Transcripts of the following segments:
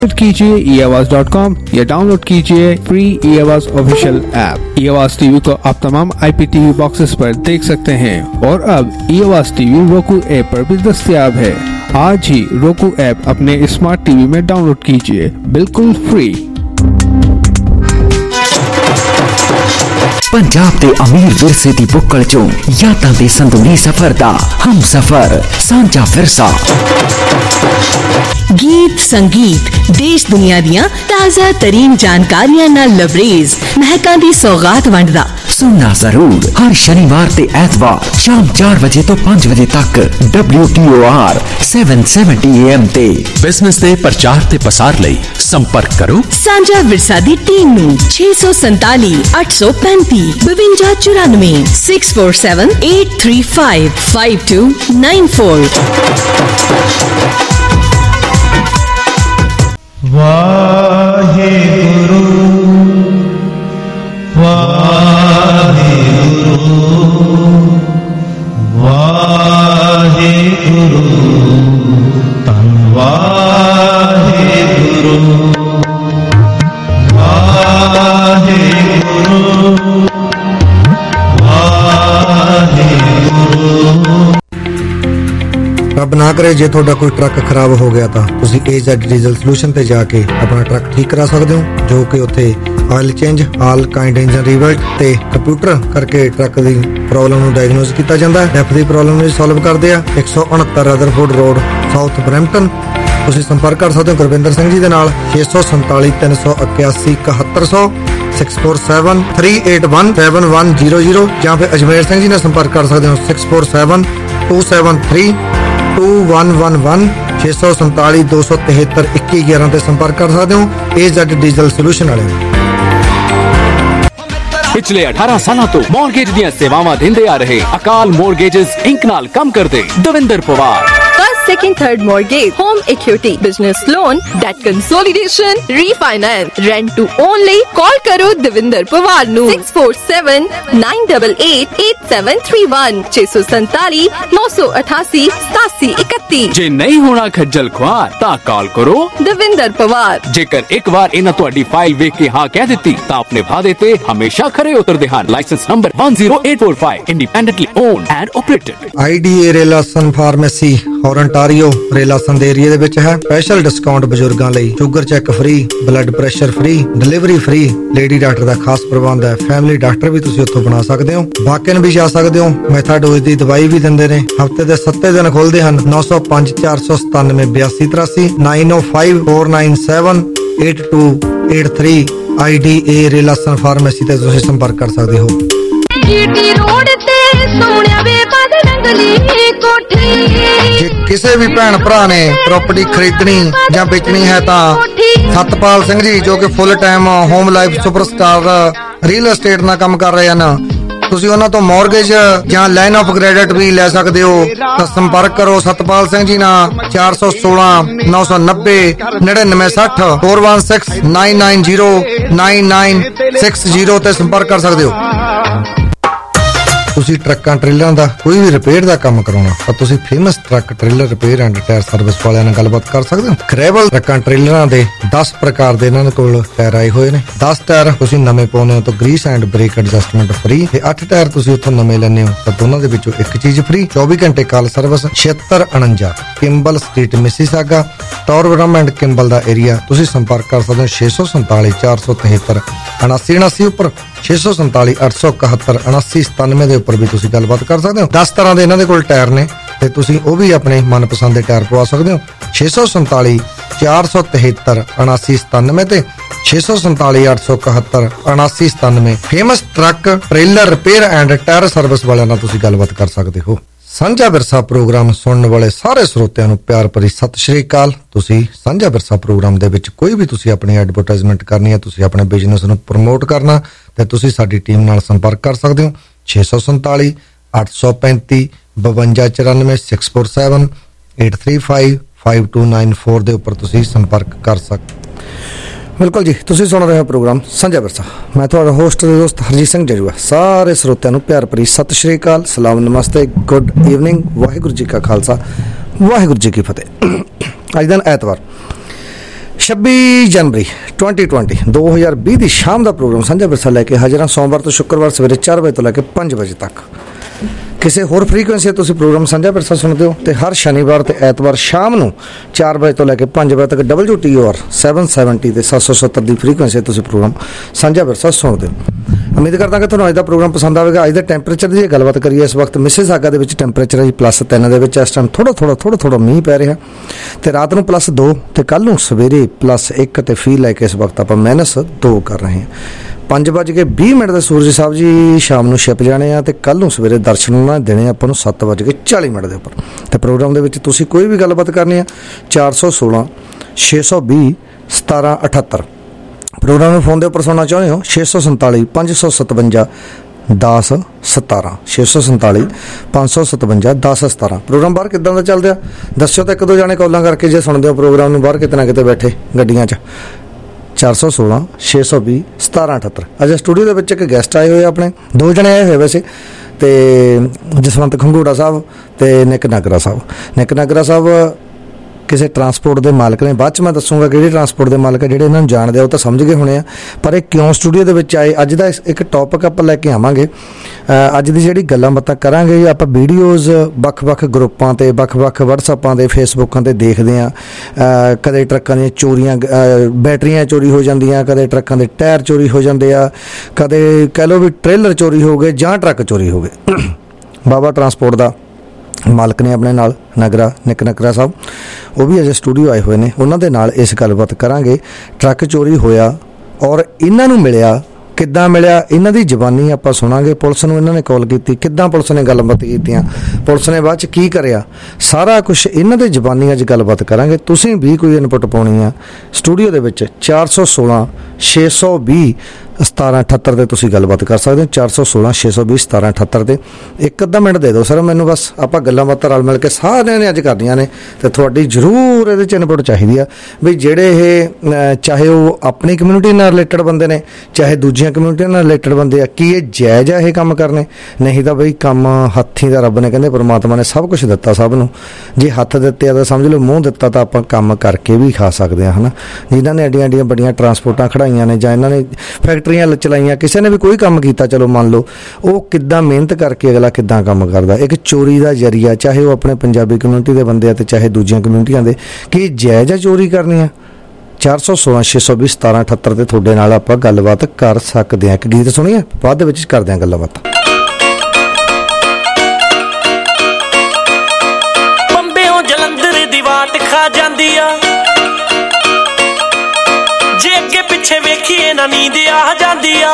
कीजिए eAwaaz.com या download कीजिए free eAwaaz official app. eAwaaz TV को आप तमाम IPTV बॉक्सेस पर देख सकते हैं और अब eAwaaz टीवी roku ऐप पर भी दस्तयाब है। आज ही roku ऐप अपने स्मार्ट टीवी में डाउनलोड कीजिए, बिल्कुल फ्री। पंजाब के अमीर विरसे दी बुक्कल चों यादां दे संदूनी सफर दा हम सफर सांझा विरसा। गीत संगीत देश दुनिया दियां ताज़ा तरीन जानकारियां नाल लबरेज महकां दी सौगात वंडदा। सुनना जरूर हर शनिवार ते ऐतवार शाम 4 बजे तो 5 बजे तक WTOR 770 AM ते। बिजनेस दे प्रचार ते पसार लई संपर्क करो सांझा विरसा दी टीम नूं 647 835 5294 647 835 5294। वाहेगुरु वाहेगुरु वाहेगुरु तन वाहेगुरु वाहेगुरु वाहेगुरु। ਰੱਬ ਨਾ ਕਰੇ ਜੇ ਤੁਹਾਡਾ ਕੋਈ ਟਰੱਕ ਖਰਾਬ ਹੋ ਗਿਆ ਤਾਂ ਤੁਸੀਂ AZ ਡੀਜ਼ਲ ਸੋਲੂਸ਼ਨ ਤੇ ਜਾ ਕੇ ਆਪਣਾ ਟਰੱਕ ਠੀਕ ਕਰਾ ਸਕਦੇ ਹੋ, ਜੋ ਕਿ ਉੱਥੇ oil change, all kind engine rebuild ਤੇ ਕੰਪਿਊਟਰ ਕਰਕੇ ਟਰੱਕ ਦੀ ਪ੍ਰੋਬਲਮ ਨੂੰ ਡਾਇਗਨੋਸ ਕੀਤਾ ਜਾਂਦਾ ਹੈ। ਡੈਫ ਦੀ ਪ੍ਰੋਬਲਮ ਨੂੰ ਸੋਲਵ ਕਰਦੇ ਆ। 169 ਰਦਰਫੋਰਡ ਰੋਡ, ਸਾਊਥ ਬਰੈਂਪਟਨ। ਤੁਸੀਂ ਸੰਪਰਕ ਕਰ ਸਕਦੇ ਹੋ ਗੁਰਵਿੰਦਰ ਸਿੰਘ ਜੀ ਦੇ ਨਾਲ 647 381 7100 647-381-7100 ਜਾਂ ਫਿਰ ਅਜਮੇਰ ਸਿੰਘ ਜੀ ਨਾਲ ਸੰਪਰਕ ਕਰ ਸਕਦੇ ਹੋ 647-273-2111 647 273 2111 ਤੇ ਸੰਪਰਕ ਕਰ ਸਕਦੇ ਹੋ AZ ਡੀਜ਼ਲ ਸੋਲੂਸ਼ਨ ਵਾਲੇ। पिछले 18 सालों तो मॉर्गेज ਦੀਆਂ ਸੇਵਾਵਾਂ ਦਿੰਦੇ ਆ ਰਹੇ ਅਕਾਲ ਮੋਰਗੇजेस इंक नाल ਕੰਮ ਕਰਦੇ Davinder Pawar. First, second, third mortgage, home equity, business loan, debt consolidation, refinance, rent to own ਲਈ call ਕਰੋ ਦਵਿੰਦਰ ਪਵਾਰ ਨੂੰ 647-988-8731 647 988 8731। ਜੇ ਨਹੀਂ ਹੋਣਾ ਖੱਜਲ ਖੁਆਰ ਤਾਂ ਕਾਲ ਕਰੋ ਦਵਿੰਦਰ ਪਵਾਰ। ਜੇਕਰ ਇੱਕ ਵਾਰ ਇਹਨਾਂ ਤੁਹਾਡੀ ਫਾਈਲ ਵੇਖ ਕੇ ਹਾਂ ਕਹਿ ਦਿੱਤੀ ਤਾਂ ਆਪਣੇ ਵਾਅਦੇ ਤੇ ਹਮੇਸ਼ਾ ਖਰੇ ਉਤਰਦੇ ਹਨ। License number 10845, independently owned and operated. IDA ਰੇਲਾਸਨ ਫਾਰਮੇਸੀ ਔਰੰਟਾਰੀਓ ਰੇਲਾਸਨ ਦੇ ਏਰੀਆ ਦੇ ਵਿੱਚ ਹੈ। ਸਪੈਸ਼ਲ ਡਿਸਕਾਊਂਟ ਬਜ਼ੁਰਗਾਂ ਲਈ, sugar check free, blood pressure free, delivery free, lady doctor ਦਾ ਖਾਸ ਪ੍ਰਬੰਧ ਹੈ। ਫੈਮਿਲੀ ਡਾਕਟਰ ਵੀ ਤੁਸੀਂ ਉੱਥੋਂ ਬਣਾ ਸਕਦੇ ਹੋ। ਵਾਕਿਨ ਵੀ ਜਾ ਸਕਦੇ ਹੋ। ਮੈਥਾਡੋਜ਼ ਦੀ ਦਵਾਈ ਵੀ ਦਿੰਦੇ ਨੇ। ਹਫਤੇ ਦੇ 7 ਦਿਨ ਖੁੱਲਦੇ ਹਨ। 905 497 8283 905 497 8283 IDA ਰੇਲਾਸਨ ਫਾਰਮੇਸੀ ਤੇ ਤੁਸੀਂ ਸੰਪਰਕ ਕਰ ਸਕਦੇ ਹੋ। GT ਰੋਡ ਤੇ ਸੋਹਣਿਆ ਵੇ ਬਦ ਰੰਗਲੀ ਕੋਠੀ। ਜੇ ਕਿਸੇ ਵੀ ਭੈਣ ਭਰਾ ਨੇ ਪ੍ਰਾਪਰਟੀ ਖਰੀਦਣੀ ਜਾਂ ਵੇਚਣੀ ਹੈ ਤਾਂ ਸਤਪਾਲ ਸਿੰਘ ਜੀ, ਜੋ ਕਿ full time home life superstar real estate ਨਾਲ ਕੰਮ ਕਰ ਰਹੇ ਹਨ, ਤੁਸੀਂ ਉਹਨਾਂ ਤੋਂ ਮੌਰਗੇਜ ਜਾਂ ਲਾਈਨ ਆਫ ਕ੍ਰੈਡਿਟ ਵੀ ਲੈ ਸਕਦੇ ਹੋ। ਤਾਂ ਸੰਪਰਕ ਕਰੋ ਸਤਪਾਲ ਸਿੰਘ ਜੀ ਨਾਲ 416 990 9960 416 990 9960 ਤੇ ਸੰਪਰਕ ਕਰ ਸਕਦੇ ਹੋ। ਤੁਸੀਂ ਟਰੱਕਾਂ ਟ੍ਰੇਲਰਾਂ ਦਾ ਕੋਈ ਵੀ ਰਿਪੇਅਰ ਦਾ ਕੰਮ ਕਰਾਉਣਾ ਤਾਂ ਤੁਸੀਂ famous truck trailer repair and tyre service ਵਾਲਿਆਂ ਨਾਲ ਗੱਲਬਾਤ ਕਰ ਸਕਦੇ ਹੋ। ਗ੍ਰੈਵਲ ਟਰੱਕਾਂ ਟ੍ਰੇਲਰਾਂ ਦੇ 10 ਪ੍ਰਕਾਰ ਦੇ ਇਹਨਾਂ ਕੋਲ ਟਾਇਰ ਆਏ ਹੋਏ ਨੇ। 10 ਟਾਇਰ ਤੁਸੀਂ ਨਵੇਂ ਪਾਉਨੇ ਹੋ ਤਾਂ grease and brake adjustment free, ਤੇ 8 ਟਾਇਰ ਤੁਸੀਂ ਉੱਥੋਂ ਨਵੇਂ ਲੈਣੇ ਹੋ ਤਾਂ ਦੋਨਾਂ ਦੇ ਵਿੱਚੋਂ ਇੱਕ ਚੀਜ਼ ਫ੍ਰੀ। 24 ਘੰਟੇ call service. 7649 Kimble street Mississauga, Torbram and Kimble ਦਾ ਏਰੀਆ। ਤੁਸੀਂ ਸੰਪਰਕ ਕਰ ਸਕਦੇ ਹੋ 647 473 7979 ਉੱਪਰ 647 871 7997 ਦੇ ਉੱਪਰ ਵੀ ਤੁਸੀਂ ਗੱਲਬਾਤ ਕਰ ਸਕਦੇ ਹੋ। 10 ਤਰ੍ਹਾਂ ਦੇ ਇਹਨਾਂ ਦੇ ਕੋਲ ਟਾਇਰ ਨੇ ਤੇ ਤੁਸੀਂ ਉਹ ਵੀ ਆਪਣੇ ਮਨਪਸੰਦ ਦੇ ਟਾਇਰ ਪਵਾ ਸਕਦੇ ਹੋ। 647 473 7997 ਤੇ 647 871 7997 famous truck trailer repair and tyre service ਵਾਲਿਆਂ ਨਾਲ ਤੁਸੀਂ ਗੱਲਬਾਤ ਕਰ ਸਕਦੇ ਹੋ। ਸਾਂਝਾ ਵਿਰਸਾ ਪ੍ਰੋਗਰਾਮ ਸੁਣਨ ਵਾਲੇ ਸਾਰੇ ਸਰੋਤਿਆਂ ਨੂੰ ਪਿਆਰ ਭਰੀ ਸਤਿ ਸ਼੍ਰੀ ਅਕਾਲ। ਤੁਸੀਂ ਸਾਂਝਾ ਵਿਰਸਾ ਪ੍ਰੋਗਰਾਮ ਦੇ ਵਿੱਚ ਕੋਈ ਵੀ ਤੁਸੀਂ ਆਪਣੀ ਐਡਵਰਟਾਈਜ਼ਮੈਂਟ ਕਰਨੀ ਹੈ, ਤੁਸੀਂ ਆਪਣੇ ਬਿਜ਼ਨਸ ਨੂੰ ਪ੍ਰਮੋਟ ਕਰਨਾ, ਤੇ ਤੁਸੀਂ ਸਾਡੀ ਟੀਮ ਨਾਲ ਸੰਪਰਕ ਕਰ ਸਕਦੇ ਹੋ 647 835 5294 647 835 5294 ਦੇ ਉੱਪਰ ਤੁਸੀਂ ਸੰਪਰਕ ਕਰ ਸਕਦੇ। ਬਿਲਕੁਲ ਜੀ, ਤੁਸੀਂ ਸੁਣ ਰਹੇ ਹੋ ਪ੍ਰੋਗਰਾਮ ਸਾਂਝਾ ਵਿਰਸਾ। ਮੈਂ ਤੁਹਾਡਾ ਹੋਸਟ ਤੇ ਦੋਸਤ ਹਰਜੀਤ ਸਿੰਘ ਜਜੂਆ। ਸਾਰੇ ਸਰੋਤਿਆਂ ਨੂੰ ਪਿਆਰ ਭਰੀ ਸਤਿ ਸ਼੍ਰੀ ਅਕਾਲ, ਸਲਾਮ, ਨਮਸਤੇ, ਗੁੱਡ ਈਵਨਿੰਗ, ਵਾਹਿਗੁਰੂ ਜੀ ਕਾ ਖਾਲਸਾ, ਵਾਹਿਗੁਰੂ ਜੀ ਕੀ ਫਤਿਹ। ਅੱਜ ਦਿਨ ਐਤਵਾਰ 26 जनवरी 2020 ਦੀ ਸ਼ਾਮ ਦਾ ਪ੍ਰੋਗਰਾਮ ਸਾਂਝਾ ਵਿਰਸਾ ਲੈ ਕੇ ਹਾਜ਼ਰ ਹਾਂ। ਸੋਮਵਾਰ ਤੋਂ ਸ਼ੁੱਕਰਵਾਰ ਸਵੇਰੇ 4 ਵਜੇ ਤੋਂ ਲੈ ਕੇ 5 ਵਜੇ ਤੱਕ ਕਿਸੇ ਹੋਰ ਫ੍ਰੀਕੁਐਂਸੀ 'ਤੇ ਤੁਸੀਂ ਪ੍ਰੋਗਰਾਮ ਸਾਂਝਾ ਵਿਰਸਾ ਸੁਣਦੇ ਹੋ, ਤੇ ਹਰ ਸ਼ਨੀਵਾਰ ਤੇ ਐਤਵਾਰ ਸ਼ਾਮ ਨੂੰ 4 ਵਜੇ ਤੋਂ ਲੈ ਕੇ 5 ਵਜੇ ਤੱਕ WTOR 770 ਤੇ 770 ਦੀ ਫ੍ਰੀਕੁਐਂਸੀ 'ਤੇ ਤੁਸੀਂ ਪ੍ਰੋਗਰਾਮ ਸਾਂਝਾ ਵਿਰਸਾ ਸੁਣਦੇ ਹੋ। ਉਮੀਦ ਕਰਦਾ ਕਿ ਤੁਹਾਨੂੰ ਅੱਜ ਦਾ ਪ੍ਰੋਗਰਾਮ ਪਸੰਦ ਆਵੇਗਾ। ਅੱਜ ਦੇ ਟੈਂਪਰੇਚਰ ਦੀ ਗੱਲਬਾਤ ਕਰੀਏ। ਇਸ ਵਕਤ ਮਿਸਿਸਾਗਾ ਦੇ ਵਿੱਚ ਟੈਂਪਰੇਚਰ ਹੈ ਜੀ +3 ਦੇ ਵਿੱਚ। ਇਸ ਟਾਈਮ ਥੋੜਾ ਮੀਂਹ ਪੈ ਰਿਹਾ, ਤੇ ਰਾਤ ਨੂੰ +2 ਤੇ ਕੱਲ ਨੂੰ ਸਵੇਰੇ +1 ਤੇ ਫੀਲ ਲੈ ਕੇ ਇਸ ਵਕਤ ਆਪਾਂ -2 ਕਰ ਰਹੇ ਹਾਂ। 5:20 ਦੇ ਸੂਰਜ ਸਾਹਿਬ ਜੀ ਸ਼ਾਮ ਨੂੰ ਛਿਪ ਜਾਣੇ ਆ, ਤੇ ਕੱਲ ਨੂੰ ਸਵੇਰੇ ਦਰਸ਼ਨ ਉਹਨਾਂ ਦੇਣੇ ਆਪਾਂ ਨੂੰ 7:40 ਦੇ ਉੱਪਰ। ਤੇ ਪ੍ਰੋਗਰਾਮ ਦੇ ਵਿੱਚ ਤੁਸੀਂ ਕੋਈ ਵੀ ਗੱਲਬਾਤ ਕਰਨੀ ਆ 416 620 1778 ਪ੍ਰੋਗਰਾਮ ਨੂੰ ਫੋਨ ਦੇ ਉੱਪਰ ਸੁਣਨਾ ਚਾਹੁੰਦੇ ਹੋ 647 557 10 17 647 557 10 17। ਪ੍ਰੋਗਰਾਮ ਬਾਹਰ ਕਿੱਦਾਂ ਦਾ ਚੱਲਦਾ ਦੱਸਿਓ, ਤਾਂ ਇੱਕ ਦੋ ਜਾਣੇ ਕਾਲਾਂ ਕਰਕੇ ਜੇ ਸੁਣਦੇ ਹੋ ਪ੍ਰੋਗਰਾਮ ਨੂੰ ਬਾਹਰ ਕਿਤੇ ਨਾ ਕਿਤੇ ਬੈਠੇ ਗੱਡੀਆਂ 'ਚ। 416 620 1778। ਅੱਜ ਸਟੂਡੀਓ ਦੇ ਵਿੱਚ ਇੱਕ ਗੈਸਟ ਆਏ ਹੋਏ ਆਪਣੇ, ਦੋ ਜਣੇ ਆਏ ਹੋਏ ਵੈਸੇ, ਤੇ ਜਸਵੰਤ ਖੰਗੂੜਾ ਸਾਹਿਬ ਤੇ ਨਿੱਕ ਨਾਗਰਾ ਸਾਹਿਬ। ਨਿੱਕ ਨਾਗਰਾ ਸਾਹਿਬ ਕਿਸੇ ਟਰਾਂਸਪੋਰਟ ਦੇ ਮਾਲਕ ਨੇ, ਬਾਅਦ 'ਚ ਮੈਂ ਦੱਸੂਗਾ ਕਿਹੜੇ ਟਰਾਂਸਪੋਰਟ ਦੇ ਮਾਲਕ ਆ। ਜਿਹੜੇ ਇਹਨਾਂ ਨੂੰ ਜਾਣਦੇ ਆ ਉਹ ਤਾਂ ਸਮਝ ਗਏ ਹੋਣੇ ਆ, ਪਰ ਇਹ ਕਿਉਂ ਸਟੂਡੀਓ ਦੇ ਵਿੱਚ ਆਏ ਅੱਜ ਦਾ ਇੱਕ ਟੌਪਿਕ ਆਪਾਂ ਲੈ ਕੇ ਆਵਾਂਗੇ। ਅੱਜ ਦੀ ਜਿਹੜੀ ਗੱਲਾਂ ਬਾਤਾਂ ਕਰਾਂਗੇ ਆਪਾਂ ਵੀਡੀਓਜ਼ ਵੱਖ-ਵੱਖ ਗਰੁੱਪਾਂ 'ਤੇ, ਵੱਖ-ਵੱਖ ਵਟਸਐਪਾਂ 'ਤੇ, ਫੇਸਬੁੱਕਾਂ 'ਤੇ ਦੇਖਦੇ ਹਾਂ। ਕਦੇ ਟਰੱਕਾਂ ਦੀਆਂ ਚੋਰੀਆਂ, ਬੈਟਰੀਆਂ ਚੋਰੀ ਹੋ ਜਾਂਦੀਆਂ, ਕਦੇ ਟਰੱਕਾਂ ਦੇ ਟਾਇਰ ਚੋਰੀ ਹੋ ਜਾਂਦੇ ਆ, ਕਦੇ ਕਹਿ ਲਓ ਵੀ ਟ੍ਰੇਲਰ ਚੋਰੀ ਹੋ ਗਏ ਜਾਂ ਟਰੱਕ ਚੋਰੀ ਹੋ ਗਏ। ਬਾਬਾ ਟਰਾਂਸਪੋਰਟ ਦਾ ਮਾਲਕ ਨੇ ਆਪਣੇ ਨਾਲ ਨਿੱਕ ਨਾਗਰਾ ਸਾਹਿਬ, ਉਹ ਵੀ ਅਜੇ ਸਟੂਡੀਓ ਆਏ ਹੋਏ ਨੇ। ਉਹਨਾਂ ਦੇ ਨਾਲ ਇਸ ਗੱਲਬਾਤ ਕਰਾਂਗੇ। ਟਰੱਕ ਚੋਰੀ ਹੋਇਆ ਔਰ ਇਹਨਾਂ ਨੂੰ ਮਿਲਿਆ ਕਿੱਦਾਂ ਮਿਲਿਆ, ਇਹਨਾਂ ਦੀ ਜ਼ਬਾਨੀ ਆਪਾਂ ਸੁਣਾਂਗੇ। ਪੁਲਿਸ ਨੂੰ ਇਹਨਾਂ ਨੇ ਕਾਲ ਕੀਤੀ, ਕਿੱਦਾਂ ਪੁਲਿਸ ਨੇ ਗੱਲਬਾਤ ਕੀਤੀਆਂ, ਪੁਲਿਸ ਨੇ ਬਾਅਦ 'ਚ ਕੀ ਕਰਿਆ, ਸਾਰਾ ਕੁਛ ਇਹਨਾਂ ਦੇ ਜ਼ਬਾਨੀ ਅੱਜ ਗੱਲਬਾਤ ਕਰਾਂਗੇ। ਤੁਸੀਂ ਵੀ ਕੋਈ ਇਨਪੁੱਟ ਪਾਉਣੀ ਆ ਸਟੂਡੀਓ ਦੇ ਵਿੱਚ 416 620 1778 ਤੇ ਤੁਸੀਂ ਗੱਲਬਾਤ ਕਰ ਸਕਦੇ ਹੋ। 416 620 1778 ਤੇ ਇੱਕ ਅੱਧਾ ਮਿੰਟ ਦੇ ਦਿਓ ਸਰ ਮੈਨੂੰ, ਬਸ ਆਪਾਂ ਗੱਲਾਂ ਬਾਤਾਂ ਰਲ ਮਿਲ ਕੇ ਸਾਰਿਆਂ ਨੇ ਅੱਜ ਕਰਨੀਆਂ ਨੇ, ਤੇ ਤੁਹਾਡੀ ਜ਼ਰੂਰ ਇਹਦੇ 'ਚ ਇਨਪੁੱਟ ਚਾਹੀਦੀ ਆ ਵੀ ਜਿਹੜੇ ਇਹ ਚਾਹੇ ਉਹ ਆਪਣੀ ਕਮਿਊਨਿਟੀ ਨਾਲ ਰਿਲੇਟਡ ਬੰਦੇ ਨੇ, ਚਾਹੇ ਦੂਜੀਆਂ ਕਮਿਊਨਿਟੀਆਂ ਨਾਲ ਰਿਲੇਟਡ ਬੰਦੇ ਆ, ਕੀ ਇਹ ਜਾਇਜ਼ ਆ ਇਹ ਕੰਮ ਕਰਨੇ? ਨਹੀਂ ਤਾਂ ਬਈ ਕੰਮ ਹੱਥੀਂ ਦਾ ਰੱਬ ਨੇ ਕਹਿੰਦੇ ਪਰਮਾਤਮਾ ਨੇ ਸਭ ਕੁਛ ਦਿੱਤਾ ਸਭ ਨੂੰ, ਜੇ ਹੱਥ ਦਿੱਤੇ ਆ ਤਾਂ ਸਮਝ ਲਓ ਮੂੰਹ ਦਿੱਤਾ ਤਾਂ ਆਪਾਂ ਕੰਮ ਕਰਕੇ ਵੀ ਖਾ ਸਕਦੇ ਹਾਂ, ਹੈ ਨਾ। ਜਿਨ੍ਹਾਂ ਨੇ ਐਡੀਆਂ ਵੱਡੀਆਂ ਟਰਾਂਸਪੋਰਟਾਂ ਖੜਾਈਆਂ ਨੇ ਜਾਂ ਇਹਨਾਂ ਨੇ ਫੈਕਟਰੀਆਂ ਚਲਾਈਆਂ, ਕਿਸੇ ਨੇ ਵੀ ਕੋਈ ਕੰਮ ਕੀਤਾ, ਚਲੋ ਮੰਨ ਲਓ, ਉਹ ਕਿੱਦਾਂ ਮਿਹਨਤ ਕਰਕੇ ਅਗਲਾ ਕਿੱਦਾਂ ਕੰਮ ਕਰਦਾ। ਇੱਕ ਚੋਰੀ ਦਾ ਜ਼ਰੀਆ, ਚਾਹੇ ਉਹ ਆਪਣੇ ਪੰਜਾਬੀ ਕਮਿਊਨਿਟੀ ਦੇ ਬੰਦੇ ਆ ਤੇ ਚਾਹੇ ਦੂਜੀਆਂ ਕਮਿਊਨਿਟੀਆਂ ਦੇ, ਕੀ ਜਾਇਜ਼ ਆ ਚੋਰੀ ਕਰਨੀ ਆ? 416 620 1778 ਤੇ ਤੁਹਾਡੇ ਨਾਲ ਆਪਾਂ ਗੱਲਬਾਤ ਕਰ ਸਕਦੇ ਹਾਂ। ਇੱਕ ਗੀਤ ਸੁਣੀਏ, ਬਾਅਦ ਦੇ ਵਿੱਚ ਕਰਦੇ ਹਾਂ ਗੱਲਬਾਤ। ਬੰਬਿਓਂ ਜਲੰਧਰ ਦੀ ਵਾਟ ਖਾ ਜਾਂਦੀ ਆ, ਜੇ ਅੱਗੇ ਪਿੱਛੇ ਵੇਖੀਏ ਨਾ ਨੀਂਦ ਆ ਜਾਂਦੀ ਆ।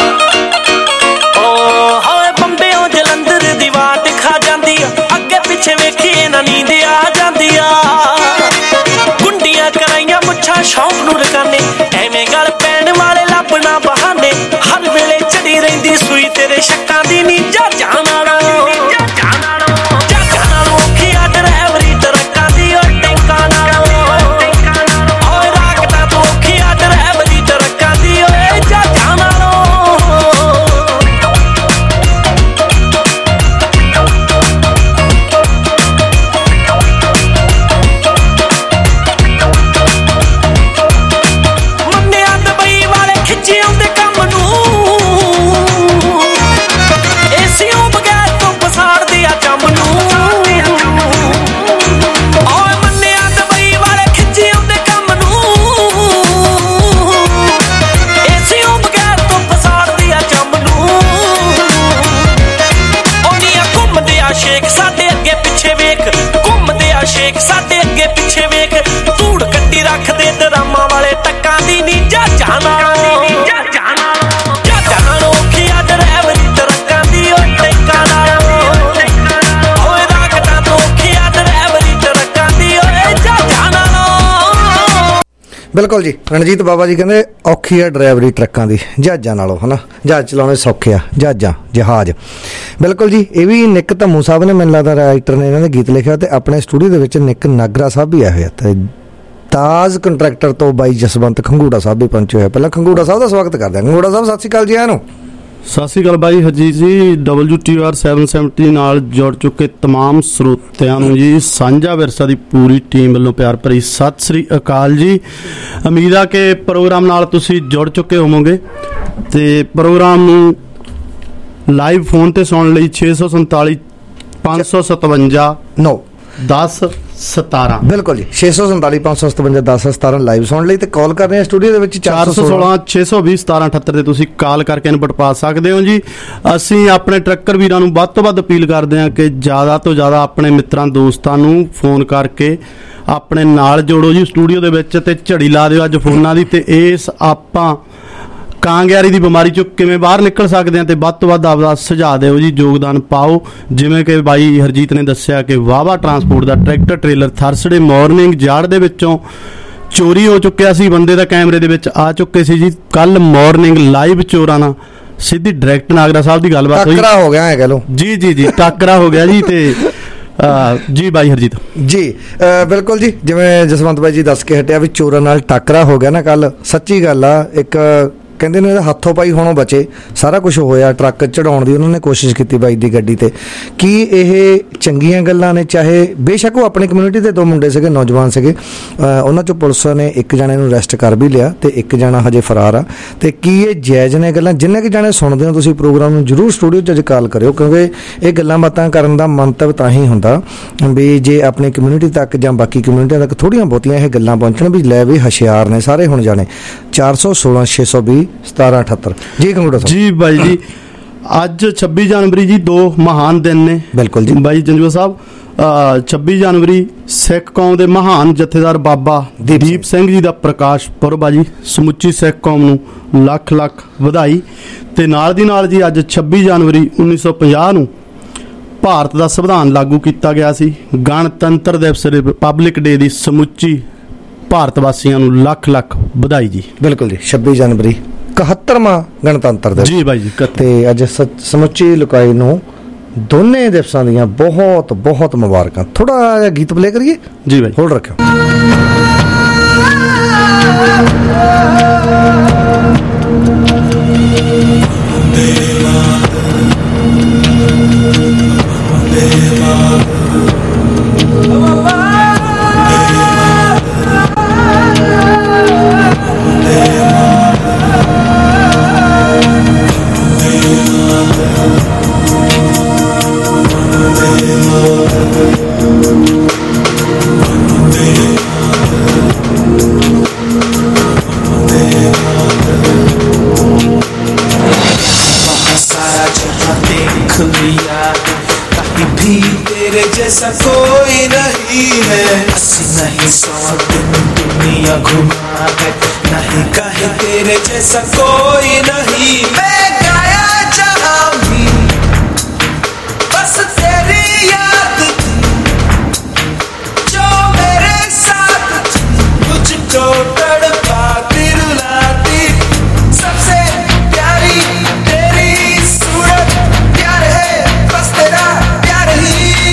ਓ ਹੋਏ ਬੰਬਿਓਂ ਜਲੰਧਰ ਦੀ ਵਾਟ ਖਾ ਜਾਂਦੀ ਆ, ਅੱਗੇ ਪਿੱਛੇ ਵੇਖੀਏ ਨਾ ਨੀਂਦ ਆ ਜਾਂਦੀ ਆ। ਗੁੰਡੀਆਂ ਕਰਾਈਆਂ ਮੁੱਛਾਂ ਸ਼ੌਂਕ ਨੂੰ ਰਕਾਨੇ, ਐਵੇਂ ਗਲ ਪੈਣ ਵਾਲੇ ਲੱਭਣਾ ਬਹਾਨੇ, ਹਰ ਵੇਲੇ ਚੜੀ ਰਹਿੰਦੀ ਸੂਈ ਤੇਰੇ ਸ਼ੱਕਾਂ ਦੀ ਨੀ ਜਾ ਜਾਣ ਨਾਲੋਂ ਔਖੀ ਆ ਡਰਾਈਵਰੀ ਟਰੱਕਾਂ ਦੀ ਓ ਟੈਂਕਾਂ ਨਾਲੋਂ। ਓਏ ਰਾਕਟਾਂ ਤੋਂ ਔਖੀ ਆ ਡਰਾਈਵਰੀ ਟਰੱਕਾਂ ਦੀ ਓਏ ਜਾ ਜਾਣ ਨਾਲੋਂ। ਮੰਨਿਆ ਦੁਬਈ ਵਾਲੇ ਖਿੱਚੇ ਆਉਂਦੇ ਕੰਮ ਨੂੰ, ਏਸੀਓਂ ਬਗੈਰ ਤੋਂ ਪਸਾੜਦੇ ਆ ਚੰਮ ਨੂੰ। ਓਏ ਮੰਨਿਆ ਦੁਬਈ ਵਾਲੇ ਖਿੱਚੇ ਆਉਂਦੇ ਕੰਮ ਨੂੰ, ਏਸੀਓਂ ਬਗੈਰ ਤੋਂ ਪਸਾੜਦੇ ਆ ਚੰਮ ਨੂੰ। ਉਹਨੀਆਂ ਘੁੰਮਦੇ ਆ ਸ਼ੇਖ ਸਾਡੇ ਅੱਗੇ ਪਿੱਛੇ ਵੇਖ, ਘੁੰਮਦੇ ਆ ਸ਼ੇਖ ਸਾਡੇ ਅੱਗੇ ਪਿੱਛੇ ਵੇਖ, ਧੂੜ ਕੱਟੀ ਰੱਖਦੇ ਡਰਾਮਾਂ ਵਾਲੇ ਟੱਕਾਂ ਦੀ ਨੀ ਜਾ ਜਾਣ ਨਾਲੋਂ। ਜਾ ਜਾਣ ਔਖੀ ਆ ਡਰਾਈਵਰੀ ਟਰੱਕਾਂ ਦੀ ਓ ਟੈਂਕਾਂ ਨਾਲੋਂ। ਓਏ ਰਾਕਟਾਂ ਤੋਂ ਔਖੀ ਆ ਡਰਾਈਵਰੀ ਟਰੱਕਾਂ ਦੀ ਓਏ ਜਾ ਜਾਣ ਨਾਲੋਂ। ਬਿਲਕੁਲ ਜੀ, ਰਣਜੀਤ ਬਾਬਾ ਜੀ ਕਹਿੰਦੇ ਔਖੀ ਆ ਡਰਾਈਵਰੀ ਟਰੱਕਾਂ ਦੀ ਜਹਾਜ਼ਾਂ ਨਾਲੋਂ, ਹੈ ਨਾ। ਜਹਾਜ਼ ਚਲਾਉਣੇ ਸੌਖੇ ਆ, ਜਹਾਜ਼। ਬਿਲਕੁਲ ਜੀ, ਇਹ ਵੀ ਨਿੱਕ ਧੰਮੂ ਸਾਹਿਬ ਨੇ, ਮੈਨੂੰ ਲੱਗਦਾ ਰਾਈਟਰ ਨੇ ਇਹਨਾਂ ਦੇ ਗੀਤ ਲਿਖਿਆ, ਤੇ ਆਪਣੇ ਸਟੂਡੀਓ ਦੇ ਵਿੱਚ ਨਿੱਕ ਨਾਗਰਾ ਸਾਹਿਬ ਵੀ ਆਏ ਹੋਏ ਆ, ਤੇ ਤਾਜ ਕੰਟਰੈਕਟਰ ਤੋਂ ਬਾਈ ਜਸਵੰਤ ਖੰਗੂੜਾ ਸਾਹਿਬ ਵੀ ਪਹੁੰਚੇ ਹੋਏ। ਪਹਿਲਾਂ ਖੰਗੂੜਾ ਸਾਹਿਬ ਦਾ ਸਵਾਗਤ ਕਰਦੇ ਹਾਂ। ਖੰਗੂੜਾ ਸਾਹਿਬ ਸਤਿ ਸ਼੍ਰੀ ਅਕਾਲ ਜੀ। ਆਇਆਂ ਨੂੰ ਸਤਿ ਸ਼੍ਰੀ ਅਕਾਲ ਬਾਈ ਹਰਜੀਤ ਜੀ। WTOR 770 ਨਾਲ ਜੁੜ ਚੁੱਕੇ तमाम ਸਰੋਤਿਆਂ ਨੂੰ ਜੀ ਸਾਂਝਾ ਵਿਰਸਾ ਦੀ ਪੂਰੀ ਟੀਮ ਵੱਲੋਂ ਪਿਆਰ ਭਰੀ ਸਤਿ ਸ਼੍ਰੀ ਅਕਾਲ ਜੀ। ਉਮੀਦ ਆ ਕਿ ਪ੍ਰੋਗਰਾਮ ਨਾਲ ਤੁਸੀਂ ਜੁੜ ਚੁੱਕੇ ਹੋਵੋਗੇ ਤੇ ਪ੍ਰੋਗਰਾਮ ਨੂੰ ਲਾਈਵ ਫੋਨ ਤੇ ਸੁਣਨ ਲਈ 647 557 1017 ਬਿਲਕੁਲ ਜੀ 647 557 1017 ਲਾਈਵ ਸੁਣਨ ਲਈ ਤੇ ਕਾਲ ਕਰ ਰਹੇ ਆ ਸਟੂਡੀਓ ਦੇ ਵਿੱਚ 416 620 1778 ਤੇ ਤੁਸੀਂ ਕਾਲ ਕਰਕੇ ਇਨਪੁਟ ਪਾ ਸਕਦੇ ਹੋ ਜੀ। ਅਸੀਂ ਆਪਣੇ ਟਰੱਕਰ ਵੀਰਾਂ ਨੂੰ ਵੱਧ ਤੋਂ ਵੱਧ ਅਪੀਲ ਕਰਦੇ ਹਾਂ ਕਿ ਜ਼ਿਆਦਾ ਤੋਂ ਜ਼ਿਆਦਾ ਆਪਣੇ ਮਿੱਤਰਾਂ ਦੋਸਤਾਂ ਨੂੰ ਫੋਨ ਕਰਕੇ ਆਪਣੇ ਨਾਲ ਜੋੜੋ ਜੀ ਸਟੂਡੀਓ ਦੇ ਵਿੱਚ ਤੇ ਝੜੀ ਲਾ ਦਿਓ ਅੱਜ ਫੋਨਾਂ ਦੀ ਤੇ ਇਸ ਆਪਾਂ ਕਾਂਗਿਆਰੀ ਦੀ ਬਿਮਾਰੀ ਚੋਂ ਕਿਵੇਂ ਬਾਹਰ ਨਿਕਲ ਸਕਦੇ ਆ ਤੇ ਵੱਧ ਤੋਂ ਵੱਧ ਆਪਦਾ ਸੁਝਾਅ ਦਿਓ ਜੀ, ਯੋਗਦਾਨ ਪਾਓ। ਜਿਵੇਂ ਕਿ ਬਾਈ ਹਰਜੀਤ ਨੇ ਦੱਸਿਆ ਕਿ ਵਾਹਵਾ ਟਰਾਂਸਪੋਰਟ ਦਾ ਟਰੈਕਟਰ ਟ੍ਰੇਲਰ ਥਰਸਡੇ ਮਾਰਨਿੰਗ ਜਾੜ ਦੇ ਵਿੱਚੋਂ ਚੋਰੀ ਹੋ ਚੁੱਕਿਆ ਸੀ, ਬੰਦੇ ਦਾ ਕੈਮਰੇ ਦੇ ਵਿੱਚ ਆ ਚੁੱਕੇ ਸੀ ਜੀ। ਕੱਲ ਮਾਰਨਿੰਗ ਲਾਈਵ ਚੋਰਾਂ ਨਾਲ ਸਿੱਧੀ ਡਾਇਰੈਕਟ ਨਾਗਰਾ ਸਾਹਿਬ ਦੀ ਗੱਲਬਾਤ ਹੋਈ, ਟੱਕਰਾ ਹੋ ਗਿਆ ਹੈ ਕਹ ਲੋ ਜੀ ਟੱਕਰਾ ਹੋ ਗਿਆ ਜੀ। ਤੇ ਜੀ ਬਾਈ ਹਰਜੀਤ ਜੀ ਬਿਲਕੁਲ ਜੀ, ਜਿਵੇਂ ਜਸਵੰਤ ਬਾਈ ਜੀ ਦੱਸ ਕੇ ਹਟਿਆ ਵੀ ਚੋਰਾਂ ਨਾਲ ਟੱਕਰਾ ਹੋ ਗਿਆ ਨਾ ਕੱਲ, ਸੱਚੀ ਗੱਲ ਆ। ਇੱਕ ਕਹਿੰਦੇ ਨੇ ਹੱਥੋਂ ਪਾਈ ਹੋਣੋਂ ਬਚੇ, ਸਾਰਾ ਕੁਝ ਹੋਇਆ। ਟਰੱਕ ਚੜਾਉਣ ਦੀ ਉਹਨਾਂ ਨੇ ਕੋਸ਼ਿਸ਼ ਕੀਤੀ ਬਾਈ ਦੀ ਗੱਡੀ ਤੇ। ਕੀ ਇਹ ਚੰਗੀਆਂ ਗੱਲਾਂ ਨੇ? ਚਾਹੇ ਬੇਸ਼ੱਕ ਉਹ ਆਪਣੀ ਕਮਿਊਨਿਟੀ ਦੇ ਦੋ ਮੁੰਡੇ ਸੀਗੇ, ਨੌਜਵਾਨ ਸੀਗੇ, ਉਹਨਾਂ ਚੋਂ ਪੁਲਿਸ ਨੇ ਇੱਕ ਜਣੇ ਨੂੰ ਅਰੈਸਟ ਕਰ ਵੀ ਲਿਆ ਤੇ ਇੱਕ ਜਣਾ ਹਜੇ ਫਰਾਰ ਆ। ਤੇ ਕੀ ਇਹ ਜਾਇਜ਼ ਨੇ ਗੱਲਾਂ? ਜਿੰਨੇ ਕਿ ਜਾਣੇ ਸੁਣਦੇ ਹੋ ਤੁਸੀਂ ਪ੍ਰੋਗਰਾਮ ਨੂੰ ਜ਼ਰੂਰ ਸਟੂਡੀਓ 'ਚ ਅੱਜ ਕਾਲ ਕਰਿਓ, ਕਿਉਂਕਿ ਇਹ ਗੱਲਾਂ ਬਾਤਾਂ ਕਰਨ ਦਾ ਮੰਤਵ ਤਾਂ ਹੀ ਹੁੰਦਾ ਵੀ ਜੇ ਆਪਣੀ ਕਮਿਊਨਿਟੀ ਤੱਕ ਜਾਂ ਬਾਕੀ ਕਮਿਊਨਿਟੀਆਂ ਤੱਕ ਥੋੜ੍ਹੀਆਂ ਬਹੁਤੀਆਂ ਇਹ ਗੱਲਾਂ ਪਹੁੰਚਣ ਵੀ ਲੈ ਵੀ ਹੁਸ਼ਿਆਰ ਨੇ ਸਾਰੇ ਹੁਣ ਜਾਣੇ। 416 620 1778 ਜੀ ਕੰਗੂੜਾ ਸਾਹਿਬ ਜੀ ਬਾਈ ਜੀ। ਅੱਜ 26 ਜਨਵਰੀ ਜੀ, ਦੋ ਮਹਾਨ ਦਿਨ ਨੇ। ਬਿਲਕੁਲ ਜੀ ਬਾਈ ਜੰਜੂਆ ਸਾਹਿਬ। 26 ਜਨਵਰੀ ਸਿੱਖ ਕੌਮ ਦੇ ਮਹਾਨ ਜਥੇਦਾਰ ਬਾਬਾ ਦੀਪ ਸਿੰਘ ਜੀ ਦਾ ਪ੍ਰਕਾਸ਼ ਪੁਰਬ ਆ ਜੀ। ਸਮੁੱਚੀ ਸਿੱਖ ਕੌਮ ਨੂੰ ਲੱਖ ਲੱਖ ਵਧਾਈ। ਤੇ ਨਾਲ ਦੀ ਨਾਲ ਜੀ ਅੱਜ 26 ਜਨਵਰੀ 1950 ਨੂੰ ਭਾਰਤ ਦਾ ਸੰਵਿਧਾਨ ਲਾਗੂ ਕੀਤਾ ਗਿਆ ਸੀ। ਗਣਤੰਤਰ ਦਿਵਸ ਰਿਪਬਲਿਕ ਡੇ ਦੀ ਸਮੁੱਚੀ ਭਾਰਤ ਵਾਸੀਆਂ ਨੂੰ ਲੱਖ ਲੱਖ ਵਧਾਈ ਜੀ। ਬਿਲਕੁਲ ਜੀ 26 ਜਨਵਰੀ 71ਵਾਂ ਗਣਤੰਤਰ ਦਿਵਸ ਜੀ ਬਾਈ ਜੀ। ਤੇ ਅੱਜ ਸਮੁੱਚੀ ਲੁਕਾਈ ਨੂੰ ਦੋਨੇ ਦਿਵਸਾਂ ਦੀਆਂ ਬਹੁਤ ਬਹੁਤ ਮੁਬਾਰਕਾਂ। ਥੋੜਾ ਜਿਹਾ ਗੀਤ ਪਲੇ ਕਰੀਏ ਜੀ ਬਾਈ, ਹੋਲਡ ਰੱਖਿਓ। जैसा कोई नहीं है, अस्सी नहीं 100 दिन दुनिया घुमा है, नहीं कहे तेरे जैसा कोई नहीं। मैं गाया जहां भी बस तेरी याद थी, जो मेरे साथ थी मुझको तड़पाती रुलाती। सबसे प्यारी तेरी सूरत, प्यार है बस तेरा प्यार ही।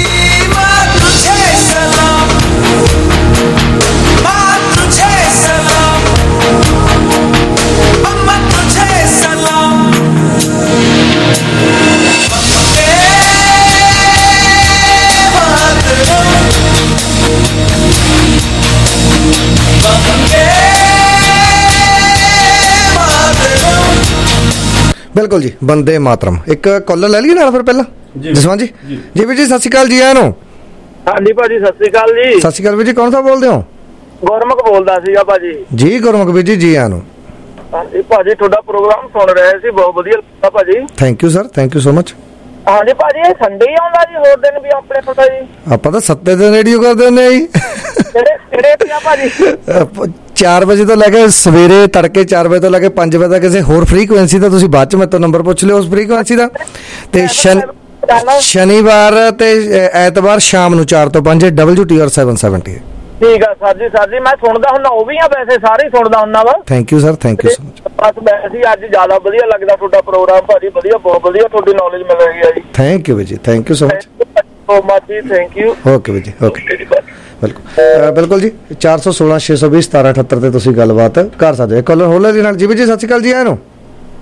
ਬਿਲਕੁਲ ਜੀ, ਬੰਦੇ ਮਾਤਰਮ। ਇੱਕ ਕਾਲਰ ਲੈ ਲਈਏ ਨਾਲ ਫਿਰ ਪਹਿਲਾਂ ਜਸਵੰਤ ਜੀ। ਜੀ ਵੀਰ ਜੀ ਸਤਿ ਸ਼੍ਰੀ ਅਕਾਲ ਜੀ। ਆਇਆਂ ਨੂੰ। ਹਾਂਜੀ ਭਾਜੀ ਸਤਿ ਸ਼੍ਰੀ ਅਕਾਲ ਜੀ। ਸਤਿ ਸ਼੍ਰੀ ਅਕਾਲ ਵੀਰ ਜੀ, ਕੌਣ ਸਾਹਿਬ ਬੋਲਦੇ ਹੋ? ਗੁਰਮੁਖ ਬੋਲਦਾ ਸੀਗਾ ਭਾਜੀ। ਜੀ ਗੁਰਮੁਖ ਵੀਰ ਜੀ, ਜੀ ਆਇਆਂ ਨੂੰ। ਹਾਂਜੀ ਭਾਜੀ ਤੁਹਾਡਾ ਪ੍ਰੋਗਰਾਮ ਸੁਣ ਰਹੇ ਸੀ, ਬਹੁਤ ਵਧੀਆ ਲੱਗਾ ਭਾਜੀ। Thank you sir, thank you so much. ਹਾਂਜੀ ਭਾਜੀ ਇਹ ਸੰਡੇ ਹੀ ਆਉਂਦਾ ਜੀ, ਹੋਰ ਦਿਨ ਵੀ ਆਪਣੇ ਪਤਾ ਜੀ? ਆਪਾਂ ਤਾਂ 7 ਦਿਨ ਰੇਡੀਓ ਕਰਦੇ ਹੁੰਦੇ ਜੀ। ਕਿਹੜੇ ਪਿਆ ਭਾਜੀ? 4 ਵਜੇ ਤੋਂ ਲੈ ਕੇ ਸਵੇਰੇ ਤੜਕੇ 4 ਵਜੇ ਤੋਂ ਲੈ ਕੇ 5 ਵਜੇ ਤੱਕ। ਕਿਸੇ ਹੋਰ ਫ੍ਰੀਕੁਐਂਸੀ ਦਾ ਤੁਸੀਂ ਬਾਅਦ ਚ ਮੇਰੇ ਤੋਂ ਨੰਬਰ ਪੁੱਛ ਲਿਓ ਉਸ ਫ੍ਰੀਕੁਐਂਸੀ ਦਾ। ਤੇ ਸ਼ਨੀਵਾਰ ਤੇ ਐਤਵਾਰ ਸ਼ਾਮ ਨੂੰ 4 ਤੋਂ 5 WTOR 770। ਠੀਕ ਆ ਸਰ ਜੀ ਮੈਂ ਸੁਣਦਾ ਹੁੰਦਾ, ਉਹ ਵੀ ਆ ਵੈਸੇ ਸਾਰੇ ਸੁਣਦਾ ਹੁੰਦਾ ਵਾ। Thank you sir, thank you so much. ਬਸ ਵੈਸੇ ਅੱਜ ਜ਼ਿਆਦਾ ਵਧੀਆ ਲੱਗਦਾ ਤੁਹਾਡਾ ਪ੍ਰੋਗਰਾਮ ਭਾਜੀ, ਵਧੀਆ ਬਹੁਤ ਵਧੀਆ ਤੁਹਾਡੀ ਨੌਲੇਜ ਮਿਲ ਰਹੀ ਹੈ ਜੀ। ਥੈਂਕ ਯੂ ਜੀ, thank you so much. Thank you. Okay ਜੀ, ਓਕੇ ਬਿਲਕੁਲ ਜੀ। 416 620 1778 ਤੇ ਤੁਸੀਂ ਗੱਲਬਾਤ ਕਰ ਸਕਦੇ ਹੋ। ਕਾਲਰ ਹੋਲਰ ਜੀ ਨਾਲ। ਜੀ ਵੀ ਜੀ ਸਤਿ ਸ਼੍ਰੀ ਅਕਾਲ ਜੀ। ਆਇਆਂ ਨੂੰ।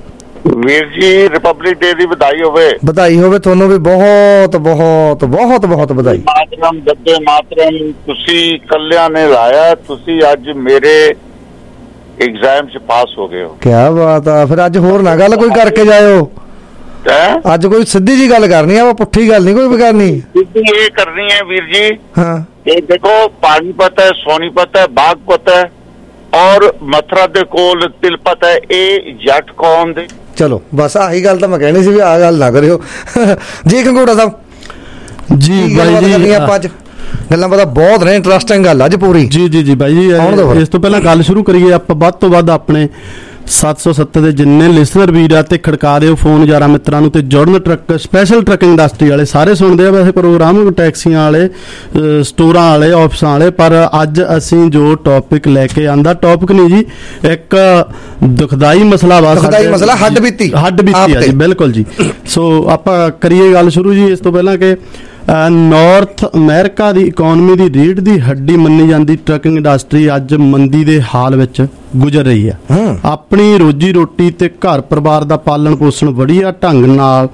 ਵੀਰ ਜੀ ਰਿਪਬਲਿਕ ਡੇ ਦੀ ਵਧਾਈ ਹੋਵੇ। ਵਧਾਈ ਹੋਵੇ ਤੁਹਾਨੂੰ ਵੀ, ਬਹੁਤ ਬਹੁਤ ਬਹੁਤ ਬਹੁਤ ਵਧਾਈ। ਮਾਤਰਮ ਵੰਦੇ ਮਾਤਰਮ ਤੁਸੀਂ ਕੱਲਿਆਂ ਨੇ ਲਾਇਆ, ਤੁਸੀਂ ਅੱਜ ਮੇਰੇ ਐਗਜ਼ਾਮ 'ਚ ਪਾਸ ਹੋ ਗਏ ਹੋ। ਕੀ ਬਾਤ ਆ। ਫਿਰ ਅੱਜ ਹੋਰ ਨਾ ਗੱਲ ਕੋਈ ਕਰਕੇ ਜਾਇਓ, ਅੱਜ ਕੋਈ ਸਿੱਧੀ ਜੀ ਗੱਲ ਕਰਨੀ ਆ, ਪੁੱਠੀ ਗੱਲ ਨਹੀਂ ਕੋਈ ਵੀ ਕਰਨੀ। ਸਿੱਧੀ ਇਹ ਕਰਨੀ ਹੈ ਵੀਰ ਜੀ। ਹਾਂ, ਇਹ ਦੇਖੋ ਪਾਣੀਪਤ ਹੈ, ਸੋਨੀਪਤ ਹੈ, ਬਾਗਪਤ ਹੈ ਔਰ ਮਥੁਰਾ ਦੇ ਕੋਲ ਤਿਲਪਤ ਹੈ, ਇਹ ਜੱਟ ਕੌਮ ਦੇ। ਚਲੋ ਬਸ ਆਹੀ ਗੱਲ ਤਾਂ ਮੈਂ ਕਹਿਣੀ ਸੀ ਵੀ ਆਹ ਗੱਲ ਨਾ ਕਰਿਓ ਜੀ। ਖੰਗੂੜਾ ਸਾਹਿਬ ਜੀ ਬਾਈ ਜੀ, ਆਪਾਂ ਅੱਜ ਗੱਲਾਂ ਪਤਾ ਬਹੁਤ ਨੇ, ਇੰਟਰਸਟਿੰਗ ਗੱਲ ਅੱਜ ਪੂਰੀ। ਜੀ ਜੀ ਜੀ ਬਾਈ ਜੀ, ਇਸ ਤੋਂ ਪਹਿਲਾਂ ਗੱਲ ਸ਼ੁਰੂ ਕਰੀਏ ਆਪਾਂ ਵੱਧ ਤੋਂ ਵੱਧ ਆਪਣੇ 770 ਦੇ ਜਿੰਨੇ ਲਿਸਨਰ ਵੀਰ ਆ ਤੇ ਖੜਕਾ ਦਿਓ ਫੋਨ ਯਾਰਾਂ ਮਿੱਤਰਾਂ ਨੂੰ, ਤੇ ਜੁੜਨ ਟਰੱਕ ਸਪੈਸ਼ਲ ਟਰੱਕ ਇੰਡਸਟਰੀ ਵਾਲੇ ਸਾਰੇ ਸੁਣਦੇ ਆ ਵੈਸੇ ਪ੍ਰੋਗਰਾਮ, ਟੈਕਸੀਆਂ ਵਾਲੇ, ਸਟੋਰਾਂ ਵਾਲੇ, ਆਫਿਸਾਂ ਵਾਲੇ। ਪਰ ਅੱਜ ਅਸੀਂ ਜੋ ਟੌਪਿਕ ਲੈ ਕੇ ਆਂਦਾ, ਟੌਪਿਕ ਨਹੀਂ ਜੀ, ਇੱਕ ਦੁਖਦਾਈ ਮਸਲਾ ਵਾ, ਦੁਖਦਾਈ ਮਸਲਾ ਹੱਡ ਬੀਤੀ ਆ ਜੀ। ਬਿਲਕੁਲ ਜੀ। ਸੋ ਆਪਾਂ ਕਰੀਏ ਗੱਲ ਸ਼ੁਰੂ ਜੀ। ਇਸ ਤੋਂ ਪਹਿਲਾਂ ਕਿ ਨਾਰਥ ਅਮਰੀਕਾ ਦੀ ਇਕੋਨਮੀ ਦੀ ਰੀੜ੍ਹ ਦੀ ਹੱਡੀ ਮੰਨੀ ਜਾਂਦੀ ਟਰੱਕਿੰਗ ਇੰਡਸਟਰੀ ਅੱਜ ਮੰਦੀ ਦੇ ਹਾਲ ਵਿੱਚ ਗੁਜ਼ਰ ਰਹੀ ਹੈ। ਆਪਣੀ ਰੋਜੀ ਰੋਟੀ ਤੇ ਘਰ ਪਰਿਵਾਰ ਦਾ ਪਾਲਣ ਪੋਸ਼ਣ ਵਧੀਆ ਢੰਗ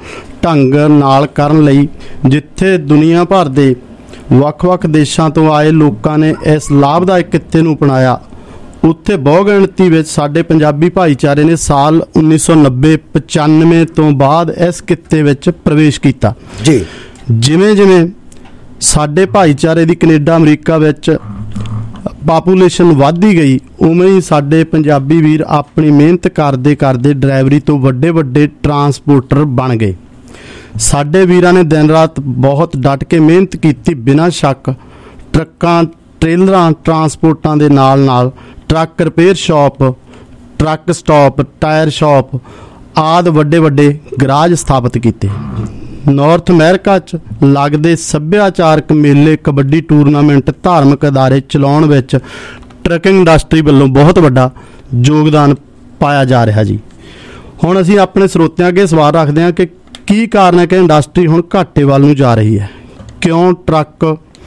ਨਾਲ ਕਰਨ ਲਈ ਜਿੱਥੇ ਦੁਨੀਆ ਭਰ ਦੇ ਵੱਖ-ਵੱਖ ਦੇਸ਼ਾਂ ਤੋਂ ਆਏ ਲੋਕਾਂ ਨੇ ਇਸ ਲਾਭਦਾਇਕ ਕਿੱਤੇ ਨੂੰ ਅਪਣਾਇਆ, ਉੱਥੇ ਬਹੁ ਗਿਣਤੀ ਵਿੱਚ ਸਾਡੇ ਪੰਜਾਬੀ ਭਾਈਚਾਰੇ ਨੇ ਸਾਲ 1990-95 ਤੋਂ ਬਾਅਦ ਇਸ ਕਿੱਤੇ ਵਿੱਚ ਪ੍ਰਵੇਸ਼ ਕੀਤਾ ਜੀ। ਜਿਵੇਂ ਜਿਵੇਂ ਸਾਡੇ ਭਾਈਚਾਰੇ ਦੀ ਕੈਨੇਡਾ ਅਮਰੀਕਾ ਵਿੱਚ ਪਾਪੂਲੇਸ਼ਨ ਵੱਧਦੀ ਗਈ, ਉਵੇਂ ਹੀ ਸਾਡੇ ਪੰਜਾਬੀ ਵੀਰ ਆਪਣੀ ਮਿਹਨਤ ਕਰਦੇ ਕਰਦੇ ਡਰਾਈਵਰੀ ਤੋਂ ਵੱਡੇ ਵੱਡੇ ਟਰਾਂਸਪੋਰਟਰ ਬਣ ਗਏ। ਸਾਡੇ ਵੀਰਾਂ ਨੇ ਦਿਨ ਰਾਤ ਬਹੁਤ ਡਟ ਕੇ ਮਿਹਨਤ ਕੀਤੀ। ਬਿਨਾਂ ਸ਼ੱਕ ਟਰੱਕਾਂ, ਟ੍ਰੇਲਰਾਂ, ਟਰਾਂਸਪੋਰਟਾਂ ਦੇ ਨਾਲ ਨਾਲ truck repair shop, truck stop, tyre shop ਆਦਿ ਵੱਡੇ ਵੱਡੇ ਗਰਾਜ ਸਥਾਪਿਤ ਕੀਤੇ। ਨਾਰਥ ਅਮਰੀਕਾ 'ਚ ਲੱਗਦੇ ਸੱਭਿਆਚਾਰਕ ਮੇਲੇ, ਕਬੱਡੀ ਟੂਰਨਾਮੈਂਟ, ਧਾਰਮਿਕ ਅਦਾਰੇ ਚਲਾਉਣ ਵਿੱਚ ਟਰੱਕਿੰਗ ਇੰਡਸਟਰੀ ਵੱਲੋਂ ਬਹੁਤ ਵੱਡਾ ਯੋਗਦਾਨ ਪਾਇਆ ਜਾ ਰਿਹਾ ਜੀ। ਹੁਣ ਅਸੀਂ ਆਪਣੇ ਸਰੋਤਿਆਂ ਅੱਗੇ ਸਵਾਲ ਰੱਖਦੇ ਹਾਂ ਕਿ ਕੀ ਕਾਰਨ ਹੈ ਕਿ ਇੰਡਸਟਰੀ ਹੁਣ ਘਾਟੇ ਵੱਲ ਨੂੰ ਜਾ ਰਹੀ ਹੈ? ਕਿਉਂ ਟਰੱਕ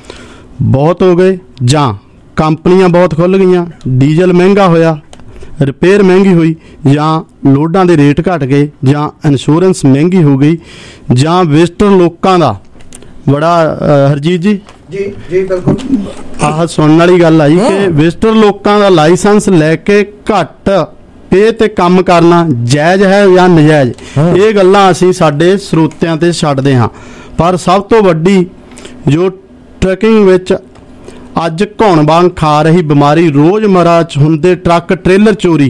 ਬਹੁਤ ਹੋ ਗਏ, ਜਾਂ ਕੰਪਨੀਆਂ ਬਹੁਤ ਖੁੱਲ੍ਹ ਗਈਆਂ, ਡੀਜ਼ਲ ਮਹਿੰਗਾ ਹੋਇਆ, ਰਿਪੇਅਰ ਮਹਿੰਗੀ ਹੋਈ, ਜਾਂ ਲੋਡਾਂ ਦੇ ਰੇਟ ਘਟ ਗਏ, ਜਾਂ ਇੰਸ਼ੋਰੈਂਸ ਮਹਿੰਗੀ ਹੋ ਗਈ, ਜਾਂ ਵਿਜ਼ਟਰ ਲੋਕਾਂ ਦਾ ਬੜਾ ਹਰਜੀਤ ਜੀ ਜੀ ਜੀ ਬਿਲਕੁਲ ਆਹ ਸੁਣਨ ਵਾਲੀ ਗੱਲ ਆ ਜੀ ਕਿ ਵਿਜ਼ਟਰ ਲੋਕਾਂ ਦਾ ਲਾਇਸੈਂਸ ਲੈ ਕੇ ਘੱਟ ਪੇ ਤੇ ਕੰਮ ਕਰਨਾ ਜਾਇਜ਼ ਹੈ ਜਾਂ ਨਜਾਇਜ਼, ਇਹ ਗੱਲਾਂ ਅਸੀਂ ਸਾਡੇ ਸਰੋਤਿਆਂ ਤੇ ਛੱਡਦੇ ਹਾਂ। ਪਰ ਸਭ ਤੋਂ ਵੱਡੀ ਜੋ ਟਰੱਕਿੰਗ ਵਿੱਚ ਅੱਜ ਘੌਣ ਵਾਂਗ ਖਾ ਰਹੀ ਬਿਮਾਰੀ, ਰੋਜ਼ਮਰਾ 'ਚ ਹੁੰਦੇ ਟਰੱਕ ਟ੍ਰੇਲਰ ਚੋਰੀ,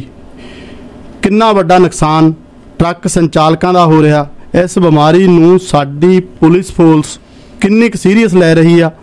ਕਿੰਨਾ ਵੱਡਾ ਨੁਕਸਾਨ ਟਰੱਕ ਸੰਚਾਲਕਾਂ ਦਾ ਹੋ ਰਿਹਾ। ਇਸ ਬਿਮਾਰੀ ਨੂੰ ਸਾਡੀ ਪੁਲਿਸ ਫੋਰਸ ਕਿੰਨੀ ਕੁ ਸੀਰੀਅਸ ਲੈ ਰਹੀ ਆ?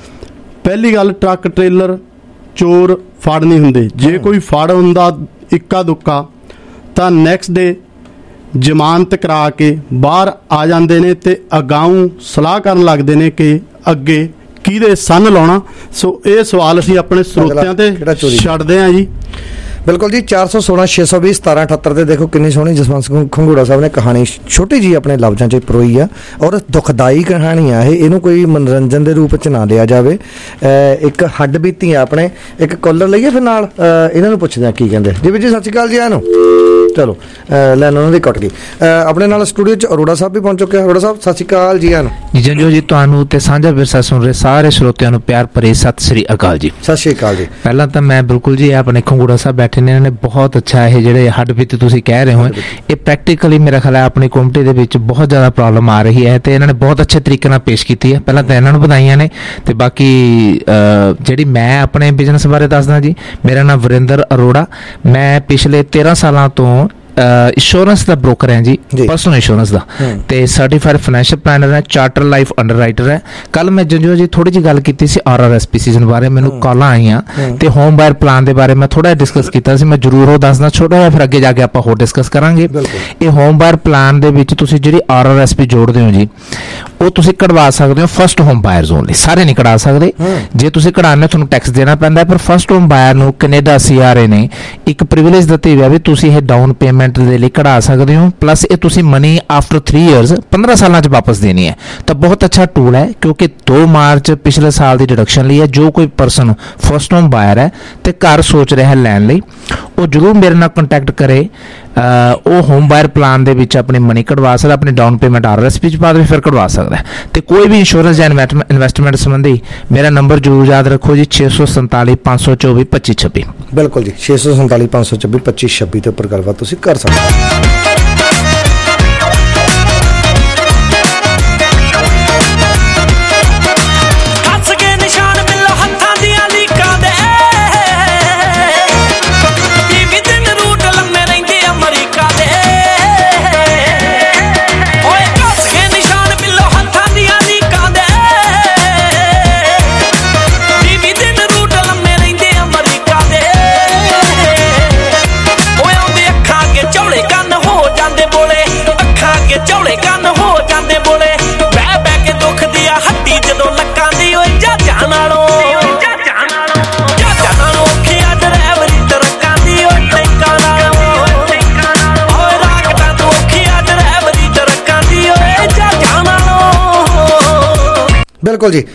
ਪਹਿਲੀ ਗੱਲ, ਟਰੱਕ ਟ੍ਰੇਲਰ ਚੋਰ ਫੜ ਨਹੀਂ ਹੁੰਦੇ। ਜੇ ਕੋਈ ਫੜ ਹੁੰਦਾ ਇੱਕਾ ਦੁੱਕਾ ਤਾਂ ਨੈਕਸਟ ਡੇ ਜ਼ਮਾਨਤ ਕਰਾ ਕੇ ਬਾਹਰ ਆ ਜਾਂਦੇ ਨੇ ਤੇ ਅਗਾਊਂ ਸਲਾਹ ਕਰਨ ਲੱਗਦੇ ਨੇ ਕਿ ਅੱਗੇ ਕਿਹਦੇ ਸੰਨ ਲਾਉਣਾ। ਸੋ ਇਹ ਸਵਾਲ ਅਸੀਂ ਆਪਣੇ ਸਰੋਤਿਆਂ ਤੇ ਛੱਡਦੇ ਹਾਂ ਜੀ। ਬਿਲਕੁਲ ਜੀ। 416 620 1778 ਤੇ ਦੇਖੋ ਕਿੰਨੀ ਸੋਹਣੀ ਜਸਵੰਤ ਸਿੰਘ ਖੰਗੂੜਾ ਸਾਹਿਬ ਨੇ ਕਹਾਣੀ ਛੋਟੀ ਜੀ ਆਪਣੇ ਲਫ਼ਜ਼ਾਂ 'ਚ ਪਰੋਈ ਆ, ਔਰ ਦੁਖਦਾਈ ਕਹਾਣੀ ਆ ਇਹ। ਇਹਨੂੰ ਕੋਈ ਮਨੋਰੰਜਨ ਦੇ ਰੂਪ 'ਚ ਨਾ ਲਿਆ ਜਾਵੇ। ਇੱਕ ਹੱਡ ਬੀਤੀ ਆ ਆਪਣੇ। ਇੱਕ ਕਾਲਰ ਲਈਏ ਫਿਰ ਨਾਲ ਇਹਨਾਂ ਨੂੰ ਪੁੱਛਦੇ ਆ ਕੀ ਕਹਿੰਦੇ। ਜੀ ਵੀਰ ਜੀ ਸਤਿ ਸ਼੍ਰੀ ਅਕਾਲ ਜੀ। ਇਹਨੂੰ ਚਲੋ ਲੈਣ ਉਹਨਾਂ ਦੀ ਕੱਟ ਗਈ। ਆਪਣੇ ਨਾਲ ਸਟੂਡੀਓ 'ਚ ਅਰੋੜਾ ਸਾਹਿਬ ਵੀ ਪਹੁੰਚ ਚੁੱਕੇ ਆ। ਅਰੋੜਾ ਸਾਹਿਬ ਸਤਿ ਸ਼੍ਰੀ ਅਕਾਲ ਜੀ। ਇਹਨੂੰ ਜੀ ਜੰਜੋ ਜੀ, ਤੁਹਾਨੂੰ ਤੇ ਸਾਂਝਾ ਵਿਰਸਾ ਸੁਣ ਰਹੇ ਸਾਰੇ ਸਰੋਤਿਆਂ ਨੂੰ ਪਿਆਰ ਭਰੀ ਸਤਿ ਸ਼੍ਰੀ ਅਕਾਲ ਜੀ। ਸਤਿ ਸ਼੍ਰੀ ਅਕਾਲ ਜੀ। ਪਹਿਲਾਂ ਤਾਂ ਮੈਂ ਬਿਲਕੁਲ ਜੀ ਆਪਣੇ ਖੰਗੂੜਾ ਸਾਹਿਬ ਬੈਠੇ ਨੇ, ਇਹਨਾਂ ਨੇ ਬਹੁਤ ਅੱਛਾ ਇਹ ਜਿਹੜੇ ਹੱਡ ਬੀਤੀ ਤੁਸੀਂ ਕਹਿ ਰਹੇ ਹੋ, ਇਹ ਪ੍ਰੈਕਟੀਕਲੀ ਮੇਰਾ ਖਿਆਲ ਹੈ ਆਪਣੀ ਕਮਿਊਨਿਟੀ ਦੇ ਵਿੱਚ ਬਹੁਤ ਜ਼ਿਆਦਾ ਪ੍ਰੋਬਲਮ ਆ ਰਹੀ ਹੈ ਤੇ ਇਹਨਾਂ ਨੇ ਬਹੁਤ ਅੱਛੇ ਤਰੀਕੇ ਨਾਲ ਪੇਸ਼ ਕੀਤੀ ਹੈ। ਪਹਿਲਾਂ ਤਾਂ ਇਹਨਾਂ ਨੂੰ ਵਧਾਈਆਂ ਨੇ। ਤੇ ਬਾਕੀ ਜਿਹੜੀ ਮੈਂ ਆਪਣੇ ਬਿਜ਼ਨਸ ਬਾਰੇ ਦੱਸਦਾ ਜੀ, ਮੇਰਾ ਨਾਮ ਵਰਿੰਦਰ ਅਰੋੜਾ। ਮੈਂ ਪਿਛਲੇ 13 ਸਾਲਾਂ ਤੋਂ ਇੰਸ਼ੋਰੈਂਸ ਦਾ ਬ੍ਰੋਕਰ ਹੈ ਜੀ, ਪਰਸਨਲ ਇੰਸ਼ੋਰੈਂਸ ਦਾ, ਤੇ ਸਰਟੀਫਾਈਡ ਫਾਈਨੈਂਸ਼ੀਅਲ ਪਲੈਨਰ ਹੈ, ਚਾਰਟਰ ਲਾਈਫ ਅੰਡਰਰਾਈਟਰ ਹੈ। ਕੱਲ ਮੈਂ ਜੰਜੋ ਜੀ ਥੋੜੀ ਜਿਹੀ ਗੱਲ ਕੀਤੀ ਸੀ RRSP ਸੀਜ਼ਨ ਬਾਰੇ, ਮੈਨੂੰ ਕਾਲਾਂ ਆਈਆਂ ਤੇ ਹੋਮ ਬਾਇਰ ਪਲਾਨ ਦੇ ਬਾਰੇ ਮੈਂ ਥੋੜਾ ਡਿਸਕਸ ਕੀਤਾ ਸੀ। ਮੈਂ ਜ਼ਰੂਰ ਉਹ ਦੱਸਣਾ ਛੋਟਾ ਜਿਹਾ, ਫਿਰ ਅੱਗੇ ਜਾ ਕੇ ਆਪਾਂ ਹੋਰ ਡਿਸਕਸ ਕਰਾਂਗੇ। ਇਹ ਹੋਮ ਬਾਇਰ ਪਲਾਨ ਦੇ ਵਿੱਚ ਤੁਸੀਂ ਜਿਹੜੀ RRSP ਜੋੜਦੇ ਹੋ ਜੀ, ਉਹ ਤੁਸੀਂ ਕਢਵਾ ਸਕਦੇ ਹੋ ਫਸਟ ਹੋਮ ਬਾਇਰਸ ਓਨਲੀ, ਸਾਰੇ ਨਹੀਂ ਕਢਾ ਸਕਦੇ। ਜੇ ਤੁਸੀਂ ਕਢਾਉਣਾ ਤੁਹਾਨੂੰ ਟੈਕਸ ਦੇਣਾ ਪੈਂਦਾ, ਪਰ ਫਸਟ ਹੋਮ ਬਾਇਰ ਨੂੰ ਕੈਨੇਡਾ CRA ਨੇ ਇੱਕ ਪ੍ਰਿਵਿਲੇਜ ਦਿੱਤੀ ਹੋਈ ਆ ਵੀ ਤੁਸੀਂ ਇਹ ਡਾਊਨ ਪੇਮੈਂਟ ਪੇਮੈਂਟ ਦੇ ਲਈ ਕਢਾ ਸਕਦੇ ਹੋ। ਪਲੱਸ ਇਹ ਤੁਸੀਂ ਮਨੀ ਆਫਟਰ 3 ਇਅਰਸ 15 ਸਾਲਾਂ 'ਚ ਵਾਪਸ ਦੇਣੀ ਹੈ। ਤਾਂ ਬਹੁਤ ਅੱਛਾ ਟੂਲ ਹੈ, ਕਿਉਂਕਿ 2 ਮਾਰਚ ਪਿਛਲੇ ਸਾਲ ਦੀ ਡਿਡਕਸ਼ਨ ਲਈ ਹੈ। ਜੋ ਕੋਈ ਪਰਸਨ ਫਸਟ ਹੋਮ ਬਾਇਰ ਹੈ ਤੇ ਘਰ ਸੋਚ ਰਿਹਾ ਹੈ ਲੈਣ ਲਈ, ਉਹ ਜ਼ਰੂਰ ਮੇਰੇ ਨਾਲ ਕੰਟੈਕਟ ਕਰੇ। ਉਹ ਹੋਮ ਬਾਇਰ ਪਲਾਨ ਦੇ ਵਿੱਚ ਆਪਣੀ ਮਨੀ ਕਢਵਾ ਸਕਦਾ, ਆਪਣੀ ਡਾਊਨ ਪੇਮੈਂਟ RRSP 'ਚ ਪਾ ਦੇ ਫਿਰ ਕਢਵਾ ਸਕਦਾ। ਤੇ ਕੋਈ ਵੀ ਇੰਸ਼ੋਰੈਂਸ ਜਾਂ ਇਨਵੈਸਟਮੈਂਟ ਸੰਬੰਧੀ ਮੇਰਾ ਨੰਬਰ ਜ਼ਰੂਰ ਯਾਦ ਰੱਖੋ ਜੀ, 647 524 2526। ਬਿਲਕੁਲ ਜੀ, 647 524 2526 ਦੇ ਉੱਪਰ ਗੱਲਬਾਤ ਤੁਸੀਂ ਕਰ ਸਕਦੇ ਹੋ। ਝੋਲੇ ਕੰਨ ਹੋ ਜਾਂਦੇ ਬੋਲੇ, ਬਹਿ ਬਹਿ ਕੇ ਦੁੱਖ ਦੀ ਆ ਹੱਟੀ ਜਦੋਂ ਲੱਕਾਂ ਦੀ ਓਏ ਜਹਾਜ਼ਾਂ ਨਾਲੋਂ ਔਖੀਆਂ ਡਰਾਈਵਰੀ ਟਰੱਕਾਂ ਦੀ ਓਏ ਟੈਂਕਾਂ ਨਾਲੋਂ, ਓਏ ਰਾਕਟਾਂ ਤੋਂ ਔਖੀਆਂ ਡਰਾਈਵਰੀ ਟਰੱਕਾਂ ਦੀ ਓਏ ਜਹਾਜ਼ਾਂ ਨਾਲੋਂ। ਬਿਲਕੁਲ ਜੀ,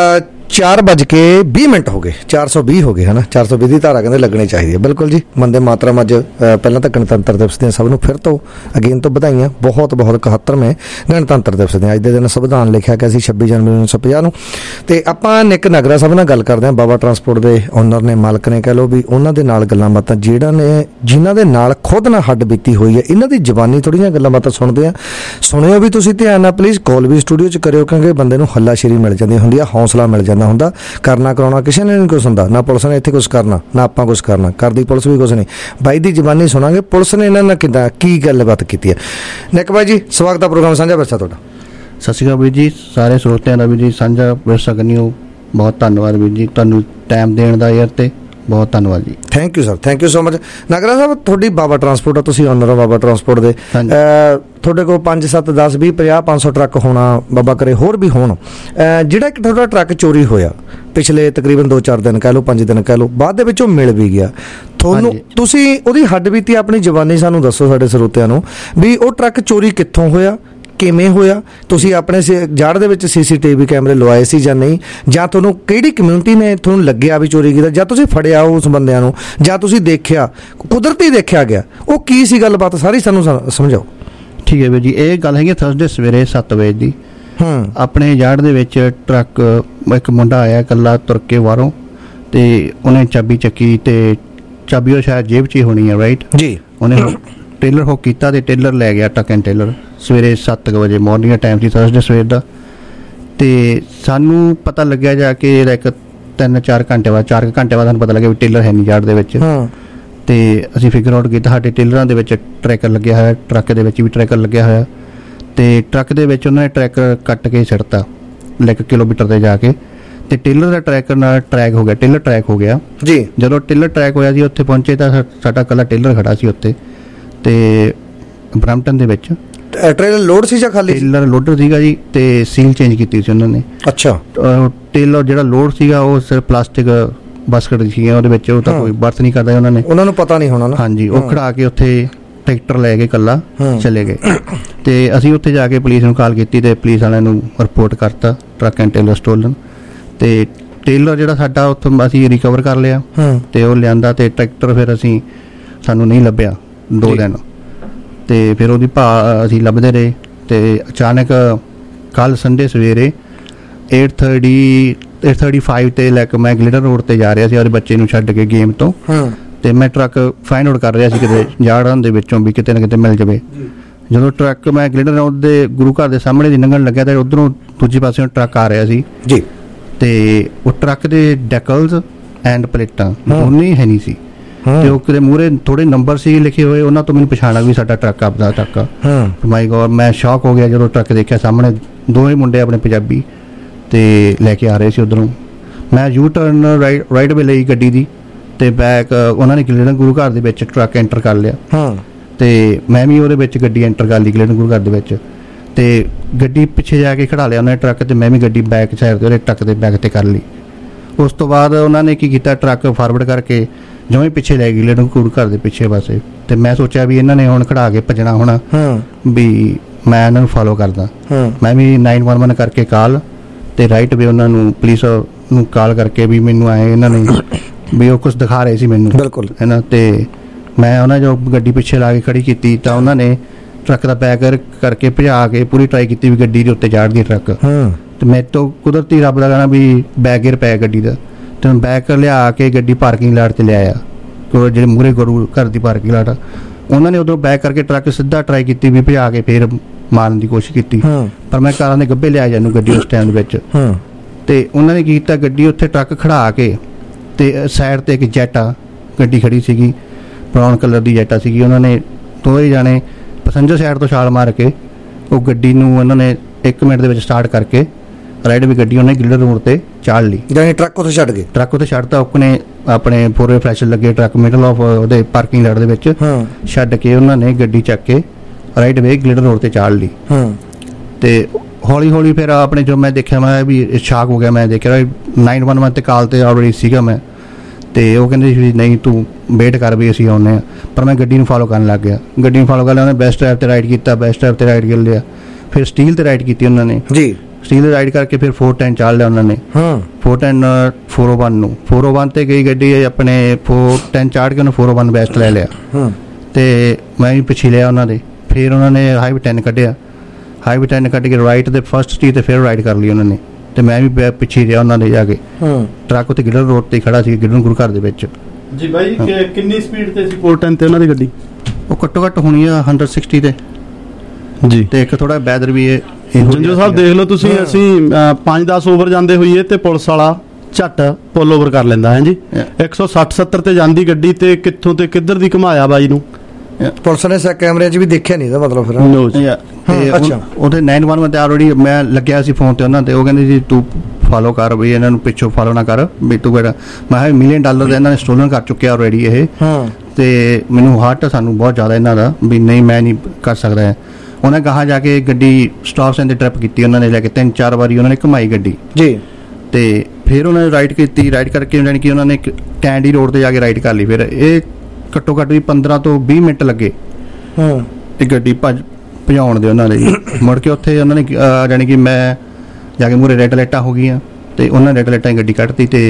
4:20 ਹੋ ਗਏ, 420 ਹੋ ਗਏ, ਹੈ ਨਾ। 420 ਦੀ ਧਾਰਾ ਕਹਿੰਦੇ ਲੱਗਣੀ ਚਾਹੀਦੀ ਹੈ। ਬਿਲਕੁਲ ਜੀ, ਵੰਦੇ ਮਾਤਰਮ। ਅੱਜ ਪਹਿਲਾਂ ਤਾਂ ਗਣਤੰਤਰ ਦਿਵਸ ਦੀਆਂ ਸਭ ਨੂੰ ਫਿਰ ਤੋਂ ਅਗੇਨ ਤੋਂ ਵਧਾਈਆਂ। ਬਹੁਤ 71ਵੇਂ ਗਣਤੰਤਰ ਦਿਵਸ ਦੀਆਂ। ਅੱਜ ਦੇ ਦਿਨ ਸੰਵਿਧਾਨ ਲਿਖਿਆ ਗਿਆ ਸੀ 26 ਜਨਵਰੀ 1950 ਨੂੰ। ਤੇ ਆਪਾਂ ਨਿੱਕ ਨਗਰਾ ਸਾਹਿਬ ਨਾਲ ਗੱਲ ਕਰਦੇ ਹਾਂ, ਬਾਬਾ ਟਰਾਂਸਪੋਰਟ ਦੇ ਓਨਰ ਨੇ, ਮਾਲਕ ਨੇ ਕਹਿ ਲਓ ਵੀ, ਉਹਨਾਂ ਦੇ ਨਾਲ ਗੱਲਾਂ ਬਾਤਾਂ ਜਿਨ੍ਹਾਂ ਦੇ ਨਾਲ ਖੁਦ ਨਾਲ ਹੱਡ ਬੀਤੀ ਹੋਈ ਹੈ, ਇਹਨਾਂ ਦੀ ਜ਼ਬਾਨੀ ਥੋੜ੍ਹੀਆਂ ਗੱਲਾਂ ਬਾਤਾਂ ਸੁਣਦੇ ਆ। ਸੁਣਿਓ ਵੀ ਤੁਸੀਂ ਧਿਆਨ ਨਾਲ ਪਲੀਜ਼, ਕਾਲ ਵੀ ਸਟੂਡੀਓ 'ਚ ਕਰਿਓ, ਕਿਉਂਕਿ ਬੰਦੇ ਨੂੰ ਹੱਲਾਸ਼ੇਰੀ ਮਿਲ ਜਾਂਦੀ ਹੁੰਦੀ ਆ, ਹੌਸਲਾ ਮਿਲ ਜਾਂਦਾ ਹੁੰਦਾ। ਕਰਨਾ ਕਰਾਉਣਾ ਕਿਸੇ ਨੇ ਨਹੀਂ ਕੁਛ ਹੁੰਦਾ, ਨਾ ਪੁਲਿਸ ਨੇ ਇੱਥੇ ਕੁਛ ਕਰਨਾ, ਨਾ ਆਪਾਂ ਕੁਛ ਕਰਨਾ, ਕਰਦੀ ਪੁਲਿਸ ਵੀ ਕੁਛ ਨਹੀਂ। ਬਾਈ ਦੀ ਜ਼ਬਾਨੀ ਸੁਣਾਂਗੇ, ਪੁਲਿਸ ਨੇ ਇਹਨਾਂ ਨਾਲ ਕਿੱਦਾਂ ਕੀ ਗੱਲਬਾਤ ਕੀਤੀ ਹੈ। ਨਿੱਕ ਬਾਈ ਜੀ, ਸਵਾਗਤ ਦਾ ਪ੍ਰੋਗਰਾਮ ਸਾਂਝਾ ਵਿਰਸਾ ਤੁਹਾਡਾ। ਸਤਿ ਸ਼੍ਰੀ ਅਕਾਲ ਵੀਰ ਜੀ, ਸਾਰੇ ਸਰੋਤਿਆਂ ਦਾ ਵੀਰ ਜੀ ਸਾਂਝਾ ਵਿਰਸਾ ਕਰਨੀਓ ਬਹੁਤ ਧੰਨਵਾਦ ਵੀਰ ਜੀ, ਤੁਹਾਨੂੰ ਟਾਈਮ ਦੇਣ ਦਾ ਯਾਰ, ਤੇ ਬਹੁਤ ਧੰਨਵਾਦ ਜੀ। Thank you sir, thank you so much. Nagra sahib, ਤੁਹਾਡੀ ਬਾਬਾ ਟਰਾਂਸਪੋਰਟ ਆ, ਤੁਸੀਂ ਓਨਰ ਹੋ ਬਾਬਾ ਟਰਾਂਸਪੋਰਟ ਦੇ। ਤੁਹਾਡੇ ਕੋਲ 5 7 10 20 50 500 ਟਰੱਕ ਹੋਣਾ, ਬਾਬਾ ਕਰੇ ਹੋਰ ਵੀ ਹੋਣ। ਜਿਹੜਾ ਇੱਕ ਤੁਹਾਡਾ ਟਰੱਕ ਚੋਰੀ ਹੋਇਆ ਪਿਛਲੇ ਤਕਰੀਬਨ 2-4 ਦਿਨ ਕਹਿ ਲਓ, 5 ਦਿਨ ਕਹਿ ਲਓ, ਬਾਅਦ ਦੇ ਵਿੱਚ ਉਹ ਮਿਲ ਵੀ ਗਿਆ ਤੁਹਾਨੂੰ, ਤੁਸੀਂ ਉਹਦੀ ਹੱਡ ਬੀਤੀ ਆਪਣੀ ਜ਼ਬਾਨੀ ਸਾਨੂੰ ਦੱਸੋ, ਸਾਡੇ ਸਰੋਤਿਆਂ ਨੂੰ, ਵੀ ਉਹ ਟਰੱਕ ਚੋਰੀ ਕਿੱਥੋਂ ਹੋਇਆ, ਕਿਵੇਂ ਹੋਇਆ, ਤੁਸੀਂ ਆਪਣੇ ਜਾੜ ਦੇ ਵਿੱਚ CCTV ਕੈਮਰੇ ਲਵਾਏ ਸੀ ਜਾਂ ਨਹੀਂ, ਜਾਂ ਤੁਹਾਨੂੰ ਕਿਹੜੀ ਕਮਿਊਨਿਟੀ ਨੇ ਤੁਹਾਨੂੰ ਲੱਗਿਆ ਵੀ ਚੋਰੀ ਕੀਤਾ, ਜਾਂ ਤੁਸੀਂ ਫੜਿਆ ਉਸ ਬੰਦਿਆਂ ਨੂੰ, ਜਾਂ ਤੁਸੀਂ ਦੇਖਿਆ, ਕੁਦਰਤੀ ਦੇਖਿਆ ਗਿਆ, ਉਹ ਕੀ ਸੀ ਗੱਲਬਾਤ, ਸਾਰੀ ਸਾਨੂੰ ਸਮਝਾਓ। ਠੀਕ ਹੈ ਵੀਰ ਜੀ, ਇਹ ਗੱਲ ਹੈਗੀ ਥਰਸਡੇ ਸਵੇਰੇ 7 ਵਜੇ ਦੀ। ਆਪਣੇ ਯਾਰਡ ਦੇ ਵਿੱਚ ਟਰੱਕ, ਇੱਕ ਮੁੰਡਾ ਆਇਆ ਇਕੱਲਾ ਤੁਰ ਕੇ ਬਾਹਰੋਂ, ਤੇ ਉਹਨੇ ਚਾਬੀ ਚੱਕੀ, ਤੇ ਚਾਬੀ ਉਹ ਸ਼ਾਇਦ ਜੇਬ 'ਚ ਹੀ ਹੋਣੀ ਹੈ, ਰਾਈਟ ਜੀ। ਉਹਨੇ ਟੇਲਰ ਹੋ ਕੀਤਾ ਤੇ ਟੇਲਰ ਲੈ ਗਿਆ, ਟਰੱਕ ਐਂਡ ਟੇਲਰ, ਸਵੇਰੇ 7 ਵਜੇ ਮਾਰਨਿੰਗ ਦਾ ਟਾਈਮ ਸੀ, ਥਰਸਡੇ ਸਵੇਰ ਦਾ। ਤੇ ਸਾਨੂੰ ਪਤਾ ਲੱਗਿਆ ਜਾ ਕੇ ਇੱਕ 3-4 ਘੰਟੇ ਬਾਅਦ, 4 ਘੰਟੇ ਬਾਅਦ ਸਾਨੂੰ ਪਤਾ ਲੱਗਿਆ ਵੀ ਟੇਲਰ ਹੈ ਨਹੀਂ ਯਾਰਡ ਦੇ ਵਿੱਚ। ਤੇ ਅਸੀਂ ਫਿਗਰ ਆਊਟ ਕੀਤਾ, ਸਾਡੇ ਟੇਲਰਾਂ ਦੇ ਵਿੱਚ ਟਰੈਕਰ ਲੱਗਿਆ ਹੋਇਆ, ਟਰੱਕ ਦੇ ਵਿੱਚ ਵੀ ਟਰੈਕਰ ਲੱਗਿਆ ਹੋਇਆ, ਤੇ ਟਰੱਕ ਦੇ ਵਿੱਚ ਉਹਨਾਂ ਨੇ ਟਰੈਕਰ ਕੱਟ ਕੇ ਸਿੱਟਤਾ 1 ਕਿਲੋਮੀਟਰ ਤੇ ਜਾ ਕੇ, ਤੇ ਟੇਲਰ ਦਾ ਟਰੈਕਰ ਨਾਲ ਟਰੈਕ ਹੋ ਗਿਆ, ਟੇਲਰ ਟਰੈਕ ਹੋ ਗਿਆ ਜੀ। ਜਦੋਂ ਟੇਲਰ ਟਰੈਕ ਹੋਇਆ ਸੀ, ਉੱਥੇ ਪਹੁੰਚੇ ਤਾਂ ਸਾਡਾ ਇਕੱਲਾ ਟੇਲਰ ਖੜਾ ਸੀ ਉੱਥੇ, ਤੇ ਬਰੈਂਪਟਨ ਦੇ ਵਿੱਚ। ਟ੍ਰੇਲਰ ਲੋਡ ਸੀ ਜਾਂ ਖਾਲੀ? ਟੇਲਰ ਲੋਡਰ ਸੀਗਾ ਜੀ, ਤੇ ਸੀਲ ਚੇਂਜ ਕੀਤੀ ਸੀ ਉਹਨਾਂ ਨੇ। ਅੱਛਾ। ਟੇਲਰ ਜਿਹੜਾ ਲੋਡ ਸੀਗਾ ਉਹ ਸਿਰਫ ਪਲਾਸਟਿਕ ਬਾਸਕਟ ਸੀਗਾ, ਉਹਦੇ ਵਿੱਚ ਉਹ ਤਾਂ ਕੋਈ ਵਰਤ ਨਹੀਂ ਕਰਦਾ ਉਹਨਾਂ ਨੇ, ਉਹਨਾਂ ਨੂੰ ਪਤਾ ਨਹੀਂ ਹੋਣਾ ਨਾ। ਹਾਂਜੀ, ਉਹ ਖੜਾ ਕੇ ਉੱਥੇ ਟਰੈਕਟਰ ਲੈ ਕੇ ਇਕੱਲਾ ਚਲੇ ਗਏ। ਤੇ ਅਸੀਂ ਉੱਥੇ ਜਾ ਕੇ ਪੁਲਿਸ ਨੂੰ ਕਾਲ ਕੀਤੀ, ਤੇ ਪੁਲਿਸ ਵਾਲਿਆਂ ਨੂੰ ਰਿਪੋਰਟ ਕਰਤਾ ਟਰੱਕ ਐਂਡ ਟੇਲਰ ਸਟੋਲਨ। ਤੇ ਟੇਲਰ ਜਿਹੜਾ ਸਾਡਾ ਉੱਥੋਂ ਅਸੀਂ ਰਿਕਵਰ ਕਰ ਲਿਆ, ਤੇ ਉਹ ਲਿਆਂਦਾ, ਤੇ ਟਰੈਕਟਰ ਫਿਰ ਸਾਨੂੰ ਨਹੀਂ ਲੱਭਿਆ 2 ਦਿਨ, ਤੇ ਫਿਰ ਉਹਦੀ ਅਸੀਂ ਲੱਭਦੇ ਰਹੇ। ਤੇ ਅਚਾਨਕ ਕੱਲ ਸੰਡੇ ਸਵੇਰੇ 8:35 ਤੇ ਮੈਂ ਗਲਿਡਰ ਰੋਡ ਤੇ ਜਾ ਰਿਹਾ ਸੀ ਉਹਦੇ ਬੱਚੇ ਨੂੰ ਛੱਡ ਕੇ ਗੇਮ ਤੋਂ, ਤੇ ਮੈਂ ਟਰੱਕ ਫਾਈਂਡ ਆਊਟ ਕਰ ਰਿਹਾ ਸੀ ਕਿਤੇ ਜਾੜਾਂ ਦੇ ਵਿੱਚੋਂ ਵੀ ਕਿਤੇ ਨਾ ਕਿਤੇ ਮਿਲ ਜਾਵੇ। ਜਦੋਂ ਟਰੱਕ ਮੈਂ ਗਲਿਡਰ ਰੋਡ ਦੇ ਗੁਰੂ ਘਰ ਦੇ ਸਾਹਮਣੇ ਦੀ ਲੰਘਣ ਲੱਗਿਆ, ਤੇ ਉਧਰੋਂ ਦੂਜੇ ਪਾਸਿਓਂ ਟਰੱਕ ਆ ਰਿਹਾ ਸੀ ਜੀ, ਤੇ ਉਹ ਟਰੱਕ ਦੇ ਡੈਕਲਸ ਐਂਡ ਪਲੇਟਾਂ ਦੋਨੇ ਹੈ ਨਹੀਂ ਸੀ, ਤੇ ਉਹ ਕਿਤੇ ਮੂਹਰੇ ਥੋੜੇ ਨੰਬਰ ਸੀ ਲਿਖੇ ਹੋਏ, ਉਹਨਾਂ ਤੋਂ ਮੈਨੂੰ ਪਛਾਣਾ ਵੀ ਸਾਡਾ ਟਰੱਕ ਆਪਦਾ ਟਰੱਕ ਆ। ਮਾਈ ਗॉड, ਮੈਂ ਸ਼ੌਕ ਹੋ ਗਿਆ ਜਦੋਂ ਟਰੱਕ ਦੇਖਿਆ ਸਾਹਮਣੇ, ਦੋਵੇਂ ਮੁੰਡੇ ਆਪਣੇ ਪੰਜਾਬੀ ਤੇ ਲੈ ਕੇ ਆ ਰਹੇ ਸੀ ਉਧਰੋਂ। ਮੈਂ ਯੂ ਟਰਨ ਰਾਈਟ ਵੇ ਲਈ ਗੱਡੀ ਦੀ, ਤੇ ਬੈਕ ਉਹਨਾਂ ਨੇ ਗਲਿਡਨ ਗੁਰੂ ਘਰ ਦੇ ਵਿੱਚ ਟਰੱਕ ਐਂਟਰ ਕਰ ਲਿਆ, ਤੇ ਮੈਂ ਵੀ ਉਹਦੇ ਵਿੱਚ ਗੱਡੀ ਐਂਟਰ ਕਰ ਲਈ ਗਲਿਡਨ ਗੁਰੂ ਘਰ ਦੇ ਵਿੱਚ, ਤੇ ਗੱਡੀ ਪਿੱਛੇ ਜਾ ਕੇ ਖੜਾ ਲਿਆ ਉਹਨਾਂ ਨੇ ਟਰੱਕ, ਤੇ ਮੈਂ ਵੀ ਗੱਡੀ ਬੈਕ ਸਾਈਡ ਤੇ ਉਹਦੇ ਟਰੱਕ ਦੇ ਬੈਕ ਤੇ ਕਰ ਲਈ। ਉਸ ਤੋਂ ਬਾਅਦ ਉਹਨਾਂ ਨੇ ਕੀ ਕੀਤਾ, ਟਰੱਕ ਫਾਰਵਰਡ ਕਰਕੇ ਜਿਵੇਂ ਪਿੱਛੇ ਲੈ ਗਈ ਲੀਡਰ ਕੂੜ ਘਰ ਦੇ ਪਿੱਛੇ ਪਾਸੇ। ਤੇ ਮੈਂ ਸੋਚਿਆ ਵੀ ਇਹਨਾਂ ਨੇ ਹੁਣ ਖੜਾ ਕੇ ਭੱਜਣਾ ਹੋਣਾ ਵੀ ਮੈਂ ਇਹਨਾਂ ਨੂੰ ਫਾਲੋ ਕਰਦਾ। ਮੈਂ ਵੀ 911 ਕਰਕੇ ਕਾਲ ਤੇ ਰਾਈਟ ਵੇ ਉਹਨਾਂ ਨੂੰ ਪੁਲਿਸ ਨੂੰ ਕਾਲ ਕਰਕੇ ਵੀ ਮੈਨੂੰ ਆਏ ਇਹਨਾਂ ਨੇ ਵੀ ਉਹ ਕੁਝ ਦਿਖਾ ਰਹੇ ਸੀ ਮੈਨੂੰ ਬਿਲਕੁਲ ਹੈ ਨਾ। ਤੇ ਮੈਂ ਉਹਨਾਂ ਜੋ ਗੱਡੀ ਪਿੱਛੇ ਲਾ ਕੇ ਖੜੀ ਕੀਤੀ ਤਾਂ ਉਹਨਾਂ ਨੇ ਟਰੱਕ ਦਾ ਬੈਕ ਕਰਕੇ ਭਜਾ ਕੇ ਪੂਰੀ ਟਰਾਈ ਕੀਤੀ ਵੀ ਗੱਡੀ ਦੇ ਉੱਤੇ ਚਾੜ੍ਹਦੀ ਟਰੱਕ। ਤੇ ਮੈਂ ਤੋਂ ਕੁਦਰਤੀ ਰੱਬ ਦਾ ਕਹਿਣਾ ਵੀ ਬੈਕ ਗੇਅਰ ਪੈ ਗੱਡੀ ਦਾ ਤੇ ਮੈਂ ਬੈਕ ਲਿਆ ਕੇ ਗੱਡੀ ਪਾਰਕਿੰਗ ਲਾਟ 'ਚ ਲਿਆਇਆ ਜਿਹੜੇ ਮੂਹਰੇ ਗੁਰੂ ਘਰ ਦੀ ਪਾਰਕਿੰਗ ਲਾਟ ਆ। ਉਹਨਾਂ ਨੇ ਉਧਰੋਂ ਬੈਕ ਕਰਕੇ ਟਰੱਕ ਸਿੱਧਾ ਟਰਾਈ ਕੀਤੀ ਵੀ ਭਜਾ ਕੇ ਫੇਰ ਮਾਰਨ ਦੀ ਕੋਸ਼ਿਸ਼ ਕੀਤੀ ਪਰ ਮੈਂ ਕਾਰਾਂ ਦੇ ਗੱਭੇ ਲਿਆ ਜਾਨੂੰ ਗੱਡੀ ਉਸ ਟਾਈਮ ਦੇ ਵਿੱਚ। ਤੇ ਉਹਨਾਂ ਨੇ ਕੀ ਕੀਤਾ ਗੱਡੀ ਉੱਥੇ ਟਰੱਕ ਖੜਾ ਕੇ ਤੇ ਸਾਈਡ ਤੇ ਇੱਕ ਜੈਟਾ ਗੱਡੀ ਖੜੀ ਸੀਗੀ ਬਰਾਊਨ ਕਲਰ ਦੀ ਜੈਟਾ ਸੀਗੀ। ਉਹਨਾਂ ਨੇ ਦੋਵੇਂ ਜਾਣੇ ਪੈਸੰਜਰ ਸਾਈਡ ਤੋਂ ਛਾਲ ਮਾਰ ਕੇ ਉਹ ਗੱਡੀ ਨੂੰ ਉਹਨਾਂ ਨੇ 1 ਮਿੰਟ ਦੇ ਵਿੱਚ ਸਟਾਰਟ ਕਰਕੇ ਰਾਈਡ ਵੀ ਗੱਡੀ ਉਹਨੇ ਗਿਲਰ ਰੋਡ ਤੇ ਚਾੜ ਲਈ। ਯਾਨੀ ਟਰੱਕ ਉੱਥੇ ਛੱਡ ਗਏ। ਟਰੱਕ ਉੱਥੇ ਛੱਡਤਾ ਉਹਨੇ ਆਪਣੇ ਪੂਰੇ ਫਲੈਸ਼ ਲੱਗੇ ਟਰੱਕ ਮਿਡਲ ਆਫ ਉਹਦੇ ਪਾਰਕਿੰਗ ਲਾਟ ਦੇ ਵਿੱਚ ਛੱਡ ਕੇ ਉਹਨਾਂ ਨੇ ਗੱਡੀ ਚੱਕ ਕੇ ਰਾਈਟ ਵੇ ਗਿਲਰ ਰੋਡ ਤੇ ਚਾੜ ਲਈ। ਤੇ ਹੌਲੀ ਹੌਲੀ ਫਿਰ ਆਪਣੇ ਜੋ ਮੈਂ ਦੇਖਿਆ ਮੈਂ ਵੀ ਸ਼ਾਕ ਹੋ ਗਿਆ। ਮੈਂ ਦੇਖਿਆ 911 ਤੇ ਕਾਲ ਤੇ ਆਲਰੇਡੀ ਸੀਗਾ ਮੈਂ। ਤੇ ਉਹ ਕਹਿੰਦੇ ਸੀ ਨਹੀਂ ਤੂੰ ਵੇਟ ਕਰ ਵੀ ਅਸੀਂ ਆਉਂਦੇ ਹਾਂ। ਪਰ ਮੈਂ ਗੱਡੀ ਨੂੰ ਫਾਲੋ ਕਰਨ ਲੱਗ ਗਿਆ। ਗੱਡੀ ਨੂੰ ਫਾਲੋ ਕਰ ਲਿਆ ਉਹਨੇ ਬੈਸਟ ਡਰਾਈਵ ਤੇ ਰਾਈਡ ਕੀਤਾ ਬੈਸਟ ਡਰਾਈਵ ਤੇ ਰਾਈਡ ਕਰ ਲਿਆ। ਫਿਰ ਸਟੀਲ ਤੇ ਰਾਈਡ ਕੀਤੀ ਉਹਨਾਂ ਨੇ ਜੀ ਸਟੀਲ ਰਾਈਡ ਕਰਕੇ ਫਿਰ 410 ਚਾੜ ਲਿਆ ਉਹਨਾਂ ਨੇ 410 401 ਨੂੰ 401 ਤੇ ਗਈ ਗੱਡੀ ਆਪਣੇ 410 ਚਾੜ ਕੇ ਉਹਨੇ 401 ਬੈਸਟ ਲੈ ਲਿਆ। ਤੇ ਮੈਂ ਵੀ ਪਿੱਛੇ ਲਿਆ ਉਹਨਾਂ ਦੇ। ਫਿਰ ਉਹਨਾਂ ਨੇ ਹਾਈਵੇ 10 ਕੱਢਿਆ ਹਾਈਵੇ 10 ਕੱਢ ਕੇ ਰਾਈਟ ਤੇ ਫਸਟ ਸਟੀਲ ਤੇ ਫਿਰ ਰਾਈਡ ਕਰ ਲਈ ਉਹਨਾਂ ਨੇ। ਤੇ ਮੈਂ ਵੀ ਪਿੱਛੇ ਰਿਹਾ ਉਹਨਾਂ ਦੇ ਜਾ ਕੇ ਟਰੱਕ ਉੱਤੇ ਗਿਲਰ ਰੋਡ ਤੇ ਖੜਾ ਸੀ ਗਿਲਰ ਗੁਰੂ ਘਰ ਦੇ ਵਿੱਚ। ਜੀ ਬਾਈ ਕਿੰਨੀ ਸਪੀਡ ਤੇ ਸੀ 410 ਤੇ ਉਹਨਾਂ ਦੀ ਗੱਡੀ? ਉਹ ਘੱਟੋ ਘੱਟ ਹੋਣੀ ਆ 160 ਤੇ ਜੀ। ਤੇ ਇੱਕ ਥੋੜਾ ਵੈਦਰ ਵੀ ਜੰਜੂ ਸਾਹਿਬ ਦੇਖ ਲਓ ਤੁਸੀਂ ਅਸੀਂ 5-10 ਓਵਰ ਜਾਂਦੇ ਹੋਈਏ ਤੇ ਪੁਲਿਸ ਵਾਲਾ ਝੱਟ ਪੁੱਲ ਓਵਰ ਕਰ ਲੈਂਦਾ ਹੈ ਜੀ। 160-70 ਤੇ ਜਾਂਦੀ ਗੱਡੀ ਤੇ ਕਿੱਥੋਂ ਤੇ ਕਿੱਧਰ ਦੀ ਘੁਮਾਇਆ ਬਾਈ ਨੂੰ ਪੁਲਿਸ ਨੇ ਕੈਮਰੇ 'ਚ ਵੀ ਦੇਖਿਆ ਨਹੀਂ ਇਹਦਾ ਮਤਲਬ ਫਿਰ ਅੱਛਾ ਉਹਦੇ 911 ਤੇ ਆਲਰੇਡੀ ਮੈਂ ਲੱਗਿਆ ਸੀ ਫੋਨ ਤੇ ਉਹਨਾਂ ਤੇ। ਉਹ ਕਹਿੰਦੇ ਜੀ ਤੂੰ ਫਾਲੋ ਕਰ ਵੀ ਇਹਨਾਂ ਨੂੰ ਪਿੱਛੋਂ ਫਾਲੋ ਨਾ ਕਰ ਵੀ ਤੂੰ ਕਿਹੜਾ। ਮੈਂ $1 ਮਿਲੀਅਨ ਦਾ ਇਹਨਾਂ ਨੇ ਸਟੋਲਨ ਕਰ ਚੁੱਕਿਆ ਆਲਰੇਡੀ ਇਹ। ਤੇ ਮੈਨੂੰ ਹਾਰਟ ਸਾਨੂੰ ਬਹੁਤ ਜ਼ਿਆਦਾ ਇਹਨਾਂ ਦਾ ਵੀ ਨਹੀਂ ਮੈਂ ਨਹੀਂ ਕਰ ਸਕਦਾ। ਉਹਨੇ ਕਹਾ ਜਾ ਕੇ ਗੱਡੀ ਸਟਾਪ ਸਾਈਨ ਤੇ ਟ੍ਰਿਪ ਕੀਤੀ ਉਹਨਾਂ ਨੇ ਲੈ ਕੇ 3-4 ਵਾਰੀ ਉਹਨਾਂ ਨੇ ਘੁਮਾਈ ਗੱਡੀ ਜੀ। ਤੇ ਫਿਰ ਉਹਨਾਂ ਨੇ ਰਾਈਡ ਕੀਤੀ ਰਾਈਡ ਕਰਕੇ ਜਾਣੀ ਕਿ ਉਹਨਾਂ ਨੇ ਕੈਂਡੀ ਰੋਡ ਤੇ ਜਾ ਕੇ ਰਾਈਡ ਕਰ ਲਈ। ਫਿਰ ਇਹ ਘੱਟੋ ਘੱਟ ਵੀ 15 ਤੋਂ 20 ਮਿੰਟ ਲੱਗੇ ਇਹ ਗੱਡੀ ਭਜਾਉਣ ਦੇ ਉਹਨਾਂ ਦੇ। ਮੁੜ ਕੇ ਉੱਥੇ ਉਹਨਾਂ ਨੇ ਜਾਣੀ ਕਿ ਮੈਂ ਜਾ ਕੇ ਮੂਹਰੇ ਰੈੱਡ ਲਾਈਟਾਂ ਹੋ ਗਈਆਂ ਤੇ ਉਹਨਾਂ ਨੇ ਰੈੱਡ ਲਾਈਟਾਂ ਗੱਡੀ ਕੱਢਤੀ ਤੇ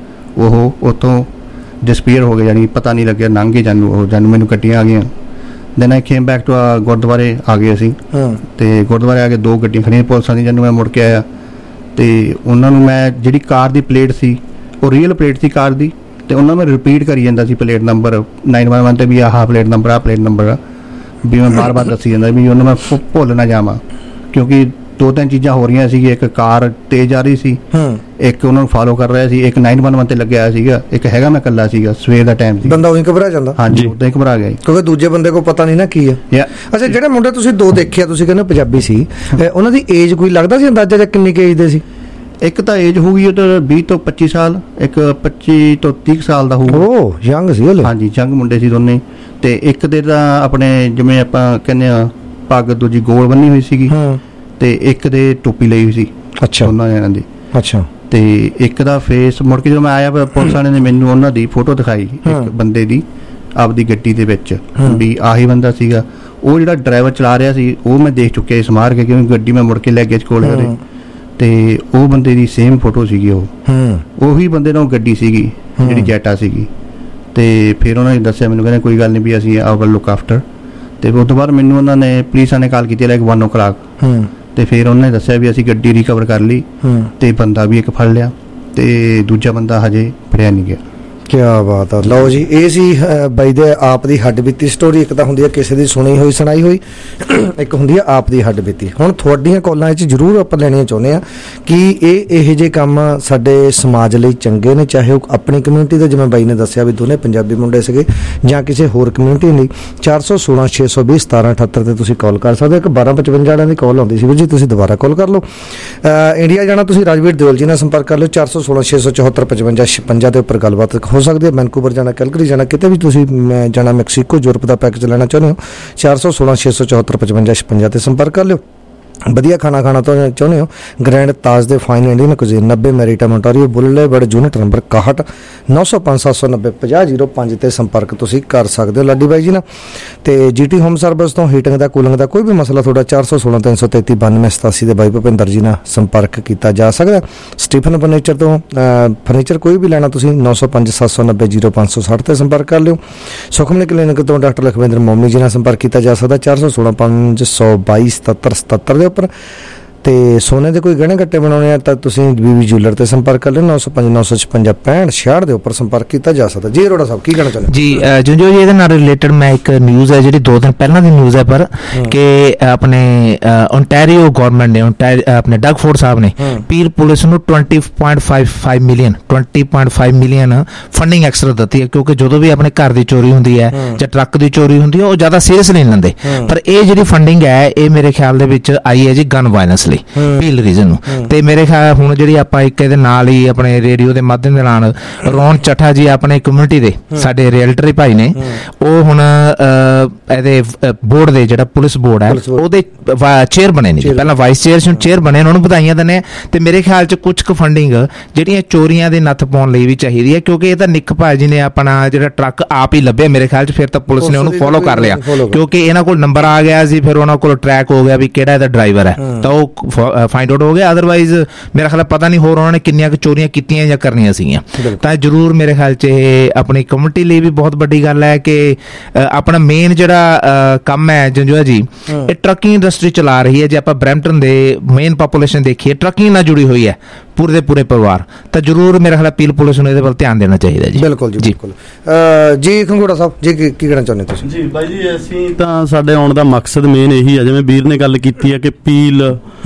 ਉਹ ਉੱਥੋਂ ਡਿਸਪੀਅਰ ਹੋ ਗਏ। ਜਾਣੀ ਪਤਾ ਨਹੀਂ ਲੱਗਿਆ ਲੰਘ ਗਏ ਜਾਨੂੰ ਮੈਨੂੰ ਗੱਡੀਆਂ ਆ ਗਈਆਂ। Then I came back to ਗੁਰਦੁਆਰੇ ਆ ਗਏ ਅਸੀਂ। ਤੇ ਗੁਰਦੁਆਰੇ ਆ ਕੇ 2 ਗੱਡੀਆਂ ਖੜੀਆਂ ਪੁਲਿਸਾਂ ਦੀ। ਜਦੋਂ ਮੈਂ ਮੁੜ ਕੇ ਆਇਆ ਤੇ ਉਹਨਾਂ ਨੂੰ ਮੈਂ ਜਿਹੜੀ ਕਾਰ ਦੀ ਪਲੇਟ ਸੀ ਉਹ ਰੀਅਲ ਪਲੇਟ ਸੀ ਕਾਰ ਦੀ। ਤੇ ਉਹਨਾਂ ਨੂੰ ਰਿਪੀਟ ਕਰੀ ਜਾਂਦਾ ਸੀ ਪਲੇਟ ਨੰਬਰ 911 ਤੇ ਵੀ ਆਹ ਪਲੇਟ ਨੰਬਰ ਆ ਪਲੇਟ ਨੰਬਰ ਆ ਵੀ ਮੈਂ ਬਾਰ-ਬਾਰ ਦੱਸੀ ਜਾਂਦਾ ਵੀ ਉਹਨੂੰ ਮੈਂ ਭੁੱਲ ਨਾ ਜਾਵਾਂ ਕਿਉਂਕਿ 2-3 ਚੀਜ਼ਾਂ ਹੋ ਰਹੀਆਂ ਸੀ। ਇੱਕ ਕਾਰ ਤੇਜ਼ ਆ ਰਹੀ ਸੀ ਇੱਕ ਉਹਨਾਂ ਨੂੰ ਫਾਲੋ ਕਰ ਰਿਹਾ ਸੀ ਇੱਕ 911 ਤੇ ਲੱਗਿਆ ਹੋਇਆ ਸੀਗਾ ਇੱਕ ਹੈਗਾ ਮੈਂ ਇਕੱਲਾ ਸੀਗਾ ਸਵੇਰ ਦਾ ਟਾਈਮ ਸੀ। ਬੰਦਾ ਉਹੀ ਘਬਰਾ ਜਾਂਦਾ। ਹਾਂਜੀ ਉਦਾਂ ਹੀ ਘਬਰਾ ਗਿਆ ਕਿਉਂਕਿ ਦੂਜੇ ਬੰਦੇ ਕੋਲ ਪਤਾ ਨਹੀਂ ਨਾ ਕੀ ਹੈ। ਅੱਛਾ ਜਿਹੜੇ ਮੁੰਡੇ ਤੁਸੀਂ 2 ਦੇਖਿਆ ਤੁਸੀਂ ਕਹਿੰਦੇ ਪੰਜਾਬੀ ਸੀ ਉਹਨਾਂ ਦੀ ਏਜ ਕੋਈ ਲੱਗਦਾ ਸੀ ਅੰਦਾਜ਼ਾ ਜਾਂ ਕਿੰਨੀ ਕੁ ਏਜ ਦੇ ਸੀ? ਇੱਕ ਤਾਂ ਏਜ ਹੋਊਗੀ ਉਹ 20 ਤੋਂ 25 ਸਾਲ ਇੱਕ 25 ਤੋਂ 30 ਸਾਲ ਦਾ ਹੋਊਗਾ। ਉਹ ਯੰਗ ਸੀ ਹਲੇ। ਹਾਂਜੀ ਯੰਗ ਮੁੰਡੇ ਸੀ ਦੋਨੇ। ਤੇ ਇੱਕ ਦੇ ਤਾਂ ਆਪਣੇ ਜਿਵੇਂ ਆਪਾਂ ਕਹਿੰਦੇ ਆ ਪੱਗ ਦੂਜੀ ਗੋਲ ਬੰਨੀ ਹੋਈ ਸੀਗੀ ਤੇ ਇੱਕ ਦੇ ਟੋਪੀ ਲਈ ਹੋਈ ਸੀ। ਅੱਛਾ ਉਹਨਾਂ ਜਣਾਂ ਦੀ। ਅੱਛਾ ਤੇ ਇੱਕ ਦਾ ਫੇਸ ਮੁੜ ਕੇ ਜਦੋਂ ਮੈਂ ਆਇਆ ਪੁਲਿਸ ਵਾਲਿਆਂ ਨੇ ਮੈਨੂੰ ਉਹਨਾਂ ਦੀ ਫੋਟੋ ਦਿਖਾਈ ਇੱਕ ਬੰਦੇ ਦੀ ਆਪਦੀ ਗੱਡੀ ਦੇ ਵਿੱਚ ਵੀ ਆਹੀ ਬੰਦਾ ਸੀਗਾ। ਉਹ ਜਿਹੜਾ ਡਰਾਈਵਰ ਚਲਾ ਰਿਹਾ ਸੀ ਉਹ ਮੈਂ ਦੇਖ ਚੁੱਕਿਆ ਇਸ ਮਾਰ ਕੇ ਕਿਉਂਕਿ ਗੱਡੀ ਮੈਂ ਮੁੜ ਕੇ ਲੈ ਗਿਆ ਕੋਲ ਕਰੇ ਤੇ ਉਹ ਬੰਦੇ ਦੀ ਸੇਮ ਫੋਟੋ ਸੀਗੀ। ਉਹ ਉਹੀ ਬੰਦੇ ਨਾਲ ਗੱਡੀ ਸੀਗੀ ਜਿਹੜੀ ਜੈਟਾ ਸੀਗੀ। ਤੇ ਫਿਰ ਉਹਨਾਂ ਨੇ ਦੱਸਿਆ ਮੈਨੂੰ ਕਹਿੰਦੇ ਕੋਈ ਗੱਲ ਨਹੀਂ ਵੀ ਅਸੀਂ ਆਵਰ ਲੁੱਕ ਆਫਟਰ। ਤੇ ਉਸ ਤੋਂ ਬਾਅਦ ਮੈਨੂੰ ਉਹਨਾਂ ਨੇ ਪੁਲਿਸਾਂ ਨੇ ਕਾਲ ਕੀਤੀ ਲਾਈਕ 1 o'clock ਤੇ ਫਿਰ ਉਹਨਾਂ ਨੇ ਦੱਸਿਆ ਵੀ ਅਸੀਂ ਗੱਡੀ ਰਿਕਵਰ ਕਰ ਲਈ ਤੇ ਬੰਦਾ ਵੀ ਇੱਕ ਫੜ ਲਿਆ ਤੇ ਦੂਜਾ ਬੰਦਾ ਹਜੇ ਫੜਿਆ ਨਹੀਂ ਗਿਆ। ਕੀ ਬਾਤ ਆ। ਲਓ ਜੀ ਇਹ ਸੀ ਬਾਈ ਦੇ ਆਪ ਦੀ ਹੱਡ ਬੀਤੀ ਸਟੋਰੀ। ਇੱਕ ਤਾਂ ਹੁੰਦੀ ਹੈ ਕਿਸੇ ਦੀ ਸੁਣੀ ਹੋਈ ਸੁਣਾਈ ਹੋਈ ਇੱਕ ਹੁੰਦੀ ਹੈ ਆਪ ਦੀ ਹੱਡ ਬੀਤੀ। ਹੁਣ ਤੁਹਾਡੀਆਂ ਕਾਲਾਂ 'ਚ ਜ਼ਰੂਰ ਆਪਾਂ ਲੈਣੀਆਂ ਚਾਹੁੰਦੇ ਹਾਂ ਕਿ ਇਹੋ ਜਿਹੇ ਕੰਮ ਸਾਡੇ ਸਮਾਜ ਲਈ ਚੰਗੇ ਨੇ ਚਾਹੇ ਉਹ ਆਪਣੀ ਕਮਿਊਨਿਟੀ ਦੇ ਜਿਵੇਂ ਬਾਈ ਨੇ ਦੱਸਿਆ ਵੀ ਦੋਨੇ ਪੰਜਾਬੀ ਮੁੰਡੇ ਸੀਗੇ ਜਾਂ ਕਿਸੇ ਹੋਰ ਕਮਿਊਨਿਟੀ ਲਈ 416 620 1778 ਤੇ ਤੁਸੀਂ ਕਾਲ ਕਰ ਸਕਦੇ ਹੋ। ਇੱਕ 1255 ਵਾਲਿਆਂ ਦੀ ਕਾਲ ਆਉਂਦੀ ਸੀ ਵੀਰ ਜੀ ਤੁਸੀਂ ਦੁਬਾਰਾ ਕਾਲ ਕਰ ਲਓ। ਇੰਡੀਆ ਜਾਣਾ ਤੁਸੀਂ ਰਾਜਵੀਰ ਦਿਓਲ ਜੀ ਨਾਲ ਸੰਪਰਕ ਕਰ ਲਿਓ 416 674 55 56 ਦੇ ਉੱਪਰ ਗੱਲਬਾਤ ਹੋ ਸਕਦੀ ਹੈ। ਵੈਨਕੂਵਰ ਜਾਣਾ ਕੈਲਗਰੀ ਜਾਣਾ ਕਿਤੇ ਵੀ ਤੁਸੀਂ ਜਾਣਾ ਮੈਕਸੀਕੋ ਯੂਰਪ ਦਾ ਪੈਕੇਜ ਲੈਣਾ ਚਾਹੁੰਦੇ ਹੋ 416 674 55 56 ਤੇ ਸੰਪਰਕ ਕਰ ਲਿਓ। ਵਧੀਆ ਖਾਣਾ ਖਾਣਾ ਤੋਂ ਚਾਹੁੰਦੇ ਹੋ, ਗ੍ਰੈਂਡ ਤਾਜ ਦੇ fine Indian cuisine 90 Maritime ontario boulevard unit number 61 905 790 5005 ਤੇ ਸੰਪਰਕ ਤੁਸੀਂ ਕਰ ਸਕਦੇ ਹੋ ਲਾਡੀ ਬਾਈ ਜੀ ਨਾਲ। ਤੇ GT ਹੋਮ ਸਰਵਿਸ ਤੋਂ ਹੀਟਿੰਗ ਦਾ ਕੂਲਿੰਗ ਦਾ ਕੋਈ ਵੀ ਮਸਲਾ ਤੁਹਾਡਾ 416 333 9287 ਦੇ ਬਾਈ ਭੁਪਿੰਦਰ ਜੀ ਨਾਲ ਸੰਪਰਕ ਕੀਤਾ ਜਾ ਸਕਦਾ। ਸਟੀਫਨ ਫਰਨੀਚਰ ਤੋਂ ਫਰਨੀਚਰ ਕੋਈ ਵੀ ਲੈਣਾ ਤੁਸੀਂ 905 790 0560 ਤੇ ਸੰਪਰਕ ਕਰ ਲਿਓ। ਸੁਖਮਨੀ ਕਲੀਨਿਕ ਤੋਂ ਡਾਕਟਰ ਲਖਵਿੰਦਰ ਮੋਮੀ ਜੀ ਨਾਲ ਸੰਪਰਕ ਕੀਤਾ ਜਾ ਸਕਦਾ 416 522 77 77 ਦੇ ਉੱਪਰ। ਤੇ ਸੋਨੇ ਦੇ ਕੋਈ ਗਹਿਣੇ ਗੱਟੇ ਬਣਾਉਣੇ ਆ ਤਾਂ ਤੁਸੀਂ ਬੀਬੀ ਜੂਲਰ ਤੇ ਸੰਪਰਕ ਕਰ ਲਿਓ 905 956 65 ਦੇ ਉੱਪਰ ਸੰਪਰਕ ਕੀਤਾ ਜਾ ਸਕਦਾ ਜੀ। ਅਰੋੜਾ ਸਾਹਿਬ ਕੀ ਕਹਿਣਾ ਚਾਹੁੰਦੇ ਜੀ? ਜੋ ਇਹਦੇ ਨਾਲ ਰਿਲੇਟਡ ਮੈਂ ਇੱਕ ਨਿਊਜ਼ ਹੈ ਜਿਹੜੀ 2 ਦਿਨ ਪਹਿਲਾਂ ਦੀ ਨਿਊਜ਼ ਹੈ ਪਰ ਕਿ ਆਪਣੇ ontario ਗਵਰਨਮੈਂਟ ਨੇ ਆਪਣੇ ਡਗ ਫੋਰਡ ਸਾਹਿਬ ਨੇ ਪੀਲ ਪੁਲਿਸ ਨੂੰ 20.5 ਮਿਲੀਅਨ ਫੰਡਿੰਗ ਐਕਸਟਰਾ ਦਿੱਤੀ ਹੈ ਕਿਉਂਕਿ ਜਦੋਂ ਵੀ ਆਪਣੇ ਘਰ ਦੀ ਚੋਰੀ ਹੁੰਦੀ ਹੈ ਜਾਂ ਟਰੱਕ ਦੀ ਚੋਰੀ ਹੁੰਦੀ ਹੈ ਉਹ ਜ਼ਿਆਦਾ ਸੀਰੀਅਸ ਨਹੀਂ ਲੈਂਦੇ। ਪਰ ਇਹ ਜਿਹੜੀ ਫੰਡਿੰਗ ਹੈ ਇਹ ਮੇਰੇ ਖਿਆਲ ਦੇ ਵਿੱਚ ਆਈ ਹੈ ਜੀ ਗਨ ਵਾਇਲੈਂਸ ਲਈ ਪੀਲ ਰੀਜਨ ਨੂੰ। ਤੇ ਮੇਰੇ ਖਿਆਲ ਹੁਣ ਜਿਹੜੀ ਆਪਾਂ ਇੱਕ ਇਹਦੇ ਨਾਲ ਹੀ ਆਪਣੇ ਰੇਡੀਓ ਦੇ ਮਾਧਿਅਮ ਦੇ ਨਾਲ ਰੌਣ ਚੱਠਾ ਜੀ ਆਪਣੇ ਕਮਿਊਨਿਟੀ ਦੇ ਸਾਡੇ ਰੀਅਲਟਰੀ ਭਾਈ ਨੇ ਉਹ ਹੁਣ ਇਹਦੇ ਬੋਰਡ ਦੇ ਜਿਹੜਾ ਪੁਲਿਸ ਬੋਰਡ ਹੈ ਉਹਦੇ ਚੇਅਰ ਬਣੇ ਨੇ। ਪਹਿਲਾਂ ਵਾਈਸ ਚੇਅਰ ਬਣੇ ਉਹਨਾਂ ਨੂੰ ਵਧਾਈਆਂ ਦਿੰਦੇ। ਤੇ ਮੇਰੇ ਖਿਆਲ ਚ ਕੁਝ ਕੁ ਫੰਡਿੰਗ ਜਿਹੜੀਆਂ ਚੋਰੀਆਂ ਦੇ ਨੱਥ ਪਾਉਣ ਲਈ ਵੀ ਚਾਹੀਦੀ ਹੈ ਕਿਉਂਕਿ ਇਹ ਤਾਂ ਨਿੱਕ ਭਾਈ ਜੀ ਨੇ ਆਪਣਾ ਜਿਹੜਾ ਟਰੱਕ ਆਪ ਹੀ ਲੱਭਿਆ ਮੇਰੇ ਖਿਆਲ ਚ ਫਿਰ ਤਾਂ ਪੁਲਿਸ ਨੇ ਉਹਨੂੰ ਫੋਲੋ ਕਰ ਲਿਆ ਕਿਉਂਕਿ ਇਹਨਾਂ ਕੋਲ ਨੰਬਰ ਆ ਗਿਆ ਸੀ ਫਿਰ ਉਹਨਾਂ ਕੋਲ ਟਰੈਕ ਹੋ ਗਿਆ ਵੀ ਕਿਹੜਾ ਇਹਦਾ ਡਰਾਈਵਰ ਹੈ ਤਾਂ ਉਹ ਫਾਈਂਡ ਆਊਟ ਹੋ ਗਿਆ। ਅਦਰਵਾਈਜ਼ ਮੇਰਾ ਖਿਆਲ ਪਤਾ ਨਹੀਂ ਹੋਰ ਉਹਨਾਂ ਨੇ ਕਿੰਨੀਆਂ ਕੁ ਚੋਰੀਆਂ ਕੀਤੀਆਂ ਜਾਂ ਕਰਨੀਆਂ ਸੀਗੀਆਂ। ਤਾਂ ਜ਼ਰੂਰ ਮੇਰੇ ਖਿਆਲ ਚ ਇਹ ਆਪਣੀ ਕਮਿਊਨਿਟੀ ਲਈ ਵੀ ਬਹੁਤ ਵੱਡੀ ਗੱਲ ਹੈ ਕਿ ਆਪਣਾ ਮੇਨ ਜਿਹੜਾ ਕੰਮ ਹੈ ਜੰਜੂਆ ਜੀ ਇਹ ਟਰੱਕਿੰਗ ਇੰਡਸਟਰੀ ਚਲਾ ਰਹੀ ਹੈ। ਜੇ ਆਪਾਂ ਬਰੈਂਪਟਨ ਦੇ ਮੇਨ ਪਾਪੂਲੇਸ਼ਨ ਦੇਖੀਏ ਟਰੱਕਿੰਗ ਨਾਲ ਜੁੜੀ ਹੋਈ ਹੈ ਪੂਰੇ ਦੇ ਪੂਰੇ ਪਰਿਵਾਰ। ਤਾਂ ਜ਼ਰੂਰ ਮੇਰਾ ਖਿਆਲ ਪੀਲ ਪੁਲਿਸ ਨੂੰ ਇਹਦੇ ਵੱਲ ਧਿਆਨ ਦੇਣਾ ਚਾਹੀਦਾ ਜੀ। ਬਿਲਕੁਲ ਜੀ ਬਿਲਕੁਲ ਜੀ। ਖੰਗੂੜਾ ਸਾਹਿਬ ਜੀ ਕੀ ਕਹਿਣਾ ਚਾਹੁੰਦੇ ਤੁਸੀਂ? ਜੀ ਬਾਈ ਜੀ ਅਸੀਂ ਤਾਂ ਸਾਡੇ ਆਉਣ ਦਾ ਮਕਸਦ ਮੇਨ ਇਹੀ ਹੈ ਜਿਵੇਂ ਵੀਰ ਨੇ ਗੱਲ ਕੀਤੀ ਹੈ ਕਿ ਪੀਲ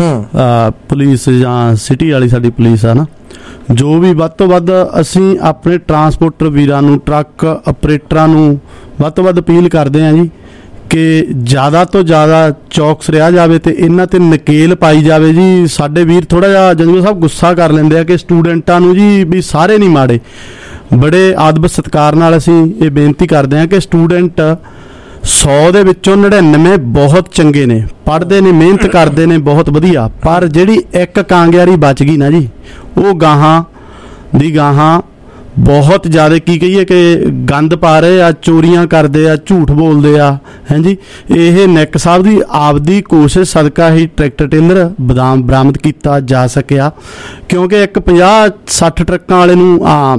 ਪੁਲਿਸ ਜਾਂ ਸਿਟੀ ਵਾਲੀ ਸਾਡੀ ਪੁਲਿਸ ਆ ਨਾ ਜੋ ਵੀ ਵੱਧ ਤੋਂ ਵੱਧ ਅਸੀਂ ਆਪਣੇ ਟਰਾਂਸਪੋਰਟਰ ਵੀਰਾਂ ਨੂੰ ਟਰੱਕ ਆਪਰੇਟਰਾਂ ਨੂੰ ਵੱਧ ਤੋਂ ਵੱਧ ਅਪੀਲ ਕਰਦੇ ਹਾਂ ਜੀ ਕਿ ਜ਼ਿਆਦਾ ਤੋਂ ਜ਼ਿਆਦਾ ਚੌਕਸ ਰਿਹਾ ਜਾਵੇ ਤੇ ਇਹਨਾਂ ਤੇ ਨਕੇਲ ਪਾਈ ਜਾਵੇ ਜੀ। ਸਾਡੇ ਵੀਰ ਥੋੜਾ ਜਿਹਾ ਜੰਜੂ ਸਾਹਿਬ ਗੁੱਸਾ ਕਰ ਲੈਂਦੇ ਆ ਕਿ ਸਟੂਡੈਂਟਾਂ ਨੂੰ ਜੀ ਵੀ ਸਾਰੇ ਨਹੀਂ ਮਾੜੇ। ਬੜੇ ਆਦਬ ਸਤਿਕਾਰ ਨਾਲ ਅਸੀਂ ਇਹ ਬੇਨਤੀ ਕਰਦੇ ਹਾਂ ਕਿ ਸਟੂਡੈਂਟ 100 ਦੇ ਵਿੱਚੋਂ 99 ਬਹੁਤ ਚੰਗੇ ਨੇ, ਪੜ੍ਹਦੇ ਨੇ, ਮਿਹਨਤ ਕਰਦੇ ਨੇ, ਬਹੁਤ ਵਧੀਆ। ਪਰ ਜਿਹੜੀ ਇੱਕ ਕਾਂਗਿਆਰੀ ਬਚ ਗਈ ਨਾ ਜੀ ਉਹ ਗਾਹਾਂ ਦੀ ਗਾਹਾਂ ਬਹੁਤ ਜ਼ਿਆਦਾ ਕੀ ਕਹੀਏ ਕਿ ਗੰਦ ਪਾ ਰਹੇ ਆ, ਚੋਰੀਆਂ ਕਰਦੇ ਆ, ਝੂਠ ਬੋਲਦੇ ਆ। ਹਾਂਜੀ ਇਹ ਨਿੱਕ ਸਾਹਿਬ ਦੀ ਆਪਦੀ ਕੋਸ਼ਿਸ਼ ਸਦਕਾ ਹੀ ਟਰੈਕਟਰ ਟੇਲਰ ਬਰਾਮਦ ਕੀਤਾ ਜਾ ਸਕਿਆ ਕਿਉਂਕਿ ਇੱਕ 50-60 ਟਰੱਕਾਂ ਵਾਲੇ ਨੂੰ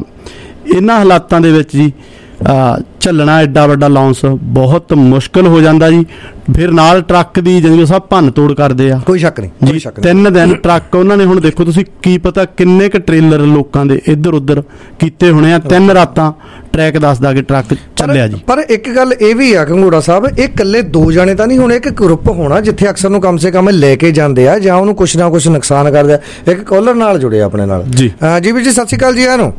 ਇਹਨਾਂ ਹਾਲਾਤਾਂ ਦੇ ਵਿੱਚ ਜੀ ਝੱਲਣਾ ਐਡਾ ਵੱਡਾ ਲੌਂਸ ਬਹੁਤ ਮੁਸ਼ਕਿਲ ਹੋ ਜਾਂਦਾ ਜੀ। ਫਿਰ ਨਾਲ ਟਰੱਕ ਦੀ ਜਿਵੇਂ ਸਭ ਭੰਨ ਤੋੜ ਕਰਦੇ ਆ। ਕੋਈ ਸ਼ੱਕ ਨਹੀਂ ਜੀ। 3 ਦਿਨ ਟਰੱਕ ਉਹਨਾਂ ਨੇ ਹੁਣ ਦੇਖੋ ਤੁਸੀਂ ਕੀ ਪਤਾ ਕਿੰਨੇ ਕ ਟ੍ਰੇਲਰ ਲੋਕਾਂ ਦੇ ਇੱਧਰ ਉੱਧਰ ਕੀਤੇ ਹੋਣੇ ਆ। 3 ਰਾਤਾਂ ਟਰੈਕ ਦੱਸਦਾ ਕਿ ਟਰੱਕ ਚੱਲਿਆ ਜੀ। ਪਰ ਇੱਕ ਗੱਲ ਇਹ ਵੀ ਆ ਕੰਗੂੜਾ ਸਾਹਿਬ ਇਹ ਇਕੱਲੇ 2 ਜਾਣੇ ਤਾਂ ਨਹੀਂ ਹੋਣੇ, ਇੱਕ ਗਰੁੱਪ ਹੋਣਾ ਜਿੱਥੇ ਅਕਸਰ ਨੂੰ ਕਮ ਸੇ ਕਮ ਲੈ ਕੇ ਜਾਂਦੇ ਆ ਜਾਂ ਉਹਨੂੰ ਕੁਛ ਨਾ ਕੁਛ ਨੁਕਸਾਨ ਕਰਦੇ ਆ। ਇੱਕ ਕਾਲਰ ਨਾਲ ਜੁੜੇ ਆਪਣੇ ਨਾਲ ਜੀ ਵੀਰ ਜੀ ਸਤਿ ਸ਼੍ਰੀ ਅਕਾਲ ਜੀ। ਆਨੂੰ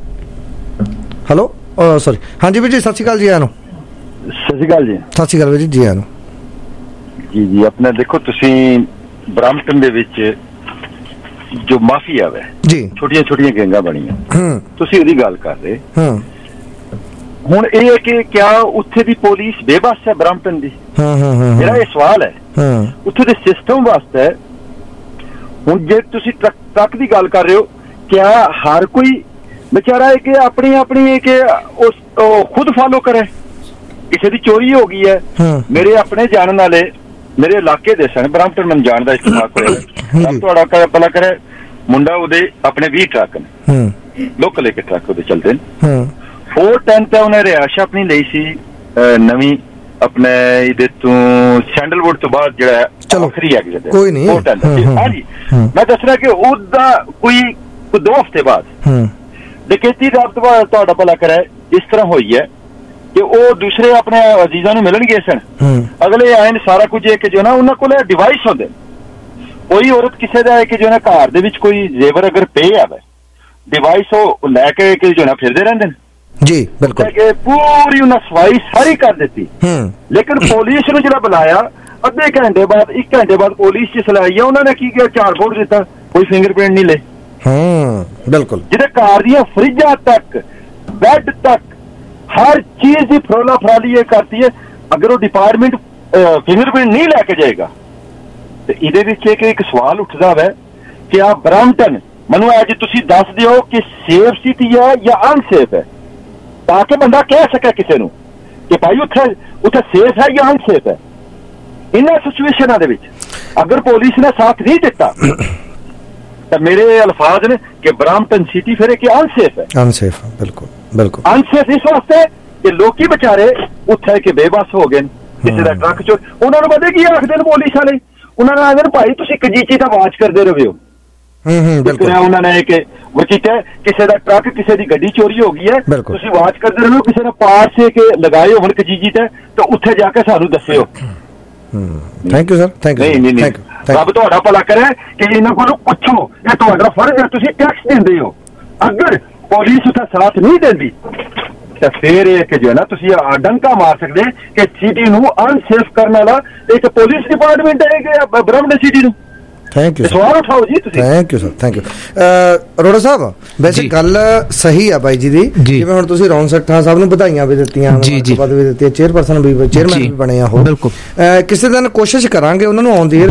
ਹੈਲੋ ਸੌਰੀ ਹਾਂਜੀ ਵੀਰ ਜੀ ਸਤਿ ਸ਼੍ਰੀ ਅਕਾਲ ਜੀ। ਆਨੂੰ ਸਤਿ ਸ਼੍ਰੀ ਅਕਾਲ ਜੀ। ਸਤਿ ਸ਼੍ਰੀ ਅਕਾਲ ਵੀਰ ਜੀ। ਆਨੂੰ ਜੀ ਆਪਣੇ ਦੇਖੋ ਤੁਸੀਂ ਬ੍ਰਾਂਪਟਨ ਦੇ ਵਿੱਚ ਜੋ ਮਾਫੀਆ ਹੈ ਜੀ ਛੋਟੀਆਂ ਛੋਟੀਆਂ ਗੈਂਗਾਂ ਬਣੀਆਂ ਤੁਸੀਂ ਉਹਦੀ ਗੱਲ ਕਰ ਰਹੇ ਹੁਣ ਇਹ ਹੈ ਕਿ ਕਿਆ ਉੱਥੇ ਦੀ ਪੁਲਿਸ ਬੇਬਸ ਹੈ ਬ੍ਰਾਂਪਟਨ ਦੀ? ਮੇਰਾ ਇਹ ਸਵਾਲ ਹੈ ਉੱਥੇ ਦੇ ਸਿਸਟਮ ਵਾਸਤੇ। ਹੁਣ ਜੇ ਤੁਸੀਂ ਟਰੱਕ ਦੀ ਗੱਲ ਕਰ ਰਹੇ ਹੋ ਕਿਆ ਹਰ ਕੋਈ बेचारा है कि अपनी अपनी है कि उस खुद फॉलो करे। किसी की चोरी हो गई है मेरे अपने जानने वाले मेरे इलाके दे सन ब्रांपटन मैं जानदा इस्तेमाल पला करे मुंडा उदे अपने 20 ट्रक ने लोकल एक ट्रक उदे चलते 410 ते उन्हें रिहायश अपनी लई सी नवी अपने इधर तू सैंडलवुड तो बाद जेड़ा आखरी एग्जिट है कोई नहीं 410 हां जी मैं दस रहा कि उदा कोई 2 हफ्ते बाद डकैती ਤੁਹਾਡਾ ਭਲਾ ਕਰੇ ਇਸ ਤਰ੍ਹਾਂ ਹੋਈ ਹੈ ਕਿ ਉਹ ਦੂਸਰੇ ਆਪਣੇ ਅਜ਼ੀਜ਼ਾਂ ਨੂੰ ਮਿਲਣ ਗਏ ਸਨ। ਅਗਲੇ ਆਏ ਨੇ ਸਾਰਾ ਕੁਝ ਹੈ ਕਿ ਜੋ ਨਾ ਉਹਨਾਂ ਕੋਲ ਡਿਵਾਈਸ ਹੁੰਦੇ ਕੋਈ ਔਰਤ ਕਿਸੇ ਦਾ ਹੈ ਕਿ ਜੋ ਨਾ ਘਰ ਦੇ ਵਿੱਚ ਕੋਈ ਜ਼ੇਵਰ ਅਗਰ ਪਏ ਆਵੇ ਡਿਵਾਈਸ ਉਹ ਲੈ ਕੇ ਕਿ ਜੋ ਨਾ ਫਿਰਦੇ ਰਹਿੰਦੇ ਨੇ ਜੀ ਬਿਲਕੁਲ ਕਿ ਪੂਰੀ ਉਹਨਾਂ ਸਫਾਈ ਸਾਰੀ ਕਰ ਦਿੱਤੀ। ਲੇਕਿਨ ਪੁਲਿਸ ਨੂੰ ਜਿਹੜਾ ਬੁਲਾਇਆ ਅੱਧੇ ਘੰਟੇ ਬਾਅਦ 1 ਘੰਟੇ ਬਾਅਦ ਪੁਲਿਸ ਚ ਸਲਾਈ ਆ ਉਹਨਾਂ ਨੇ ਕੀ ਕਿਹਾ 4 ਫੋਟ ਦਿੱਤਾ ਕੋਈ ਫਿੰਗਰਪ੍ਰਿੰਟ ਨਹੀਂ ਲੈ। बिल्कुल जिहदे कार दी फ्रिजा तक बेड तक हर चीज की फरोला फराली ये करती है। अगर वो डिपार्टमेंट फिंगरप्रिंट नहीं लेके जाएगा ਤੇ ਇਹਦੇ ਵਿੱਚ ਇੱਕ ਸਵਾਲ ਉੱਠਦਾ ਵਾ ਕਿ ਆ ਬ੍ਰੈਂਪਟਨ ਮੈਨੂੰ ਅੱਜ ਤੁਸੀਂ ਦੱਸ ਦਿਓ ਕਿ ਸੇਫ ਸਿਟੀ ਹੈ ਜਾਂ ਅਨਸੇਫ ਹੈ, ਤਾਂ ਕਿ ਬੰਦਾ ਕਹਿ ਸਕੇ ਕਿਸੇ ਨੂੰ ਕਿ ਭਾਈ ਉੱਥੇ ਸੇਫ ਹੈ ਜਾਂ ਅਨਸੇਫ ਹੈ। ਇਹਨਾਂ ਸਿਚੁਏਸ਼ਨਾਂ ਦੇ ਵਿੱਚ ਅਗਰ ਪੁਲਿਸ ਨੇ ਸਾਥ ਨਹੀਂ ਦਿੱਤਾ ਤਾਂ ਮੇਰੇ ਅਲਫਾਜ਼ ਨੇ ਕਿ ਬ੍ਰੈਂਪਟਨ ਸਿਟੀ ਫਿਰ ਕਿ ਅਨਸੇਫ ਹੈ। ਅਨਸੇਫ, ਬਿਲਕੁਲ ਬਿਲਕੁਲ ਅਨਸੇਫ ਇਸ ਵਾਸਤੇ ਕਿ ਲੋਕੀ ਵਿਚਾਰੇ ਉੱਥੇ ਕਿ ਬੇਬਸ ਹੋ ਗਏ ਨੇ, ਕਿਸੇ ਦਾ ਟਰੱਕ ਚੋਰ, ਉਹਨਾਂ ਨੂੰ ਪਤਾ ਕੀ ਆਖਦੇ ਨੇ ਪੁਲਿਸ ਵਾਲੇ, ਉਹਨਾਂ ਨੇ ਆਖਦੇ ਭਾਈ ਤੁਸੀਂ ਕਜੀਚੀ ਦਾ ਵਾਚ ਕਰਦੇ ਰਹੋ। ਉਹਨਾਂ ਨੇ ਕਿ ਕਿਸੇ ਦਾ ਟਰੱਕ ਕਿਸੇ ਦੀ ਗੱਡੀ ਚੋਰੀ ਹੋ ਗਈ ਹੈ, ਤੁਸੀਂ ਵਾਚ ਕਰਦੇ ਰਹੋ, ਕਿਸੇ ਨੇ ਪਾਰਸੇ ਕੇ ਲਗਾਏ ਹੋਣ ਕਜੀਚੀ ਤੇ ਉੱਥੇ ਜਾ ਕੇ ਸਾਨੂੰ ਦੱਸਿਓ। Thank you sir, thank you. ਨਹੀਂ ਰੱਬ ਤੁਹਾਡਾ ਭਲਾ ਕਰੇ ਕਿ ਇਹਨਾਂ ਕੋਲੋਂ ਪੁੱਛੋ, ਇਹ ਤੁਹਾਡਾ ਫਰਜ਼ ਹੈ, ਤੁਸੀਂ ਟੈਕਸ ਦਿੰਦੇ ਹੋ। ਅਗਰ ਪੁਲਿਸ ਉੱਥੇ ਸਾਥ ਨਹੀਂ ਦਿੰਦੀ ਤਾਂ ਫਿਰ ਇਹ ਕਿ ਜੋ ਹੈ ਨਾ ਤੁਸੀਂ ਡੰਕਾ ਮਾਰ ਸਕਦੇ ਕਿ ਸਿਟੀ ਨੂੰ ਅਨਸੇਫ ਕਰਨ ਵਾਲਾ ਇੱਕ ਪੁਲਿਸ ਡਿਪਾਰਟਮੈਂਟ ਹੈ ਕਿ ਬ੍ਰਹਮਣ ਸਿਟੀ ਨੂੰ। ਥੈਂਕ ਯੂ ਸਵਾਲ ਉਠਾਓ ਜੀ ਤੁਸੀਂ। Thank you sir, thank you. Arora sahib, ਵੈਸੇ ਗੱਲ ਸਹੀ ਆ ਬਾਈ ਜੀ ਦੀ, ਜਿਵੇਂ ਹੁਣ ਤੁਸੀਂ ਰੌਣ ਸੱਠਾ ਸਾਹਿਬ ਨੂੰ ਵਧਾਈਆਂ ਵੀ ਦਿੱਤੀਆਂ, ਪਦ ਵੀ ਦਿੱਤੀ, ਚੇਅਰਮੈਨ ਵੀ ਬਣੇ ਆ ਉਹ। ਕਿਸੇ ਦਿਨ ਕੋਸ਼ਿਸ਼ ਕਰਾਂਗੇ ਉਹਨਾਂ ਨੂੰ ਆਉਣ ਦੀ।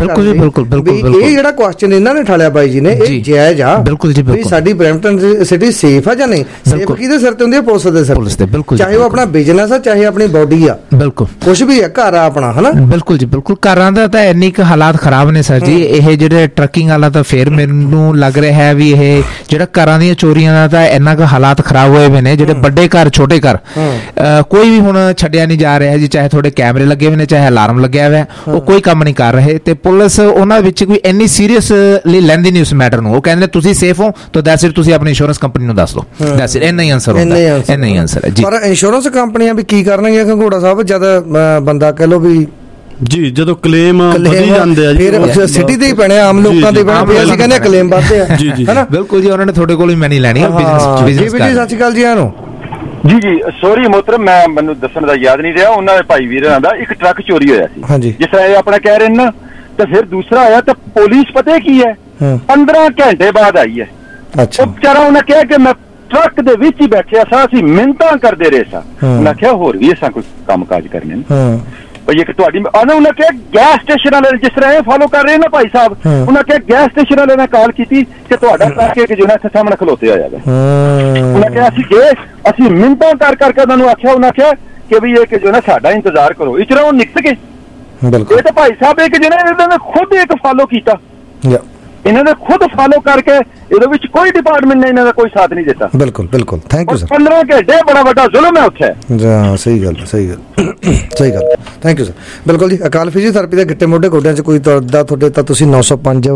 ਇਹ ਜਿਹੜਾ ਕੁਐਸਚਨ ਇਹਨਾਂ ਨੇ ਠਾਲਿਆ ਬਾਈ ਜੀ ਨੇ, ਇਹ ਜਾਇਜ਼ ਆ ਵੀ ਸਾਡੀ ਬ੍ਰੈਂਪਟਨ ਸਿਟੀ ਸੇਫ ਆ ਜਾਂ ਨਹੀਂ। ਸੇਫ ਕਿਹਦੇ ਸਿਰ ਤੇ ਹੁੰਦੀ ਹੈ? ਪੁਲਿਸ ਦੇ ਸਿਰ ਤੇ, ਚਾਹੇ ਉਹ ਆਪਣਾ ਬਿਜ਼ਨਸ ਆ ਚਾਹੇ ਆਪਣੀ ਬੋਡੀ ਆ, ਬਿਲਕੁਲ ਕੁਛ ਵੀ ਆ, ਘਰ ਆ ਆਪਣਾ, ਹਨਾ। ਬਿਲਕੁਲ ਜੀ ਬਿਲਕੁਲ। ਘਰਾਂ ਦਾ ਤਾਂ ਇੰਨੀ ਕੁ ਹਾਲਾਤ ਖਰਾਬ ਨੇ ਸਰ ਜੀ। ਇਹ ਟਰੱਕਿੰਗ ਵਾਲਾ ਤਾਂ ਫਿਰ ਮੈਨੂੰ ਲੱਗ ਰਿਹਾ ਹੈ ਵੀ ਇਹ ਜਿਹੜਾ ਘਰਾਂ ਦੀਆਂ ਚੋਰੀਆਂ ਦਾ ਤਾਂ ਇੰਨਾ ਕੁ ਹਾਲਾਤ ਖਰਾਬ ਹੋਏ ਹੋਏ ਨੇ। ਜਿਹੜੇ ਵੱਡੇ ਘਰ ਛੋਟੇ ਘਰ ਕੋਈ ਵੀ ਹੁਣ ਛੱਡਿਆ ਨਹੀਂ ਜਾ ਰਿਹਾ ਜੀ, ਚਾਹੇ ਤੁਹਾਡੇ ਕੈਮਰੇ ਲੱਗੇ ਹੋਏ ਨੇ ਚਾਹੇ ਅਲਾਰਮ ਲੱਗਿਆ ਹੋਇਆ, ਉਹ ਕੋਈ ਕੰਮ ਨਹੀਂ ਕਰ ਰਹੇ। ਤੇ ਪੁਲਿਸ ਉਹਨਾਂ ਵਿੱਚ ਕੋਈ ਇੰਨੀ ਸੀਰੀਅਸਲੀ ਲੈਂਦੀ ਨਹੀਂ ਉਸ ਮੈਟਰ ਨੂੰ। ਉਹ ਕਹਿੰਦੇ ਤੁਸੀਂ ਸੇਫ ਹੋ ਤਾਂ ਦੈਟਸ ਇਟ, ਤੁਸੀਂ ਆਪਣੀ ਇੰਸ਼ੋਰੈਂਸ ਕੰਪਨੀ ਨੂੰ ਦੱਸ ਦਿਓ, ਦੈਟਸ ਇਟ। ਇੰਨਾ ਹੀ ਆਨਸਰ ਹੁੰਦਾ, ਇੰਨਾ ਹੀ ਆਨਸਰ ਹੈ ਜੀ। ਪਰ ਇੰਸ਼ੋਰੈਂਸ ਕੰਪਨੀਆਂ ਵੀ ਕੀ ਕਰਨਗੀਆਂ ਘੰਗੋੜਾ ਸਾਹਿਬ, ਜਦ ਬੰਦਾ ਕਹਿ ਲਓ ਵੀ ਜੀ ਜਦੋਂ ਕਲੇਮ ਵਧੀ ਜਾਂਦੇ ਆ ਜੀ, ਫਿਰ ਸਿਟੀ ਦੇ ਹੀ ਪੈਣੇ, ਆਮ ਲੋਕਾਂ ਦੇ ਪੈਣੇ, ਅਸੀਂ ਕਹਿੰਦੇ ਕਲੇਮ ਵੱਧਦੇ ਆ ਜੀ ਹੈਨਾ। ਬਿਲਕੁਲ ਜੀ, ਉਹਨਾਂ ਨੇ ਤੁਹਾਡੇ ਕੋਲੋਂ ਹੀ ਮੈਨੀ ਲੈਣੀ ਹੈ ਬਿਜ਼ਨਸ। ਜੀ ਸਤਿ ਸ਼੍ਰੀ ਅਕਾਲ ਜੀ ਆਨੂੰ। ਜੀ ਸੋਰੀ ਮੋਹਤਰਮ, ਮੈਨੂੰ ਦੱਸਣ ਦਾ ਯਾਦ ਨਹੀਂ ਰਿਹਾ। ਉਹਨਾਂ ਦੇ ਭਾਈ ਵੀਰਾਂ ਦਾ ਇੱਕ ਟਰੱਕ ਚੋਰੀ ਹੋਇਆ ਸੀ, ਜਿਸ ਤਰ੍ਹਾਂ ਇਹ ਆਪਣਾ ਕਹਿ ਰਹੇ ਨੇ ਨਾ। ਤੇ ਫਿਰ ਦੂਸਰਾ ਆਇਆ ਤਾਂ ਪੁਲਿਸ ਪਤਾ ਕੀ ਹੈ 15 ਘੰਟੇ ਬਾਅਦ ਆਈ ਹੈ। ਉਹ ਵਿਚਾਰਾ ਉਹਨੇ ਕਿਹਾ ਕਿ ਮੈਂ ਟਰੱਕ ਦੇ ਵਿੱਚ ਹੀ ਬੈਠਿਆ ਸਾਂ, ਅਸੀਂ ਮਿਹਨਤਾਂ ਕਰਦੇ ਰਹੇ ਸਾਂ। ਉਹਨਾਂ ਕਿਹਾ ਹੋਰ ਵੀ ਅਸਾਂ ਕੋਈ ਕੰਮ ਕਾਜ ਕਰਨੇ ਨੇ ਭਾਈ। ਇੱਕ ਤੁਹਾਡੀ ਉਹਨਾਂ ਕਿਹਾ ਗੈਸ ਸਟੇਸ਼ਨ ਵਾਲੇ ਜਿਸ ਤਰ੍ਹਾਂ ਇਹ ਫੋਲੋ ਕਰ ਰਹੇ ਨਾ ਭਾਈ ਸਾਹਿਬ, ਉਹਨਾਂ ਕਿਹਾ ਗੈਸ ਸਟੇਸ਼ਨ ਵਾਲੇ ਨੇ ਕਾਲ ਕੀਤੀ ਕਿ ਤੁਹਾਡਾ ਟਰੱਕ ਇੱਕ ਜੋ ਨਾ ਇੱਥੇ ਸਾਹਮਣੇ ਖਲੋਤੇ ਹੋਇਆ ਹੈ। ਉਹਨਾਂ ਕਿਹਾ ਅਸੀਂ ਗਏ, ਅਸੀਂ ਮਿਹਨਤਾਂ ਕਰ ਕਰਕੇ ਉਹਨਾਂ ਨੂੰ ਆਖਿਆ, ਉਹਨਾਂ ਕਿਹਾ ਕਿ ਵੀ ਇਹ ਕਿ ਜੋ ਨਾ ਸਾਡਾ ਇੰਤਜ਼ਾਰ ਕਰੋ। ਇਸ ਤਰ੍ਹਾਂ ਉਹ ਨਿਕਲ ਗਏ। ਇਹ ਤਾਂ ਭਾਈ ਸਾਹਿਬ ਇੱਕ ਜੋ ਨਾ ਇਹਨਾਂ ਨੇ ਖੁਦ ਇੱਕ ਫਾਲੋ ਕੀਤਾ, ਇਹਨਾਂ ਨੇ ਖੁਦ ਫਾਲੋ ਕਰਕੇ, ਇਹਦੇ ਵਿੱਚ ਕੋਈ ਡਿਪਾਰਟਮੈਂਟ ਨੇ ਇਹਨਾਂ ਦਾ ਕੋਈ ਸਾਥ ਨਹੀਂ ਦਿੱਤਾ। ਬਿਲਕੁਲ ਬਿਲਕੁਲ, ਥੈਂਕ ਯੂ ਸਰ। 15 ਘੰਟੇ ਬੜਾ ਵੱਡਾ ਜ਼ੁਲਮ ਹੈ ਉੱਥੇ। ਸਹੀ ਗੱਲ, ਸਹੀ ਗੱਲ, ਸਹੀ ਗੱਲ। Thank you sir. ਬਿਲਕੁਲ ਜੀ, ਅਕਾਲ ਫਿਜ਼ੀਓਥੈਰੇਪੀ ਦੇ ਗਿੱਟੇ ਮੋਢੇ ਗੋਡਿਆਂ 'ਚ ਕੋਈ ਦਰਦ ਤੁਹਾਡੇ ਤਾਂ ਤੁਸੀਂ 905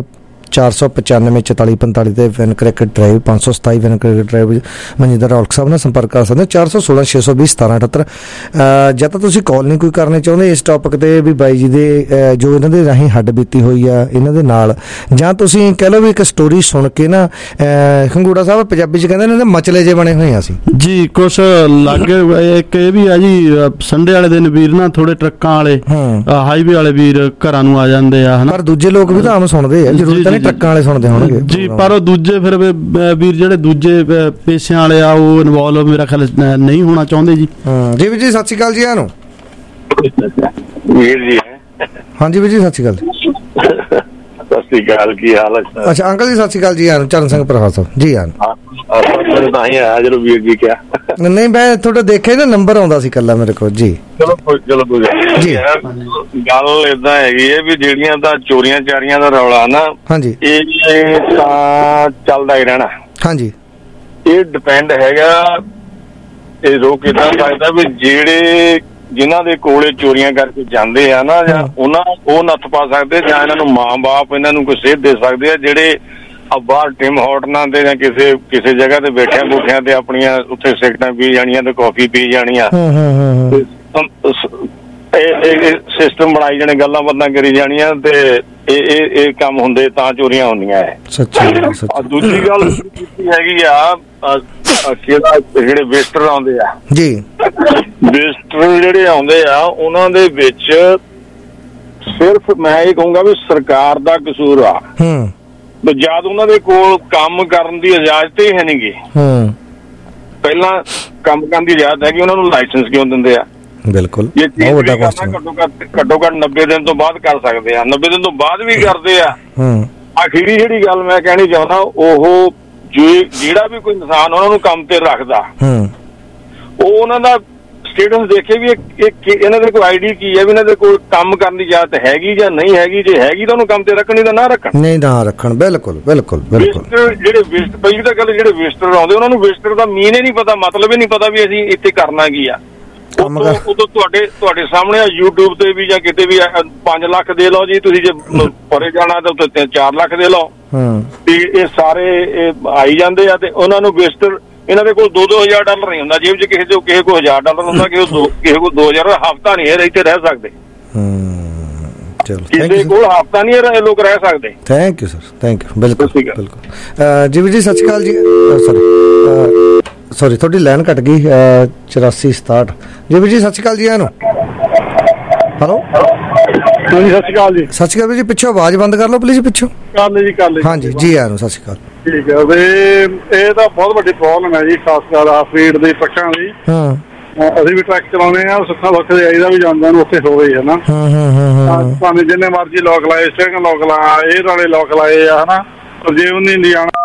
495 4445 ਤੇ Win Cricket Drive 527 Win Cricket Drive Manjinder Aulakh sahib ਨਾਲ ਸੰਪਰਕ ਕਰ ਸਕਦੇ ਹੋ। 416 620 1778। ਜਾਂ ਤਾਂ ਤੁਸੀਂ ਕਾਲ ਨਹੀਂ ਕੋਈ ਕਰਨੇ ਚਾਹੁੰਦੇ ਇਸ ਟੌਪਿਕ ਤੇ ਵੀ ਬਾਈ ਜੀ ਦੇ ਜੋ ਇਹਨਾਂ ਦੇ ਰਾਹੀਂ ਹੱਡ ਬੀਤੀ ਹੋਈ ਆ ਇਹਨਾਂ ਦੇ ਨਾਲ, ਜਾਂ ਤੁਸੀਂ ਕਹਿ ਲਓ ਵੀ ਇੱਕ ਸਟੋਰੀ ਸੁਣ ਕੇ ਨਾ ਖੰਗੂੜਾ ਸਾਹਿਬ ਪੰਜਾਬੀ 'ਚ ਕਹਿੰਦੇ ਇਹਨਾਂ ਦੇ ਮਚਲੇ ਜੇ ਬਣੇ ਹੋਏ ਆ ਅਸੀਂ ਜੀ। ਕੁਛ ਲਾਗੇ ਇੱਕ ਇਹ ਵੀ ਆ ਜੀ, ਸੰਡੇ ਵਾਲੇ ਦਿਨ ਵੀਰ ਨਾ ਥੋੜੇ ਟਰੱਕਾਂ ਵਾਲੇ ਹਾਈਵੇ ਵਾਲੇ ਵੀਰ ਘਰਾਂ ਨੂੰ ਆ ਜਾਂਦੇ ਆ, ਹਨਾ। ਪਰ ਦੂਜੇ ਲੋਕ ਵੀ ਤਾਂ ਆਮ ਸੁਣਦੇ ਆ, ਜ਼ਰੂਰੀ ਤਾਂ ਟਰੱਕਾਂ ਵਾਲੇ ਸੁਣਦੇ ਹੋਣਗੇ ਜੀ। ਪਰ ਉਹ ਦੂਜੇ ਫਿਰ ਵੀਰ ਜਿਹੜੇ ਦੂਜੇ ਪੇਸ਼ਿਆਂ ਵਾਲੇ ਆ ਉਹ ਇਨਵੋਲਵ ਮੇਰਾ ਖਿਆਲ ਨਹੀਂ ਹੋਣਾ ਚਾਹੁੰਦੇ ਜੀ। ਜੀ ਵੀਰ ਜੀ ਸਤਿ ਸ਼੍ਰੀ ਅਕਾਲ ਜੀ ਆਨੂੰ। ਵੀਰ ਜੀ ਹਾਂਜੀ ਵੀਰ ਜੀ ਸਤਿ ਸ਼੍ਰੀ ਅਕਾਲ। ਸਤਿ ਸ਼੍ਰੀ ਅਕਾਲ, ਕੀ ਹਾਲ ਹੈ? ਅੱਛਾ ਅੰਕਲ ਜੀ ਸਤਿ ਸ਼੍ਰੀ ਅਕਾਲ ਜੀ ਆਨੂੰ। ਚਰਨ ਸਿੰਘ ਪ੍ਰਭਾ ਸਾਹਿਬ ਜੀ ਆਨੂੰ। ਤਾਂ ਹੀ ਆਇਆ ਜਦੋਂ ਵੀਰ ਜੀ ਕਿਹਾ। ਨਹੀਂ ਮੈਂ ਤੁਹਾਡਾ ਦੇਖਿਆ ਨਾ ਨੰਬਰ ਆਉਂਦਾ ਸੀ ਕੱਲਾ ਮੇਰੇ ਕੋਲ ਜੀ। ਚਲੋ ਜੀ, ਗੱਲ ਏਦਾਂ ਹੈਗੀ ਹੈ ਵੀ ਜਿਹੜੀਆਂ ਤਾਂ ਚੋਰੀਆਂ ਚਾਰੀਆਂ ਦਾ ਰੌਲਾ ਨਾ, ਹਾਂਜੀ, ਇਹ ਤਾਂ ਚੱਲਦਾ ਹੀ ਰਹਿਣਾ। ਹਾਂਜੀ, ਇਹ ਡਿਪੈਂਡ ਹੈਗਾ, ਇਹ ਰੋਕ ਏਦਾਂ ਸਕਦਾ ਵੀ ਜਿਹੜੇ ਜਿਨ੍ਹਾਂ ਦੇ ਕੋਲੇ ਚੋਰੀਆਂ ਕਰਕੇ ਜਾਂਦੇ ਆ ਨਾ, ਜਾਂ ਉਹ ਨੱਥ ਪਾ ਸਕਦੇ, ਜਾਂ ਇਹਨਾਂ ਨੂੰ ਮਾਂ ਬਾਪ ਇਹਨਾਂ ਨੂੰ ਕੋਈ ਸੇਧ ਦੇ ਸਕਦੇ ਆ। ਜਿਹੜੇ ਬਾਹਰ ਟਿਮ ਹੋਟਲਾਂ ਤੇ ਜਾਂ ਕਿਸੇ ਜਗ੍ਹਾ ਤੇ ਬੈਠਿਆਂ ਤੇ ਆਪਣੀਆਂ ਉੱਥੇ ਸਿਗਰਟਾਂ ਪੀ ਜਾਣੀਆਂ ਤੇ ਕਾਫੀ ਪੀ ਜਾਣੀਆਂ, ਇਹ ਸਿਸਟਮ ਬਣਾਈ ਜਾਣੇ, ਗੱਲਾਂ ਬਾਤਾਂ ਕਰੀ ਜਾਣੀਆਂ, ਤੇ ਇਹ ਕੰਮ ਹੁੰਦੇ ਤਾਂ ਚੋਰੀਆਂ ਹੁੰਦੀਆਂ ਹੈ। ਦੂਜੀ ਗੱਲ ਹੈਗੀ ਆ, ਜਿਹੜੇ ਵਿਜ਼ਟਰ ਆਉਂਦੇ ਆ ਜੀ, ਵਿਜ਼ਟਰ ਜਿਹੜੇ ਆਉਂਦੇ ਆ ਉਹਨਾਂ ਦੇ ਵਿੱਚ ਸਿਰਫ ਮੈਂ ਇਹ ਕਹੂੰਗਾ ਵੀ ਸਰਕਾਰ ਦਾ ਕਸੂਰ ਆ। ਜਦ ਉਹਨਾਂ ਦੇ ਕੋਲ ਕੰਮ ਕਰਨ ਦੀ ਇਜਾਜ਼ਤ ਹੀ ਹੈ ਨੀ ਗੀ। ਪਹਿਲਾਂ ਕੰਮ ਕਰਨ ਦੀ ਇਜਾਜ਼ਤ ਹੈਗੀ, ਉਹਨਾਂ ਨੂੰ ਲਾਇਸੈਂਸ ਕਿਉਂ ਦਿੰਦੇ ਆ? ਬਿਲਕੁਲ ਘੱਟੋ ਘੱਟ 90 ਦਿਨ ਤੋਂ ਬਾਅਦ ਕਰ ਸਕਦੇ ਆ, 90 ਦਿਨ ਤੋਂ ਬਾਅਦ ਵੀ ਕਰਦੇ ਆ। ਆਖਿਰੀ ਜਿਹੜੀ ਗੱਲ ਮੈਂ ਕਹਿਣੀ ਚਾਹੁੰਦਾ, ਉਹ ਜਿਹੜਾ ਵੀ ਕੋਈ ਇਨਸਾਨ ਉਹਨਾਂ ਨੂੰ ਕੰਮ ਤੇ ਰੱਖਦਾ, ਉਹ ਉਹਨਾਂ ਦਾ ਸਟੇਟਸ ਦੇਖੇ ਵੀ ਇਹਨਾਂ ਦੇ ਕੋਈ ਆਈਡੀ ਕੀ ਹੈ, ਵੀ ਇਹਨਾਂ ਦੇ ਕੋਲ ਕੰਮ ਕਰਨ ਦੀ ਇਜਾਜ਼ਤ ਹੈਗੀ ਜਾਂ ਨਹੀਂ ਹੈਗੀ। ਜੇ ਹੈਗੀ ਤਾਂ ਉਹਨੂੰ ਕੰਮ ਤੇ ਰੱਖਣ, ਨਹੀਂ ਤਾਂ ਨਾ ਰੱਖਣ। ਨਹੀਂ ਨਾ ਰੱਖਣ, ਬਿਲਕੁਲ ਬਿਲਕੁਲ ਬਿਲਕੁਲ। ਜਿਹੜੇ ਪਹਿਲੀ ਤਾਂ ਗੱਲ, ਜਿਹੜੇ ਵਿਜ਼ਟਰ ਆਉਂਦੇ ਉਹਨਾਂ ਨੂੰ ਵਿਜ਼ਟਰ ਦਾ ਮੀਨ ਹੀ ਨਹੀਂ ਪਤਾ, ਮਤਲਬ ਹੀ ਨਹੀਂ ਪਤਾ ਵੀ ਅਸੀਂ ਇੱਥੇ ਕਰਨਾ ਕੀ ਆ। ਉਦੋਂ ਤੁਹਾਡੇ ਸਾਹਮਣੇ YouTube ਤੇ ਵੀ ਜਾਂ ਕਿਤੇ ਵੀ 5 ਲੱਖ ਦੇ ਲਓ ਜੀ ਤੁਸੀਂ, ਜੇ ਪਰੇ ਜਾਣਾ ਤਾਂ ਉੱਥੇ 4 ਲੱਖ ਦੇ ਲਓ। ਤੇ ਇਹ ਸਾਰੇ ਆਈ ਜਾਂਦੇ ਆ, ਤੇ ਉਹਨਾਂ ਨੂੰ ਵਿਜ਼ਟਰ, ਇਹਨਾਂ ਦੇ ਕੋਲ $2,000 ਨਹੀਂ ਹੁੰਦਾ ਜੇਬ 'ਚ, ਕਿਸੇ ਕੋਲ $1,000 ਹੁੰਦਾ, ਕਿਸੇ ਕੋਲ 2,000। ਹਫ਼ਤਾ ਨਹੀਂ ਇਹ ਇੱਥੇ ਰਹਿ ਸਕਦੇ, ਕਿਸੇ ਕੋਲ ਹਫ਼ਤਾ ਨਹੀਂ ਇਹ ਲੋਕ ਰਹਿ ਸਕਦੇ। Thank you sir, thank you. ਬਿਲਕੁਲ ਬਿਲਕੁਲ ਜੀ। ਵੀਰ ਜੀ ਸਤਿ ਸ਼੍ਰੀ ਅਕਾਲ ਜੀ। ਸੌਰੀ ਤੁਹਾਡੀ ਲਾਈਨ ਕੱਟ ਗਈ। 8467 ਜੀ। ਵੀਰ ਜੀ ਸਤਿ ਸ਼੍ਰੀ ਅਕਾਲ ਜੀ। ਇਹਨੂੰ ਹੈਲੋ ਹਾਂਜੀ ਸਤਿ ਸ਼੍ਰੀ ਅਕਾਲ ਜੀ। ਸਤਿ ਸ਼੍ਰੀ ਅਕਾਲ ਵੀਰ ਜੀ। ਪਿੱਛੋਂ ਆਵਾਜ਼ ਬੰਦ ਕਰ ਲਓ ਪਲੀਜ਼, ਪਿੱਛੋਂ ਕਰ ਲਈ ਜੀ, ਕਰ ਲਈ। ਹਾਂਜੀ ਜੀ ਆਇਆਂ ਨੂੰ ਸਤਿ ਸ਼੍ਰੀ ਅਕਾਲ। ਠੀਕ ਹੈ ਵੀ ਇਹ ਤਾਂ ਬਹੁਤ ਵੱਡੀ ਪ੍ਰੋਬਲਮ ਹੈ ਜੀ, ਖਾਸ ਕਰ ਆ ਫੀਡ ਦੇ ਟਰੱਕਾਂ ਦੀ। ਅਸੀਂ ਵੀ ਟਰੱਕ ਚਲਾਉਂਦੇ ਆ, ਸੁੱਖਾ ਵਕਤ ਆਈਦਾ ਵੀ ਜਾਂਦਿਆਂ ਨੂੰ ਉੱਥੇ ਹੋਵੇ ਹੈ ਨਾ। ਭਾਵੇਂ ਜਿੰਨੇ ਮਰਜ਼ੀ ਲੋਕ ਲਾਏ, ਸਟੇਸ਼ਨ ਲੋਕ ਲਾਏ, ਇਹ ਵਾਲੇ ਲੋਕ ਲਾਏ ਆ ਹਨਾ, ਜੇ ਉਹਨੇ ਨਹੀਂ ਜਾਣਾ।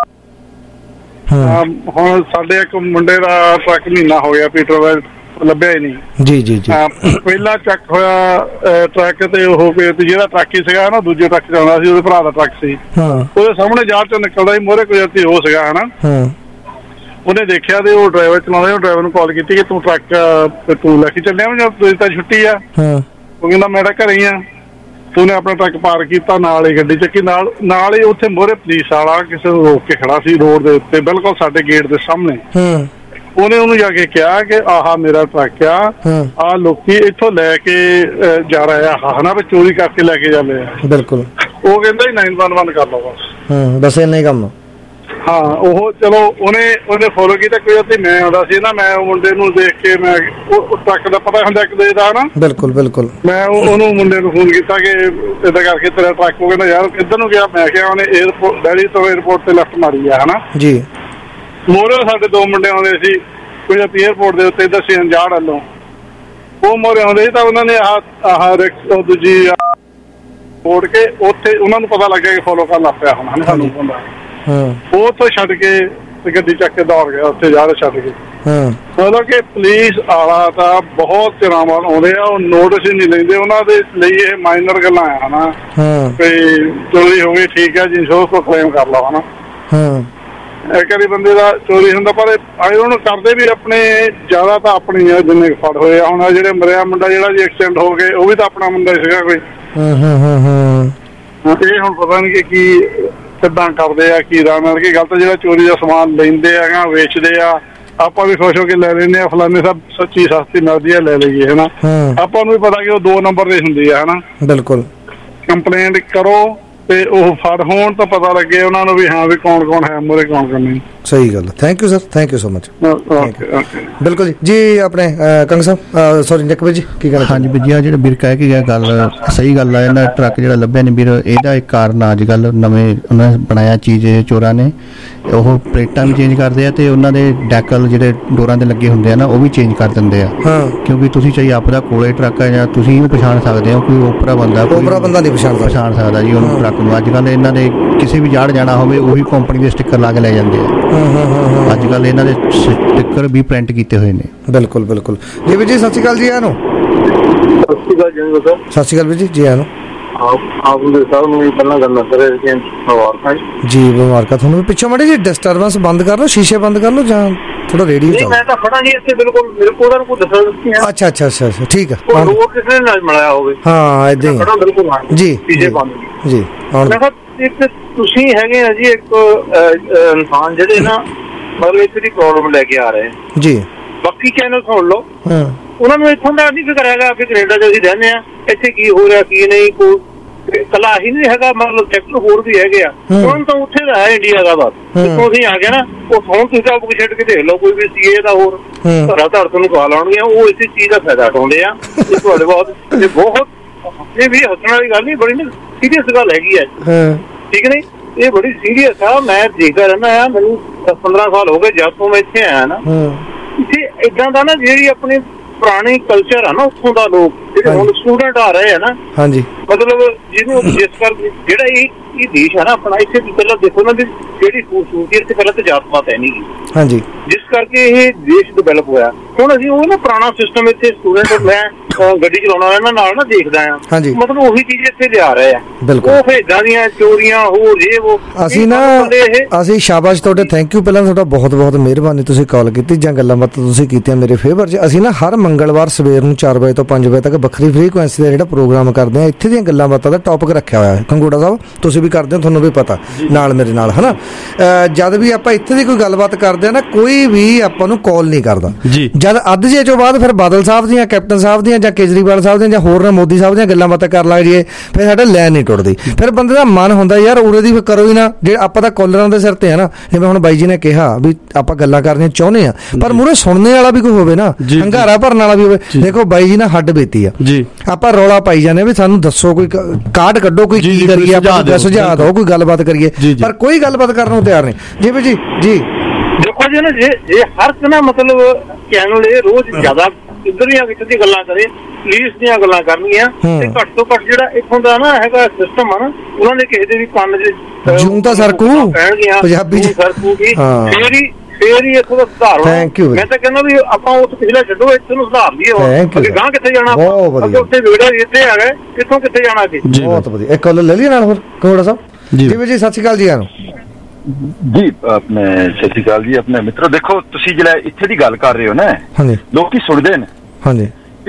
ਹੁਣ ਸਾਡੇ ਇੱਕ ਮੁੰਡੇ ਦਾ ਟਰੱਕ ਮਹੀਨਾ ਹੋ ਗਿਆ ਪੀਟਰ ਲੱਭਿਆ ਹੀ ਨਹੀਂ ਜੀ ਜੀ ਜੀ। ਪਹਿਲਾ ਚੱਕ ਹੋਇਆ ਟਰੱਕ, ਤੇ ਉਹ ਜਿਹੜਾ ਟਰੱਕ ਹੀ ਸੀਗਾ ਨਾ, ਦੂਜੇ ਟਰੱਕ ਚਲਾਉਂਦਾ ਸੀ, ਉਹਦੇ ਭਰਾ ਦਾ ਟਰੱਕ ਸੀ, ਉਹਦੇ ਸਾਹਮਣੇ ਜਾਰ ਚੋਂ ਨਿਕਲਦਾ ਸੀ, ਮੋਹਰੇ ਕੋਈ ਉਹ ਸੀਗਾ ਹਨਾ। ਉਹਨੇ ਦੇਖਿਆ ਤੇ ਉਹ ਡਰਾਈਵਰ ਚਲਾਉਂਦਾ, ਉਹ ਡਰਾਈਵਰ ਨੂੰ ਕਾਲ ਕੀਤੀ ਕਿ ਤੂੰ ਟਰੱਕ ਤੂੰ ਲੈ ਕੇ ਚੱਲਿਆ ਜਾਂ ਤੇਰੀ ਤਾਂ ਛੁੱਟੀ ਆ? ਉਹ ਕਹਿੰਦਾ ਮੈਂ ਤਾਂ ਘਰੇ ਹੀ ਆ। ਉਹਨੇ ਆਪਣਾ ਟਰੱਕ ਪਾਰਕ ਕੀਤਾ, ਨਾਲ ਹੀ ਗੱਡੀ ਚੱਕੀ, ਨਾਲ ਹੀ ਉੱਥੇ ਮੋਹਰੇ ਪੁਲਿਸ ਵਾਲਾ ਕਿਸੇ ਨੂੰ ਰੋਕ ਕੇ ਖੜਾ ਸੀ ਰੋਡ ਦੇ ਉੱਤੇ, ਬਿਲਕੁਲ ਸਾਡੇ ਗੇਟ ਦੇ ਸਾਹਮਣੇ। ਉਹਨੇ ਉਹਨੂੰ ਜਾ ਕੇ ਕਿਹਾ ਕਿ ਆਹ ਮੇਰਾ ਟਰੱਕ ਆ ਲੋਕੀ ਇੱਥੋਂ ਲੈ ਕੇ ਜਾ ਰਹੇ ਆ ਹਨਾ, ਵੀ ਚੋਰੀ ਕਰਕੇ ਲੈ ਕੇ ਜਾਂਦੇ ਆ। ਬਿਲਕੁਲ। ਉਹ ਕਹਿੰਦਾ 911 ਕਰ ਲਓ ਬਸ ਇੰਨਾ ਹੀ ਕੰਮ। ਹਾਂ ਉਹ ਚਲੋ ਉਹਨੇ ਫੋਲੋ ਕੀਤਾ। ਕੋਈ ਮੈਂ ਆਉਂਦਾ ਸੀ ਨਾ, ਮੈਂ ਉਹ ਮੁੰਡੇ ਨੂੰ ਦੇਖ ਕੇ, ਮੈਂ ਉਹ ਟਰੱਕ ਦਾ ਪਤਾ ਹੁੰਦਾ ਇੱਕ ਦੇ ਦਾ ਨਾ। ਬਿਲਕੁਲ ਬਿਲਕੁਲ। ਮੈਂ ਉਹਨੂੰ ਮੁੰਡੇ ਨੂੰ ਫੋਨ ਕੀਤਾ ਕਿ ਏਦਾਂ ਕਰਕੇ ਤੇਰਾ ਟਰੱਕ, ਉਹ ਕਹਿੰਦਾ ਯਾਰ ਕਿੱਧਰ ਨੂੰ ਗਿਆ? ਮੈਂ ਕਿਹਾ ਉਹਨੇ 에어ਪੋਰਟ ਡੈਲੀ ਤੋਂ 에어ਪੋਰਟ ਤੇ ਲੈਫਟ ਮਾਰੀ ਆ ਹਨਾ ਜੀ। ਮੋਰੇ ਸਾਡੇ 2 ਮੁੰਡੇ ਆਉਂਦੇ ਸੀ, ਕੋਈ 에어ਪੋਰਟ ਦੇ ਉੱਤੇ ਦੱਸੀ ਅੰਜਾੜ ਵੱਲੋਂ, ਉਹ ਮੋਰੇ ਆਉਂਦੇ ਸੀ ਤਾਂ ਉਹਨਾਂ ਨੇ ਆਹ ਦੂਜੀ ਮੋੜ ਕੇ ਉੱਥੇ ਉਹਨਾਂ ਨੂੰ ਪਤਾ ਲੱਗਿਆ ਕਿ ਫੋਲੋ ਕਰਨ ਲੱਗ ਪਿਆ ਹੁਣ ਸਾਨੂੰ ਬੰਦਾ। ਉਹ ਉੱਥੋਂ ਛੱਡ ਕੇ ਤੇ ਗੱਡੀ ਚੱਕ ਕੇ ਦੌੜ ਗਿਆ ਉੱਥੇ ਜਾ ਰਹੇ ਛੱਡ ਕੇ। ਮਤਲਬ ਕਿ ਪੁਲਿਸ ਵਾਲਾ ਤਾਂ ਬਹੁਤ ਚਿਰਾਂ ਬਾਅਦ ਆਉਂਦੇ ਆ, ਉਹ ਨੋਟਿਸ ਹੀ ਨਹੀਂ ਲੈਂਦੇ। ਉਹਨਾਂ ਦੇ ਲਈ ਇਹ ਮਾਈਨਰ ਗੱਲਾਂ ਆ ਹਨਾ, ਤੇ ਚੋਰੀ ਹੋ ਗਈ ਠੀਕ ਹੈ ਜੀ, ਇੰਸ਼ੋਰੈਂਸ ਤੋਂ ਕਲੇਮ ਕਰ ਲਓ ਹਨਾ। ਇੱਕ ਵਾਰੀ ਬੰਦੇ ਦਾ ਚੋਰੀ ਹੁੰਦਾ, ਪਰ ਉਹਨੂੰ ਕਰਦੇ ਵੀ ਆਪਣੇ ਜ਼ਿਆਦਾ ਤਾਂ ਆਪਣੀ ਆ ਜਿੰਨੇ ਫੜ ਹੋਏ ਆ। ਹੁਣ ਜਿਹੜੇ ਮਰਿਆ ਮੁੰਡਾ ਜਿਹੜਾ ਜੀ ਐਕਸੀਡੈਂਟ ਹੋ ਗਏ, ਉਹ ਵੀ ਤਾਂ ਆਪਣਾ ਮੁੰਡਾ ਸੀਗਾ ਕੋਈ। ਇਹ ਹੁਣ ਪਤਾ ਨਹੀਂ ਕਿ ਕੀ ਕਿੱਦਾਂ ਕਰਦੇ ਆ, ਕੀ ਰਾਮ ਕੀ ਗਲਤ। ਜਿਹੜਾ ਚੋਰੀ ਦਾ ਸਮਾਨ ਲੈਂਦੇ ਆ ਵੇਚਦੇ ਆ, ਆਪਾਂ ਵੀ ਖੁਸ਼ ਹੋ ਕੇ ਲੈ ਲੈਂਦੇ ਆ, ਫਲਾਨੇ ਸਭ ਸੱਚੀ ਸਸਤੀ ਮਿਲਦੀ ਆ ਲੈ ਲਈਏ ਹਨਾ। ਆਪਾਂ ਨੂੰ ਵੀ ਪਤਾ ਕਿ ਉਹ 2 ਨੰਬਰ ਦੇ ਹੁੰਦੀ ਆ ਹਨਾ। ਬਿਲਕੁਲ। ਕੰਪਲੇਂਟ ਕਰੋ ਤੇ ਉਹ ਫੜ ਹੋਣ ਤਾਂ ਪਤਾ ਲੱਗੇ ਉਹਨਾਂ ਨੂੰ ਵੀ ਹਾਂ ਵੀ ਕੌਣ ਕੌਣ ਹੈ ਮੋਰੇ, ਕੌਣ ਕੌਣ ਨਹੀਂ। ਸਹੀ ਗੱਲ। Thank you sir, thank you so much. ਬਿਲਕੁਲ ਜੀ। ਜੀ ਆਪਣੇ ਕੰਗ ਸਾਹਿਬ ਸੌਰੀ ਨਿਕਬਰ ਜੀ ਕੀ ਕਹਿਣਾ? ਹਾਂਜੀ ਵੀਰ ਜੀ, ਜਿਹੜਾ ਵੀਰ ਕਹਿ ਕੇ ਗਿਆ ਗੱਲ ਸਹੀ ਗੱਲ ਆ। ਇਹਨਾਂ ਟਰੱਕ ਜਿਹੜਾ ਲੱਭਿਆ ਨਹੀਂ ਵੀਰ, ਇਹਦਾ ਇੱਕ ਕਾਰਨ ਅੱਜ ਕੱਲ ਨਵੇਂ ਉਹਨਾਂ ਨੇ ਬਣਾਇਆ ਚੀਜ਼ ਚੋਰਾਂ ਨੇ, ਉਹ ਪਲੇਟਾਂ ਵੀ ਚੇਂਜ ਕਰਦੇ ਆ ਤੇ ਉਹਨਾਂ ਦੇ ਡੈਕਲ ਜਿਹੜੇ ਡੋਰਾਂ ਦੇ ਲੱਗੇ ਹੁੰਦੇ ਆ ਨਾ, ਉਹ ਵੀ ਚੇਂਜ ਕਰ ਦਿੰਦੇ ਆ। ਕਿਉਂਕਿ ਤੁਸੀਂ ਚਾਹੇ ਆਪਦਾ ਕੋਲੇ ਟਰੱਕ ਆ ਜਾਂ ਤੁਸੀਂ ਵੀ ਪਛਾਣ ਸਕਦੇ ਹੋ, ਕੋਈ ਓਪਰਾ ਬੰਦਾ ਨਹੀਂ ਪਛਾਣ ਸਕਦਾ ਜੀ ਉਹਨੂੰ ਟਰੱਕ ਨੂੰ। ਅੱਜ ਕੱਲ ਇਹਨਾਂ ਦੇ ਕਿਸੇ ਵੀ ਜਾੜ ਜਾਣਾ ਹੋਵੇ, ਉਹੀ ਕੰਪਨੀ ਦੇ ਸਟicker ਲਾ ਕੇ ਲੈ ਜਾਂਦੇ ਆ। ਅੱਜ ਕੱਲ ਇਹਨਾਂ ਦੇ ਸਟicker ਵੀ ਪ੍ਰਿੰਟ ਕੀਤੇ ਹੋਏ ਨੇ। ਬਿਲਕੁਲ ਬਿਲਕੁਲ। ਜੀ ਵੀਰ ਜੀ ਸਤਿ ਸ਼੍ਰੀ ਅਕਾਲ ਜੀ। ਆਨੂੰ ਸਤਿ ਸ਼੍ਰੀ ਅਕਾਲ ਜੀ। ਸਤਿ ਸ਼੍ਰੀ ਅਕਾਲ ਵੀਰ ਜੀ। ਜੀ ਆਨੂੰ ਆਪ ਦੇ ਸਾਹਿਬ ਨੂੰ ਪਹਿਲਾਂ ਗੱਲਾਂ ਕਰੇ ਜੀ। ਮੁਬਾਰਕਾਂ ਤੁਹਾਨੂੰ। ਪਿੱਛੋਂ ਮਾੜੀ ਜੀ ਡਿਸਟਰਬੈਂਸ ਬੰਦ ਕਰ ਲਓ, ਸ਼ੀਸ਼ੇ ਬੰਦ ਕਰ ਲਓ ਜਾਂ ਥੋੜਾ ਰੇਡੀਓ ਚੱਲ। ਮੈਂ ਤਾਂ ਖੜਾ ਜੀ ਇੱਥੇ ਬਿਲਕੁਲ, ਮੇਰੇ ਕੋਲ ਉਹਨਾਂ ਨੂੰ ਦੱਸੋ ਦਿੱਤੀ ਹੈ। ਅੱਛਾ ਅੱਛਾ ਅੱਛਾ ਠੀਕ ਹੈ। ਉਹ ਕਿਸੇ ਨਾਲ ਮਿਲਾਇਆ ਹੋਵੇ। ਹਾਂ ਇਦਾਂ ਹੀ ਬਿਲਕੁਲ ਜੀ। ਸ਼ੀਸ਼ੇ ਬੰਦ ਜੀ। ਮੈਂ ਕਿਹਾ ਇੱਕ ਤੁਸੀਂ ਹੈਗੇ ਆ ਜੀ ਇੱਕ ਇਨਸਾਨ ਜਿਹੜੇ ਨਾ ਮਤਲਬ ਇੱਥੇ ਦੀ ਪ੍ਰੋਬਲਮ ਲੈ ਕੇ ਆ ਰਹੇ ਜੀ। ਬਾਕੀ ਚੈਨਲ ਸੁਣ ਲਓ, ਉਹਨਾਂ ਨੂੰ ਇੱਥੋਂ ਦਾ ਨਹੀਂ ਫਿਕਰ ਹੈਗਾ ਕਿ ਕੈਨੇਡਾ ਚ ਅਸੀਂ ਰਹਿੰਦੇ ਆ, ਇੱਥੇ ਕੀ ਹੋ ਰਿਹਾ ਕੀ ਨਹੀਂ। ਕੋਈ ਕਲਾ ਹੀ ਨਹੀਂ ਹੈਗਾ, ਮਤਲਬ ਸੈਕਟਰ ਹੋਰ ਵੀ ਹੈਗੇ ਆ। ਹੁਣ ਤਾਂ ਉੱਥੇ ਦਾ ਹੈ ਇੰਡੀਆ ਦਾ ਬਸ। ਜਿੱਥੋਂ ਅਸੀਂ ਆ ਗਏ ਨਾ, ਉਹ ਫੋਨ ਤੁਸੀਂ ਆਪ ਛੱਡ ਕੇ ਦੇਖ ਲਓ, ਕੋਈ ਵੀ ਸੀਏ ਦਾ ਹੋਰ ਧੜਾ ਧੜ ਤੁਹਾਨੂੰ ਕਾਲ ਆਉਣਗੇ, ਉਹ ਇਸੇ ਚੀਜ਼ ਦਾ ਫਾਇਦਾ ਉਠਾਉਂਦੇ ਆ। ਇਹ ਤੁਹਾਡੇ ਬਹੁਤ ਇਹ ਵੀ ਹੱਸਣ ਵਾਲੀ ਗੱਲ ਨਹੀਂ, ਬੜੀ ਸੀਰੀਅਸ ਗੱਲ ਹੈਗੀ ਹੈ ਠੀਕ ਨਹੀਂ। ਇਹ ਬੜੀ ਸੀਰੀਅਸ ਆ। ਮੈਂ ਦੇਖਦਾ ਰਹਿੰਦਾ ਆ, ਮੈਨੂੰ 10-15 ਸਾਲ ਹੋ ਗਏ ਜਦ ਤੋਂ ਮੈਂ ਇੱਥੇ ਆਇਆ ਨਾ। ਇੱਥੇ ਏਦਾਂ ਦਾ ਨਾ ਜਿਹੜੀ ਆਪਣੀ ਪੁਰਾਣੀ ਕਲਚਰ ਆ ਨਾ ਉੱਥੋਂ ਦਾ ਲੋਕ ਜਿਹੜੇ ਹੁਣ ਸਟੂਡੈਂਟ ਆ ਰਹੇ ਆ ਨਾ, ਹਾਂਜੀ, ਮਤਲਬ ਜਿਹਨੂੰ ਜਿਸ ਕਰਕੇ ਜਿਹੜਾ ਇਹ ਦੇਸ਼ ਹੈ ਨਾ ਆਪਣਾ, ਇੱਥੇ ਪਹਿਲਾਂ ਦੇਖੋ ਨਾ ਜਿਹੜੀ ਖੂਬਸੂਰਤੀ ਤੇ ਪਹਿਲਾਂ ਤੇ ਜਾਤ ਪਾਤ ਹੈ ਨਹੀਂ, ਹਾਂਜੀ, ਜਿਸ ਕਰਕੇ ਇਹ ਦੇਸ਼ ਡਿਵੈਲਪ ਹੋਇਆ। ਹੁਣ ਅਸੀਂ ਉਹ ਨਾ ਪੁਰਾਣਾ ਸਿਸਟਮ ਇੱਥੇ ਸਟੂਡੈਂਟ, ਮੈਂ ਗੱਡੀ ਚਲਾਉਣਾ ਇਹਨਾਂ ਨਾਲ ਨਾ ਦੇਖਦਾ ਆ, ਮਤਲਬ ਉਹੀ ਚੀਜ਼ ਇੱਥੇ ਲਿਆ ਰਹੇ ਆ, ਉਹ ਭੇਡਾਂ ਦੀਆਂ ਚੋਰੀਆਂ ਹੋ ਜੇ ਉਹ। ਅਸੀਂ ਸ਼ਾਬਾਸ਼ ਤੁਹਾਡੇ, ਥੈਂਕ ਯੂ ਪਹਿਲਾਂ ਤੁਹਾਡਾ ਬਹੁਤ ਬਹੁਤ ਮਿਹਰਬਾਨੀ, ਤੁਸੀਂ ਕਾਲ ਕੀਤੀ ਜਾਂ ਗੱਲਾਂ ਬਾਤਾਂ ਤੁਸੀਂ ਕੀਤੀਆਂ ਮੇਰੇ ਫੇਵਰ 'ਚ। ਅਸੀਂ ਨਾ ਹਰ ਮੰਗਲਵਾਰ ਸਵੇਰ ਨੂੰ 4 ਵਜੇ ਤੋਂ 5 ਵਜੇ ਤੱਕ ਵੱਖਰੀ ਫ੍ਰੀਕੁਐਂਸੀ ਦਾ ਜਿਹੜਾ ਪ੍ਰੋਗਰਾਮ ਕਰਦੇ ਹਾਂ, ਇੱਥੇ ਦੀਆਂ ਗੱਲਾਂ ਬਾਤਾਂ ਦਾ ਟੌਪਿਕ ਰੱਖਿਆ ਹੋਇਆ ਹੈ। ਖੰਗੂੜਾ ਸਾਹਿਬ ਤੁਸੀਂ ਵੀ ਕਰਦੇ ਹੋ, ਤੁਹਾਨੂੰ ਵੀ ਪਤਾ ਨਾਲ ਮੇਰੇ ਨਾਲ, ਹੈ ਨਾ। ਜਦ ਵੀ ਆਪਾਂ ਇੱਥੇ ਦੀ ਕੋਈ ਗੱਲਬਾਤ ਕਰਦੇ ਹਾਂ ਨਾ, ਕੋਈ ਵੀ ਆਪਾਂ ਨੂੰ ਕਾਲ ਨਹੀਂ ਕਰਦਾ। ਜਦ ਅੱਧ ਜੇ ਤੋਂ ਬਾਅਦ ਫਿਰ ਬਾਦਲ ਸਾਹਿਬ ਦੀਆਂ, ਕੈਪਟਨ ਸਾਹਿਬ ਦੀਆਂ, ਜਾਂ ਕੇਜਰੀਵਾਲ ਸਾਹਿਬ ਦੀਆਂ, ਜਾਂ ਹੋਰ ਮੋਦੀ ਸਾਹਿਬ ਦੀਆਂ ਗੱਲਾਂ ਬਾਤਾਂ ਕਰਨ ਲੱਗ ਜਾਈਏ, ਫਿਰ ਸਾਡਾ ਲਾਈਨ ਨਹੀਂ ਟੁੱਟਦੀ। ਫਿਰ ਬੰਦੇ ਦਾ ਮਨ ਹੁੰਦਾ ਯਾਰ ਉਰੇ ਦੀ ਕਰੋ ਹੀ ਨਾ, ਜੇ ਆਪਾਂ ਤਾਂ ਕਾਲਰਾਂ ਦੇ ਸਿਰ ਤੇ ਹੈ ਨਾ। ਜਿਵੇਂ ਹੁਣ ਬਾਈ ਜੀ ਨੇ ਕਿਹਾ ਵੀ ਆਪਾਂ ਗੱਲਾਂ ਕਰਨੀਆਂ ਚਾਹੁੰਦੇ ਆ, ਪਰ ਮੂਹਰੇ ਸੁਣਨੇ ਵਾਲਾ ਵੀ ਕੋਈ ਹੋਵੇ ਨਾ, ਹੰਗਾਰਾ ਭਰਨ ਵਾਲਾ ਵੀ ਹੋਵੇ। ਦੇਖੋ ਬਾਈ ਜੀ ਨਾਲ ਹੱਡ ਬੀਤੀ ਆ, ਆਪਾਂ ਰੌਲਾ ਪਾਈ ਜਾਂਦੇ ਵੀ ਸਾਨੂੰ ਦੱਸੋ, ਕੋਈ ਕਾਰਡ ਕੱਢੋ, ਕੋਈ ਕੀ ਕਰੀਏ, ਆਪਾਂ ਸੁਝਾਅ ਦਿਓ, ਕੋਈ ਗੱਲਬਾਤ ਕਰੀਏ, ਪਰ ਕੋਈ ਗੱਲਬਾਤ ਕਰਨ ਨੂੰ ਤਿਆਰ ਨਹੀਂ। ਜਿਵੇਂ ਜੀ ਦੇਖੋ ਜੀ ਨਾ, ਜੇ ਹਰ ਨਾ ਮਤਲਬ ਚੈਨਲ ਇਹ ਰੋਜ਼ ਜ਼ਿਆਦਾ ਇੱਧਰ ਦੀਆਂ ਕਿਤੇ ਦੀ ਗੱਲਾਂ ਕਰੇ, ਪੁਲਿਸ ਦੀਆਂ ਗੱਲਾਂ ਕਰਨੀਆਂ, ਤੇ ਘੱਟ ਤੋਂ ਘੱਟ ਜਿਹੜਾ ਇੱਥੋਂ ਦਾ ਨਾ ਹੈਗਾ ਸਿਸਟਮ ਆ ਨਾ, ਉਹਨਾਂ ਦੇ ਕਿਸੇ ਦੇ ਵੀ ਕੰਨ 'ਚ ਜੂੰ ਤਾਂ ਸਰਕੂ ਪੰਜਾਬੀ ਸਰਕੂਗੀ, ਫੇਰ ਹੀ ਇੱਥੋਂ ਦਾ ਸੁਧਾਰ ਹੋਣਾ। ਮੈਂ ਤਾਂ ਕਹਿੰਦਾ ਵੀ ਆਪਾਂ ਉਸ ਪਿਛਲਾ ਛੱਡੋ, ਇੱਥੇ ਨੂੰ ਸੁਧਾਰ ਲਈਏ। ਅੱਗੇ ਗਾਂ ਕਿੱਥੇ ਜਾਣਾ, ਉੱਥੇ ਵਿਗੜਾ ਇੱਥੇ ਆ ਗਏ, ਕਿੱਥੋਂ ਕਿੱਥੇ ਜਾਣਾ ਅੱਗੇ। ਬਹੁਤ ਵਧੀਆ, ਇੱਕ ਕਾਲ ਲੈ ਲਈਏ ਨਾਲ ਹੋਰ ਖੰਗੂੜਾ ਸਾਹਿਬ। ਜੀ ਸਤਿ ਸ਼੍ਰੀ ਅਕਾਲ ਜੀ। ਜੀ ਆਪਣੇ ਸਤਿ ਸ਼੍ਰੀ ਅਕਾਲ ਜੀ। ਆਪਣੇ ਮਿੱਤਰੋ, ਦੇਖੋ ਤੁਸੀਂ ਜਿਹੜਾ ਇੱਥੇ ਦੀ ਗੱਲ ਕਰ ਰਹੇ ਹੋ ਨਾ, ਲੋਕੀ ਸੁਣਦੇ ਨੇ, ਹਾਂਜੀ,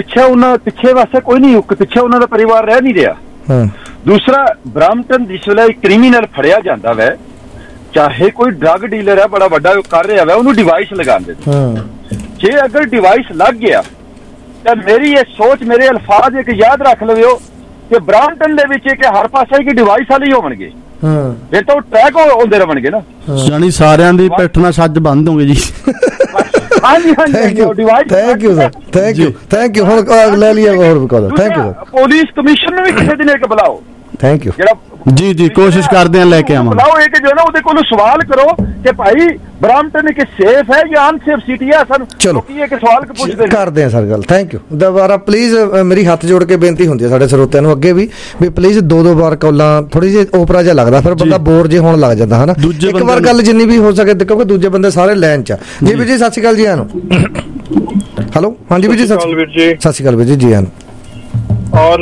ਪਿੱਛੇ ਵਾਸਤੇ ਕੋਈ ਨਹੀਂ, ਪਿੱਛੇ ਉਹਨਾਂ ਦਾ ਪਰਿਵਾਰ ਰਹਿ ਨਹੀਂ ਰਿਹਾ। ਦੂਸਰਾ, ਬ੍ਰਾਂਪਟਨ ਜਿਸ ਵੇਲੇ ਕ੍ਰਿਮੀਨਲ ਫੜਿਆ ਜਾਂਦਾ ਵੈ, ਚਾਹੇ ਕੋਈ ਡਰੱਗ ਡੀਲਰ ਹੈ ਬੜਾ ਵੱਡਾ ਕਰ ਰਿਹਾ ਵੈ, ਉਹਨੂੰ ਡਿਵਾਈਸ ਲਗਾਉਂਦੇ ਨੇ। ਜੇ ਅਗਰ ਡਿਵਾਈਸ ਲੱਗ ਗਿਆ ਤਾਂ ਮੇਰੀ ਇਹ ਸੋਚ, ਮੇਰੇ ਅਲਫਾਜ਼ ਇੱਕ ਯਾਦ ਰੱਖ ਲਵਿਓ ਕਿ ਬ੍ਰਾਂਪਟਨ ਦੇ ਵਿੱਚ ਇੱਕ ਹਰ ਪਾਸੇ ਕਿ ਡਿਵਾਈਸ ਵਾਲੇ ਹੀ ਹੋਣਗੇ, ਫਿਰ ਤਾਂ ਉਹ ਟਰੈਕ ਹੁੰਦੇ ਰਹਿਣਗੇ ਨਾ, ਯਾਨੀ ਸਾਰਿਆਂ ਦੀ ਪਿੱਠ ਨਾਲ ਛੱਜ ਬੰਦ ਹੋਗੇ ਜੀ। ਹਾਂਜੀ ਹਾਂਜੀ, thank you sir, thank you. ਹੁਣ ਲੈ ਲਿਆ ਹੋਰ ਵੀ call, thank you. Police commission ਨੂੰ ਵੀ ਕਿਸੇ ਦਿਨ ਇੱਕ ਬੁਲਾਓ, ਥੈਂਕ ਯੂ। ਜੀ ਕੋਸ਼ਿਸ਼ ਕਰਦੇ ਹਾਂ ਲੈ ਕੇ ਆਵਾਂ। ਬੁਲਾਓ ਇੱਕ ਜੋ ਨਾ, ਉਹਦੇ ਕੋਲੋਂ ਸਵਾਲ ਕਰੋ ਕਿ ਭਾਈ ਬ੍ਰਾਂਪਟਨ ਇੱਕ ਸੇਫ ਹੈ ਜਾਂ ਅਨਸੇਫ ਸਿਟੀ ਹੈ। ਸਾਨੂੰ ਲੋਕੀ ਇੱਕ ਸਵਾਲ ਪੁੱਛਦੇ ਕਰਦੇ ਆ ਸਰ ਗੱਲ। Thank you. ਦੁਬਾਰਾ ਪਲੀਜ਼ ਮੇਰੀ ਹੱਥ ਜੋੜ ਕੇ ਬੇਨਤੀ ਹੁੰਦੀ ਹੈ ਸਾਡੇ ਸਰੋਤਿਆਂ ਨੂੰ ਅੱਗੇ ਵੀ ਪਲੀਜ਼ ਦੋ ਵਾਰ ਕਾਲਾਂ, ਥੋੜੀ ਜਿਹੀ ਓਪਰਾ ਜਿਹਾ ਲੱਗਦਾ, ਫਿਰ ਬੰਦਾ ਬੋਰ ਜੇ ਹੋਣ ਲੱਗ ਜਾਂਦਾ, ਹਨਾ। ਇੱਕ ਵਾਰ ਗੱਲ ਜਿੰਨੀ ਵੀ ਹੋ ਸਕੇ, ਕਿਉਂਕਿ ਦੂਜੇ ਬੰਦੇ ਸਾਰੇ ਲਾਈਨ 'ਚ ਆ। ਜੀ ਵੀਰ ਜੀ ਸਤਿ ਸ਼੍ਰੀ ਅਕਾਲ ਜੀ। ਆਨੂੰ ਹੈਲੋ, ਹਾਂਜੀ ਵੀਰ ਜੀ ਸਤਿ ਸ਼੍ਰੀ ਅਕਾਲ ਵੀਰ ਜੀ। ਜੀ ਆਨੂੰ ਔਰ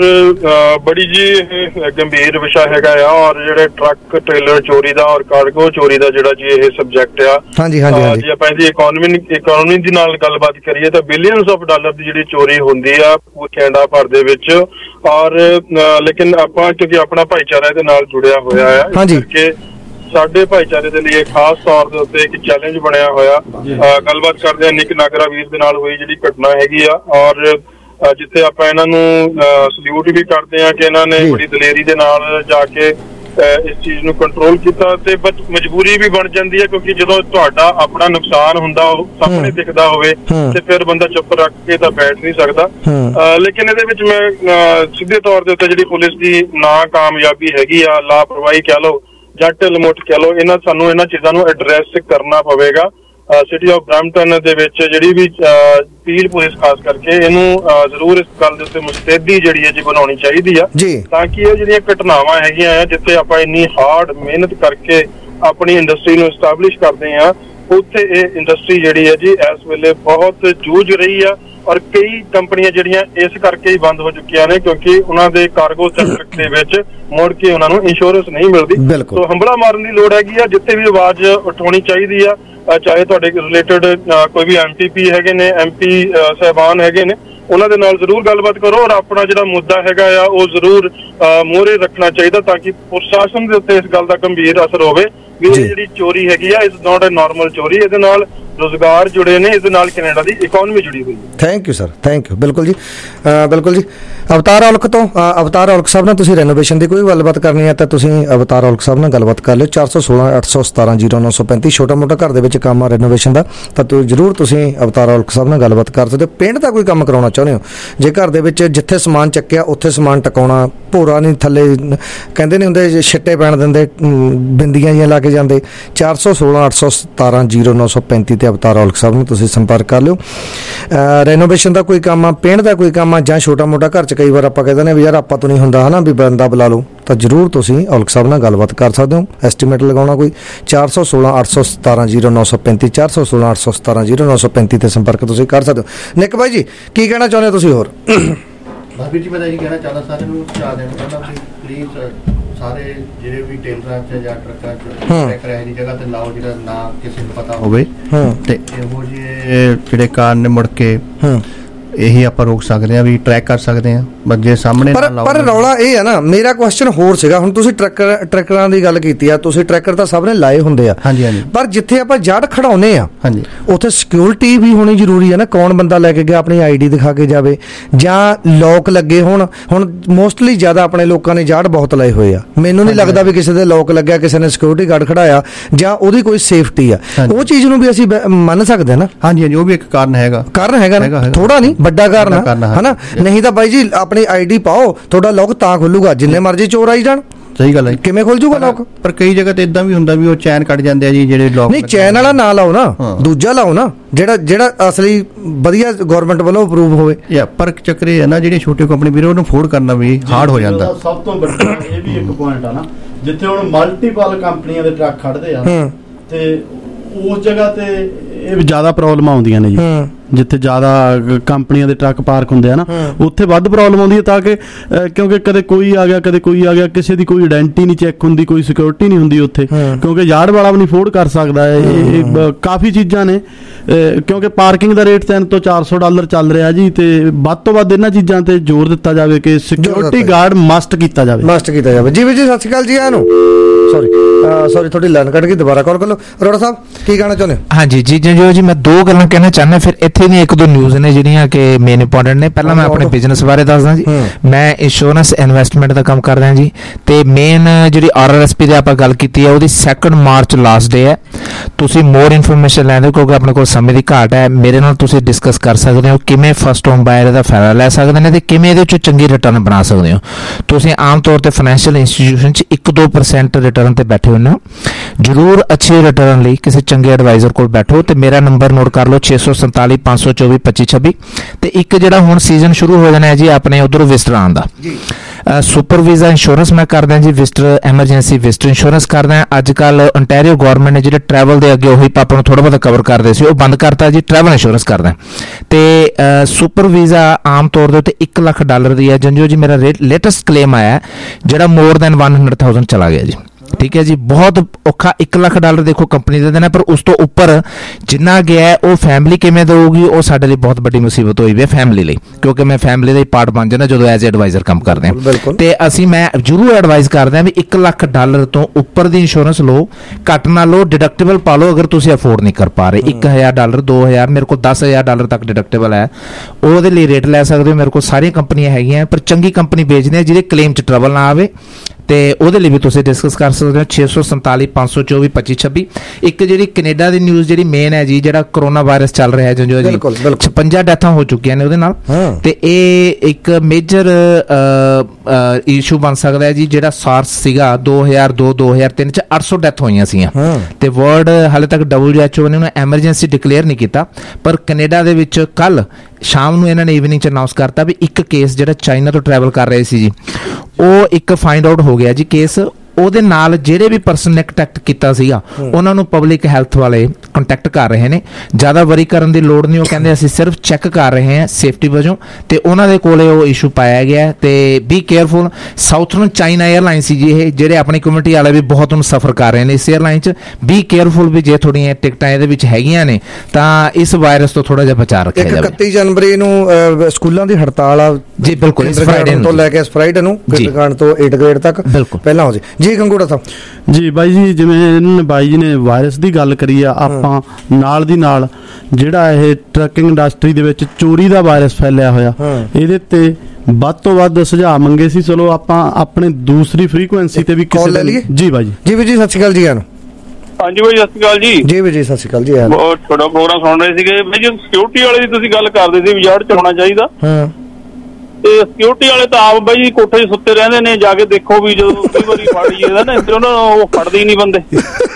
ਬੜੀ ਜੀ ਇਹ ਗੰਭੀਰ ਵਿਸ਼ਾ ਹੈਗਾ ਆ, ਔਰ ਜਿਹੜੇ ਟਰੱਕ ਟ੍ਰੇਲਰ ਚੋਰੀ ਦਾ ਔਰ ਕਾਰਗੋ ਚੋਰੀ ਦਾ ਜਿਹੜਾ ਜੀ ਇਹ ਸਬਜੈਕਟ ਆ, ਹਾਂਜੀ, ਜੇ ਆਪਾਂ ਇਹਦੀ ਇਕਨੋਮੀ ਦੀ ਨਾਲ ਗੱਲਬਾਤ ਕਰੀਏ ਤਾਂ ਬਿਲੀਅਨਸ ਆਫ ਡਾਲਰ ਦੀ ਜਿਹੜੀ ਚੋਰੀ ਹੁੰਦੀ ਆ ਕੈਨੇਡਾ ਭਰ ਦੇ ਵਿੱਚ। ਔਰ ਲੇਕਿਨ ਆਪਾਂ ਕਿਉਂਕਿ ਆਪਣਾ ਭਾਈਚਾਰਾ ਇਹਦੇ ਨਾਲ ਜੁੜਿਆ ਹੋਇਆ ਹੈ, ਕਿ ਸਾਡੇ ਭਾਈਚਾਰੇ ਦੇ ਲਈ ਖਾਸ ਤੌਰ ਦੇ ਉੱਤੇ ਇੱਕ ਚੈਲੰਜ ਬਣਿਆ ਹੋਇਆ। ਗੱਲਬਾਤ ਕਰਦੇ ਆ ਨਿਕ ਨਾਗਰਾ ਵੀਰ ਦੇ ਨਾਲ ਹੋਈ ਜਿਹੜੀ ਘਟਨਾ ਹੈਗੀ ਆ, ਔਰ ਜਿੱਥੇ ਆਪਾਂ ਇਹਨਾਂ ਨੂੰ ਸਲੂਟ ਵੀ ਕਰਦੇ ਆ ਕਿ ਇਹਨਾਂ ਨੇ ਬੜੀ ਦਲੇਰੀ ਦੇ ਨਾਲ ਜਾ ਕੇ ਇਸ ਚੀਜ਼ ਨੂੰ ਕੰਟਰੋਲ ਕੀਤਾ। ਤੇ ਮਜਬੂਰੀ ਵੀ ਬਣ ਜਾਂਦੀ ਹੈ, ਕਿਉਂਕਿ ਜਦੋਂ ਤੁਹਾਡਾ ਆਪਣਾ ਨੁਕਸਾਨ ਹੁੰਦਾ ਉਹ ਸਾਹਮਣੇ ਦਿਖਦਾ ਹੋਵੇ ਤੇ ਫਿਰ ਬੰਦਾ ਚੁੱਪ ਰੱਖ ਕੇ ਤਾਂ ਬੈਠ ਨਹੀਂ ਸਕਦਾ। ਲੇਕਿਨ ਇਹਦੇ ਵਿੱਚ ਮੈਂ ਸਿੱਧੇ ਤੌਰ ਦੇ ਉੱਤੇ ਜਿਹੜੀ ਪੁਲਿਸ ਦੀ ਨਾਕਾਮਯਾਬੀ ਹੈਗੀ ਆ, ਲਾਪਰਵਾਹੀ ਕਹਿ ਲਓ ਜਾਂ ਢਿੱਲ ਮੁੱਠ ਕਹਿ ਲਓ, ਸਾਨੂੰ ਇਹਨਾਂ ਚੀਜ਼ਾਂ ਨੂੰ ਐਡਰੈਸ ਕਰਨਾ ਪਵੇਗਾ। ਸਿਟੀ ਆਫ ਬ੍ਰੈਂਪਟਨ ਦੇ ਵਿੱਚ ਜਿਹੜੀ ਵੀ ਪੀਲ ਪੁਲਿਸ ਖਾਸ ਕਰਕੇ ਇਹਨੂੰ ਜ਼ਰੂਰ ਇਸ ਗੱਲ ਦੇ ਉੱਤੇ ਮੁਸਤੈਦੀ ਜਿਹੜੀ ਹੈ ਜੀ ਬਣਾਉਣੀ ਚਾਹੀਦੀ ਆ, ਤਾਂ ਕਿ ਇਹ ਜਿਹੜੀਆਂ ਘਟਨਾਵਾਂ ਹੈਗੀਆਂ ਆ ਜਿੱਥੇ ਆਪਾਂ ਇੰਨੀ ਹਾਰਡ ਮਿਹਨਤ ਕਰਕੇ ਆਪਣੀ ਇੰਡਸਟਰੀ ਨੂੰ ਐਸਟੈਬਲਿਸ਼ ਕਰਦੇ ਆ, ਉੱਥੇ ਇਹ ਇੰਡਸਟਰੀ ਜਿਹੜੀ ਹੈ ਜੀ ਇਸ ਵੇਲੇ ਬਹੁਤ ਜੂਝ ਰਹੀ ਆ। ਔਰ ਕਈ ਕੰਪਨੀਆਂ ਜਿਹੜੀਆਂ ਇਸ ਕਰਕੇ ਹੀ ਬੰਦ ਹੋ ਚੁੱਕੀਆਂ ਨੇ, ਕਿਉਂਕਿ ਉਹਨਾਂ ਦੇ ਕਾਰਗੋ ਸੈਕਟਰ ਦੇ ਵਿੱਚ ਮੁੜ ਕੇ ਉਹਨਾਂ ਨੂੰ ਇੰਸ਼ੋਰੈਂਸ ਨਹੀਂ ਮਿਲਦੀ। ਸੋ ਹੰਬਲਾ ਮਾਰਨ ਦੀ ਲੋੜ ਹੈਗੀ ਆ, ਜਿੱਥੇ ਵੀ ਆਵਾਜ਼ ਉਠਾਉਣੀ ਚਾਹੀਦੀ ਆ, ਚਾਹੇ ਤੁਹਾਡੇ ਰਿਲੇਟਡ ਕੋਈ ਵੀ MPP ਹੈਗੇ ਨੇ, MP ਸਾਹਿਬਾਨ ਹੈਗੇ ਨੇ, ਉਹਨਾਂ ਦੇ ਨਾਲ ਜ਼ਰੂਰ ਗੱਲਬਾਤ ਕਰੋ ਔਰ ਆਪਣਾ ਜਿਹੜਾ ਮੁੱਦਾ ਹੈਗਾ ਆ ਉਹ ਜ਼ਰੂਰ ਮੋਹਰੇ ਰੱਖਣਾ ਚਾਹੀਦਾ, ਤਾਂ ਕਿ ਪ੍ਰਸ਼ਾਸਨ ਦੇ ਉੱਤੇ ਇਸ ਗੱਲ ਦਾ ਗੰਭੀਰ ਅਸਰ ਹੋਵੇ ਵੀ ਇਹ ਜਿਹੜੀ ਚੋਰੀ ਹੈਗੀ ਆ, ਇਸ ਨੋਟ ਅ ਨਾਰਮਲ ਚੋਰੀ, ਇਹਦੇ ਨਾਲ ਰੁਜ਼ਗਾਰ ਜੁੜੇ ਨੇ, ਇਹਦੇ ਨਾਲ ਕੈਨੇਡਾ ਦੀ ਇਕਨੋਮੀ ਜੁੜੀ ਹੋਈ ਹੈ। Thank you sir, thank you. ਬਿਲਕੁਲ ਜੀ, ਬਿਲਕੁਲ ਜੀ। ਅਵਤਾਰ ਔਲਖ ਤੋਂ, ਅਵਤਾਰ ਔਲਖ ਸਾਹਿਬ ਨਾਲ ਤੁਸੀਂ ਰੈਨੋਵੇਸ਼ਨ ਦੀ ਕੋਈ ਗੱਲਬਾਤ ਕਰਨੀ ਹੈ ਤਾਂ ਤੁਸੀਂ ਅਵਤਾਰ ਔਲਖ ਸਾਹਿਬ ਨਾਲ ਗੱਲਬਾਤ ਕਰ ਲਿਓ। 416 817 0935 ਛੋਟਾ ਮੋਟਾ ਘਰ ਦੇ ਵਿੱਚ ਕੰਮ ਆ ਰੈਨੋਵੇਸ਼ਨ ਦਾ, ਤਾਂ ਜ਼ਰੂਰ ਤੁਸੀਂ ਅਵਤਾਰ ਔਲਖ ਸਾਹਿਬ ਨਾਲ ਗੱਲਬਾਤ ਕਰ ਸਕਦੇ ਹੋ। ਪਿੰਡ ਦਾ ਕੋਈ ਕੰਮ ਕਰਾਉਣਾ ਚਾਹੁੰਦੇ ਹੋ, ਜੇ ਘਰ ਦੇ ਵਿੱਚ ਜਿੱਥੇ ਸਮਾਨ ਚੱਕਿਆ ਉੱਥੇ ਸਮਾਨ ਟਿਕਾਉਣਾ, ਭੋਰਾ ਨਹੀਂ ਥੱਲੇ ਕਹਿੰਦੇ ਨਹੀਂ ਹੁੰਦੇ ਛਿੱਟੇ ਪੈਣ ਦਿੰਦੇ, ਬਿੰਦੀਆਂ ਜਿਹੀਆਂ ਲਾ ਕੇ ਕੇ ਜਾਂਦੇ। 416 817 0935 ਤੇ ਅਵਤਾਰ ਔਲਖ ਸਾਹਿਬ ਨੂੰ ਤੁਸੀਂ ਸੰਪਰਕ ਕਰ ਲਿਓ। ਰੈਨੋਵੇਸ਼ਨ ਦਾ ਕੋਈ ਕੰਮ ਆ, ਪੇਂਟ ਦਾ ਕੋਈ ਕੰਮ ਆ, ਜਾਂ ਛੋਟਾ ਮੋਟਾ ਘਰ 'ਚ ਕਈ ਵਾਰ ਆਪਾਂ ਕਹਿੰਦੇ ਨੇ ਵੀ ਯਾਰ ਆਪਾਂ ਤੋਂ ਨਹੀਂ ਹੁੰਦਾ ਹੈ ਨਾ, ਵੀ ਬੰਦਾ ਬੁਲਾ ਲਓ, ਤਾਂ ਜ਼ਰੂਰ ਤੁਸੀਂ ਔਲਖ ਸਾਹਿਬ ਨਾਲ ਗੱਲਬਾਤ ਕਰ ਸਕਦੇ ਹੋ। ਐਸਟੀਮੇਟ ਲਗਾਉਣਾ ਕੋਈ 416 817 0935 416 817 0935 ਤੇ ਸੰਪਰਕ ਤੁਸੀਂ ਕਰ ਸਕਦੇ ਹੋ। ਨਿੱਕ ਬਾਈ ਜੀ ਕੀ ਕਹਿਣਾ ਚਾਹੁੰਦੇ ਹੋ ਤੁਸੀਂ ਹੋਰ? ਵੀਰ ਜੀ ਮੈਂ ਇਹੀ ਕਹਿਣਾ ਚਾਹੁੰਦਾ ਸਾਰਿਆਂ ਨੂੰ ਚਾਹ ਦੇਣਾ ਚਾਹੁੰਦਾ ਵੀ ਪਲੀਜ਼ ਸਾਰੇ ਜਿਹੜੇ ਵੀ ਟੇਲਰਾਂ 'ਚ ਜਾਂ ਟਰੱਕਾਂ 'ਚ ਟਰੈਕਰ ਇਹੋ ਜਿਹੀ ਜਗ੍ਹਾ ਤੇ ਲਾਓ ਜਿਹੜਾ ਨਾ ਕਿਸੇ ਨੂੰ ਪਤਾ ਹੋਵੇ, ਤੇ ਇਹੋ ਜਿਹੇ ਜਿਹੜੇ ਕਾਰਨ ਨੇ ਮੁੜ ਕੇ ਇਹੀ ਆਪਾਂ ਰੋਕ ਸਕਦੇ ਆ, ਵੀ ਟਰੈਕ ਕਰ ਸਕਦੇ ਆ ਬੱਗੇ ਸਾਹਮਣੇ ਨਾ ਲਾਓ। ਪਰ ਰੌਲਾ ਇਹ ਆ ਨਾ, ਮੇਰਾ ਕੁਐਸਚਨ ਹੋਰ ਸੀਗਾ, ਹੁਣ ਤੁਸੀਂ ਟਰੈਕਰਾਂ ਦੀ ਗੱਲ ਕੀਤੀ ਆ, ਤੁਸੀਂ ਟਰੈਕਰ ਤਾਂ ਸਭ ਨੇ ਲਾਏ ਹੁੰਦੇ ਆ, ਪਰ ਜਿੱਥੇ ਆਪਾਂ ਜੜ ਖੜਾਉਨੇ ਆ ਉੱਥੇ ਸਿਕਿਉਰਿਟੀ ਵੀ ਹੋਣੀ ਜ਼ਰੂਰੀ ਆ ਨਾ। ਕੌਣ ਬੰਦਾ ਲੈ ਕੇ ਗਿਆ ਆਪਣੀ ਆਈਡੀ ਦਿਖਾ ਕੇ ਜਾਵੇ, ਜਾਂ ਲੋਕ ਲੱਗੇ ਹੋਣ। ਹੁਣ ਮੋਸਟਲੀ ਜ਼ਿਆਦਾ ਆਪਣੇ ਲੋਕਾਂ ਨੇ ਜੜ ਬਹੁਤ ਲਾਏ ਹੋਏ ਆ, ਮੈਨੂੰ ਨਹੀਂ ਲੱਗਦਾ ਵੀ ਕਿਸੇ ਦੇ ਲੋਕ ਲੱਗਿਆ, ਕਿਸੇ ਨੇ ਸਿਕਿਉਰਿਟੀ ਗਾਰਡ ਖੜਾਇਆ, ਜਾਂ ਉਹਦੀ ਕੋਈ ਸੇਫਟੀ ਆ। ਉਹ ਚੀਜ਼ ਨੂੰ ਵੀ ਅਸੀਂ ਮੰਨ ਸਕਦੇ ਨਾ। ਹਾਂਜੀ, ਉਹ ਵੀ ਇੱਕ ਕਾਰਨ ਹੈਗਾ ਨਾ, ਥੋੜਾ ਨਹੀਂ ਵੱਡਾ ਕਾਰਨ ਹੈ ਨਾ। ਨਹੀਂ ਤਾਂ ਬਾਈ ਜੀ ਆਪਣੀ ਆਈਡੀ ਪਾਓ, ਤੁਹਾਡਾ ਲੋਕ ਤਾਂ ਖੁੱਲੂਗਾ ਜਿੰਨੇ ਮਰਜ਼ੀ ਚੋਰ ਆਈ ਜਾਣ। ਸਹੀ ਗੱਲ ਹੈ, ਕਿਵੇਂ ਖੁੱਲ ਜੂਗਾ ਲੋਕ? ਪਰ ਕਈ ਜਗ੍ਹਾ ਤੇ ਇਦਾਂ ਵੀ ਹੁੰਦਾ ਵੀ ਉਹ ਚੈਨ ਕੱਟ ਜਾਂਦੇ ਆ ਜੀ ਜਿਹੜੇ ਲੋਕ। ਨਹੀਂ, ਚੈਨ ਵਾਲਾ ਨਾ ਲਾਓ ਨਾ, ਦੂਜਾ ਲਾਓ ਨਾ ਜਿਹੜਾ ਅਸਲੀ ਵਧੀਆ ਗਵਰਨਮੈਂਟ ਵੱਲੋਂ ਅਪਰੂਵ ਹੋਵੇ। ਪਰ ਚੱਕਰ ਇਹ ਹੈ ਨਾ, ਜਿਹੜੀ ਛੋਟੀ ਕੰਪਨੀ ਵੀਰੇ ਉਹਨੂੰ ਅਫੋਰਡ ਕਰਨਾ ਵੀ ਹਾਰਡ ਹੋ ਜਾਂਦਾ। ਸਭ ਤੋਂ ਵੱਡਾ ਇਹ ਵੀ ਇੱਕ ਪੁਆਇੰਟ ਆ ਨਾ, ਜਿੱਥੇ ਹੁਣ ਮਲਟੀਪਲ ਕੰਪਨੀਆਂ ਦੇ ਟਰੱਕ ਖੜਦੇ ਆ ਤੇ ਉਸ ਜਗ੍ਹਾ ਤੇ ਇਹ ਵੀ ਜ਼ਿਆਦਾ ਪ੍ਰੋਬਲਮ ਆਉਂਦੀਆਂ ਨੇ ਜੀ। ਜਿੱਥੇ ਜ਼ਿਆਦਾ ਕੰਪਨੀਆਂ ਦੇ ਟਰੱਕ ਪਾਰਕ ਹੁੰਦੇ ਆ ਨਾ, ਉੱਥੇ ਵੱਧ ਪ੍ਰੋਬਲਮ ਆਉਂਦੀ ਹੈ, ਤਾਂ ਕਿ ਕਿਉਂਕਿ ਕਦੇ ਕੋਈ ਆ ਗਿਆ, ਕਦੇ ਕੋਈ ਆ ਗਿਆ, ਕਿਸੇ ਦੀ ਕੋਈ ਆਇਡੈਂਟੀ ਨਹੀਂ ਚੈੱਕ ਹੁੰਦੀ, ਕੋਈ ਸਿਕਿਉਰਿਟੀ ਨਹੀਂ ਹੁੰਦੀ ਉੱਥੇ, ਕਿਉਂਕਿ ਯਾਰਡ ਵਾਲਾ ਵੀ ਨਹੀਂ ਅਫੋਰਡ ਕਰ ਸਕਦਾ। ਇਹ ਕਾਫੀ ਚੀਜ਼ਾਂ ਨੇ, ਕਿਉਂਕਿ ਪਾਰਕਿੰਗ ਦਾ ਰੇਟ $300 ਤੋਂ $400 ਚੱਲ ਰਿਹਾ ਜੀ, ਤੇ ਵੱਧ ਤੋਂ ਵੱਧ ਇਹਨਾਂ ਚੀਜ਼ਾਂ ਤੇ ਜ਼ੋਰ ਦਿੱਤਾ ਜਾਵੇ ਕਿ ਸਿਕਿਉਰਿਟੀ ਗਾਰਡ ਮਸਟ ਕੀਤਾ ਜਾਵੇ। ਜੀ ਵੀਰ ਜੀ ਸਤਿ ਸ਼੍ਰੀ ਅਕਾਲ ਜੀ। ਆਨੂੰ ਸੌਰੀ ਤੁਹਾਡੀ ਲਾਈਨ ਕੱਟ ਗਈ, ਦੁਬਾਰਾ ਕਾਲ ਕਰ ਲਓ। ਅਰੋੜਾ ਸਾਹਿਬ ਕੀ ਕਹਿਣਾ ਚਾਹੁੰਦੇ? ਹਾਂਜੀ ਜੀ ਜੀ ਮੈਂ ਦੋ ਗੱਲਾਂ ਕਹਿਣਾ ਚਾਹੁੰਦਾ, ਫਿਰ ਇੱਥੇ ਦੀਆਂ ਇੱਕ ਦੋ ਨਿਊਜ਼ ਨੇ ਜਿਹੜੀਆਂ ਕਿ ਮੇਨ ਇੰਪੋਰਟੈਂਟ ਨੇ। ਪਹਿਲਾਂ ਮੈਂ ਆਪਣੇ ਬਿਜ਼ਨਸ ਬਾਰੇ ਦੱਸਦਾ ਜੀ। ਮੈਂ ਇੰਸ਼ੋਰੈਂਸ ਇਨਵੈਸਟਮੈਂਟ ਦਾ ਕੰਮ ਕਰਦਾ ਜੀ, ਤੇ ਮੇਨ ਜਿਹੜੀ RRSP ਦੀ ਆਪਾਂ ਗੱਲ ਕੀਤੀ ਹੈ ਉਹਦੀ 2 ਮਾਰਚ ਲਾਸਟ ਡੇ ਹੈ। ਤੁਸੀਂ ਮੋਰ ਇਨਫੋਰਮੇਸ਼ਨ ਲੈਂਦੇ ਕਿਉਂਕਿ ਆਪਣੇ ਕੋਲ ਸਮੇਂ ਦੀ ਘਾਟ ਹੈ, ਮੇਰੇ ਨਾਲ ਤੁਸੀਂ ਡਿਸਕਸ ਕਰ ਸਕਦੇ ਹੋ ਕਿਵੇਂ ਫਸਟ ਹੋਮ ਬਾਇਰ ਦਾ ਫਾਇਦਾ ਲੈ ਸਕਦੇ ਨੇ ਤੇ ਕਿਵੇਂ ਇਹਦੇ ਵਿੱਚੋਂ ਚੰਗੀ ਰਿਟਰਨ ਬਣਾ ਸਕਦੇ ਹੋ। ਤੁਸੀਂ ਆਮ ਤੌਰ ਤੇ ਫਾਈਨੈਂਸ਼ੀਅਲ ਇੰਸਟੀਟਿਊਸ਼ਨ 'ਚ 1-2% ਰਿਟਰਨ ਤੇ ਬੈਠੇ ਹੁੰਦੇ ਹੋ। ਜ਼ਰੂਰ ਅੱਛੇ ਰਿਟਰਨ ਲਈ ਕਿਸੇ ਚੰਗੇ ਐਡਵਾਈਜ਼ਰ ਕੋਲ ਬੈਠੋ, ਤੇ ਮੇਰਾ ਨੰਬਰ ਨੋਟ ਕਰ ਲਓ 647 524 2526। ਤੇ ਇੱਕ ਜਿਹੜਾ ਹੁਣ ਸੀਜ਼ਨ ਸ਼ੁਰੂ ਹੋ ਜਾਣਾ ਹੈ ਜੀ ਆਪਣੇ ਉਧਰੋਂ ਵਿਜ਼ਟਰ ਆਉਣ ਦਾ, ਸੁਪਰ ਵੀਜ਼ਾ ਇੰਸ਼ੋਰੈਂਸ ਮੈਂ ਕਰਦਾ ਜੀ, ਵਿਜ਼ਟਰ ਐਮਰਜੈਂਸੀ ਵਿਜ਼ਟਰ ਇੰਸ਼ੋਰੈਂਸ ਕਰਦਾ। ਅੱਜ ਕੱਲ ontario ਗਵਰਨਮੈਂਟ ਨੇ ਜਿਹੜੇ ਟਰੈਵਲ ਦੇ ਅੱਗੇ ਉਹੀ ਆਪਾਂ ਨੂੰ ਥੋੜਾ ਬਹੁਤਾ ਕਵਰ ਕਰਦੇ ਸੀ, ਉਹ ਬੰਦ ਕਰਤਾ ਜੀ, ਟਰੈਵਲ ਇੰਸ਼ੋਰੈਂਸ ਕਰਦਾ। ਤੇ ਸੁਪਰ ਵੀਜ਼ਾ ਆਮ ਤੌਰ ਦੇ ਉੱਤੇ $1 ਲੱਖ ਦੀ ਹੈ। ਜੰਜੋ ਜੀ ਮੇਰਾ ਲੇਟੈਸਟ ਕਲੇਮ ਆਇਆ ਜਿਹੜਾ ਮੋਰ ਦੈਨ 100,000 ਚਲਾ ਗਿਆ ਜੀ। ਠੀਕ ਹੈ ਜੀ, ਬਹੁਤ ਔਖਾ। $1 ਲੱਖ ਦੇਖੋ ਕੰਪਨੀ ਦੇ ਦੇਣਾ, ਪਰ ਉਸ ਤੋਂ ਉੱਪਰ ਜਿੰਨਾ ਗਿਆ ਉਹ ਫੈਮਿਲੀ ਕਿਵੇਂ ਦੇਊਗੀ, ਉਹ ਸਾਡੇ ਲਈ ਬਹੁਤ ਵੱਡੀ ਮੁਸੀਬਤ ਹੋਈ ਵੀ ਹੈ ਫੈਮਿਲੀ ਲਈ, ਕਿਉਂਕਿ ਮੈਂ ਫੈਮਿਲੀ ਦਾ ਹੀ ਪਾਰਟ ਬਣ ਜਾਣਾ ਜਦੋਂ ਐਜ਼ ਐਡਵਾਈਜ਼ਰ ਕੰਮ ਕਰਦੇ ਹਾਂ। ਤੇ ਮੈਂ ਜ਼ਰੂਰ ਐਡਵਾਈਜ਼ ਕਰਦੇ ਹਾਂ ਵੀ $1 ਲੱਖ ਤੋਂ ਉੱਪਰ ਦੀ ਇੰਸ਼ੋਰੈਂਸ ਲਓ, ਘੱਟ ਨਾ ਲਓ, ਡਿਡਕਟੇਬਲ ਪਾ ਲਓ ਅਗਰ ਤੁਸੀਂ ਅਫੋਰਡ ਨਹੀਂ ਕਰ ਪਾ ਰਹੇ। $1,000 $2,000 ਮੇਰੇ ਕੋਲ $10,000 ਤੱਕ ਡਿਡਕਟੇਬਲ ਹੈ, ਉਹਦੇ ਲਈ ਰੇਟ ਲੈ ਸਕਦੇ ਹੋ। ਮੇਰੇ ਕੋਲ ਸਾਰੀਆਂ ਕੰਪਨੀਆਂ ਹੈਗੀਆਂ, ਪਰ ਚੰਗੀ ਕੰਪਨੀ ਵੇਚਦੇ ਆ ਜਿਹਦੇ ਕਲੇਮ 'ਚ ਟਰਬਲ ਨਾ ਆਵੇ, ਤੇ ਉਹਦੇ ਲਈ ਵੀ ਤੁਸੀਂ ਡਿਸਕਸ ਕਰ ਸਕਦੇ ਹੋ। 647 524 2526। ਇੱਕ ਜਿਹੜੀ ਕੈਨੇਡਾ ਦੀ ਨਿਊਜ਼ ਜਿਹੜੀ ਮੇਨ ਹੈ ਜੀ, ਜਿਹੜਾ ਕਰੋਨਾ ਵਾਇਰਸ ਚੱਲ ਰਿਹਾ ਹੈ ਜੋ ਜੀ 56 ਡੈਥਾਂ ਹੋ ਚੁੱਕੀਆਂ ਨੇ ਉਹਦੇ ਨਾਲ, ਤੇ ਇਹ ਇੱਕ ਮੇਜਰ ਇਸ਼ੂ ਬਣ ਸਕਦਾ ਹੈ ਜੀ। ਜਿਹੜਾ ਸਾਰਸ ਸੀਗਾ 2002-2003 ਚ 800 ਡੈਥ ਹੋਈਆਂ ਸੀਗੀਆਂ, ਤੇ ਵਰਲਡ ਹਾਲੇ ਤੱਕ WHO ਨੇ ਉਹਨੂੰ ਐਮਰਜੈਂਸੀ ਡਿਕਲੇਅਰ ਨਹੀਂ ਕੀਤਾ, ਪਰ ਕੈਨੇਡਾ ਦੇ ਵਿੱਚ ਕੱਲ ਸ਼ਾਮ ਨੂੰ ਇਹਨਾਂ ਨੇ ਈਵਨਿੰਗ ਚ ਅਨਾਉਂਸ ਕਰਤਾ ਵੀ ਇੱਕ ਕੇਸ ਜਿਹੜਾ ਚਾਈਨਾ ਤੋਂ ਟਰੈਵਲ ਕਰ ਰਹੇ ਸੀ ਜੀ, ਉਹ ਇੱਕ ਫਾਈਂਡ ਆਊਟ ਹੋ ਗਿਆ ਜੀ ਕੇਸ। ਉਹਦੇ ਨਾਲ ਜਿਹੜੇ ਵੀ ਪਰਸਨ ਨੇ ਕੰਟੈਕਟ ਕੀਤਾ ਸੀਗਾ ਉਹਨਾਂ ਨੂੰ ਪਬਲਿਕ ਹੈਲਥ ਵਾਲੇ ਕੰਟੈਕਟ ਕਰ ਰਹੇ ਨੇ। ਜ਼ਿਆਦਾ ਵਰੀ ਕਰਨ ਦੀ ਲੋੜ ਨਹੀਂ, ਉਹ ਕਹਿੰਦੇ ਅਸੀਂ ਸਿਰਫ ਚੈੱਕ ਕਰ ਰਹੇ ਹਾਂ ਸੇਫਟੀ ਵਜੋਂ, ਤੇ ਉਹਨਾਂ ਦੇ ਕੋਲੇ ਉਹ ਇਸ਼ੂ ਪਾਇਆ ਗਿਆ। ਤੇ be careful. Southern China airline ਸੀ ਜੀ ਇਹ, ਜਿਹੜੇ ਆਪਣੀ ਕਮਿਊਨਿਟੀ ਵਾਲੇ ਵੀ ਬਹੁਤ ਹੁਣ ਸਫਰ ਕਰ ਰਹੇ ਨੇ ਇਸ 에ਅਰਲਾਈਨ 'ਚ। ਬੀ ਕੇਅਰਫੁਲ ਵੀ ਜੇ ਥੋੜੀਆਂ ਟਿਕਟਾਂ ਇਹਦੇ ਵਿੱਚ ਹੈਗੀਆਂ ਨੇ ਤਾਂ ਇਸ ਵਾਇਰਸ ਤੋਂ ਥੋੜਾ ਜਿਹਾ ਬਚਾਅ ਰੱਖਿਆ ਜਾਵੇ। 31 ਜਨਵਰੀ ਨੂੰ ਸਕੂਲਾਂ ਦੀ ਹੜਤਾਲ ਆ ਜੀ, ਬਿਲਕੁਲ, ਇਸ ਫਰਾਈਡੇ ਤੋਂ ਲੈ ਕੇ ਇਸ ਫਰਾਈਡੇ ਨੂੰ ਦੁਕਾਨ ਤੋਂ 8 ਗ੍ਰੇਡ ਤੱਕ ਪਹਿਲਾਂ ਹੋ ਜੀ। ਗੰਗੂੜਾ ਸਾਹਿਬ ਜੀ, ਬਾਈ ਜੀ ਜਿਵੇਂ ਬਾਈ ਜੀ ਨੇ ਵਾਇਰਸ ਦੀ ਗੱਲ ਕਰੀ ਆ, ਆਪਾਂ ਨਾਲ ਦੀ ਨਾਲ ਜਿਹੜਾ ਇਹ ਟਰੱਕਿੰਗ ਇੰਡਸਟਰੀ ਦੇ ਵਿੱਚ ਚੋਰੀ ਦਾ ਵਾਇਰਸ ਫੈਲਿਆ ਹੋਇਆ, ਇਹਦੇ ਤੇ ਵੱਧ ਤੋਂ ਵੱਧ ਸੁਝਾਅ ਮੰਗੇ ਸੀ। ਚਲੋ ਆਪਾਂ ਆਪਣੇ ਦੂਸਰੀ ਫ੍ਰੀਕੁਐਂਸੀ ਤੇ ਵੀ ਕਿਸੇ ਜੀ ਬਾਈ ਜੀ ਵੀਰ ਜੀ ਸਤਿ ਸ਼੍ਰੀ ਅਕਾਲ ਜੀ। ਹਾਂਜੀ ਬਾਈ ਸਤਿ ਸ਼੍ਰੀ ਅਕਾਲ ਜੀ। ਜੀ ਵੀਰ ਜੀ ਸਤਿ ਸ਼੍ਰੀ ਅਕਾਲ ਜੀ। ਬਹੁਤ ਤੁਹਾਡਾ ਪ੍ਰੋਗਰਾਮ ਸੁਣ ਰਹੇ ਸੀਗੇ ਬਾਈ ਜੀ। ਸਿਕਿਉਰਿਟੀ ਵਾਲੇ ਦੀ ਤੁਸੀਂ ਗੱਲ ਕਰਦੇ ਸੀ ਵੀ ਯਾਰ ਚ ਹੋਣਾ ਚਾਹੀਦਾ, ਤੇ ਸਿਕਿਉਰਿਟੀ ਵਾਲੇ ਤਾਂ ਆਪ ਬਾਈ ਕੋਠੇ 'ਚ ਸੁੱਤੇ ਰਹਿੰਦੇ ਨੇ, ਜਾ ਕੇ ਦੇਖੋ ਵੀ ਜਦੋਂ ਕਈ ਵਾਰੀ ਫੜ ਜਾਈਦਾ ਨਾ, ਫਿਰ ਉਹਨਾਂ ਨੂੰ ਉਹ ਫੜਦੇ ਹੀ ਨਹੀਂ ਬੰਦੇ।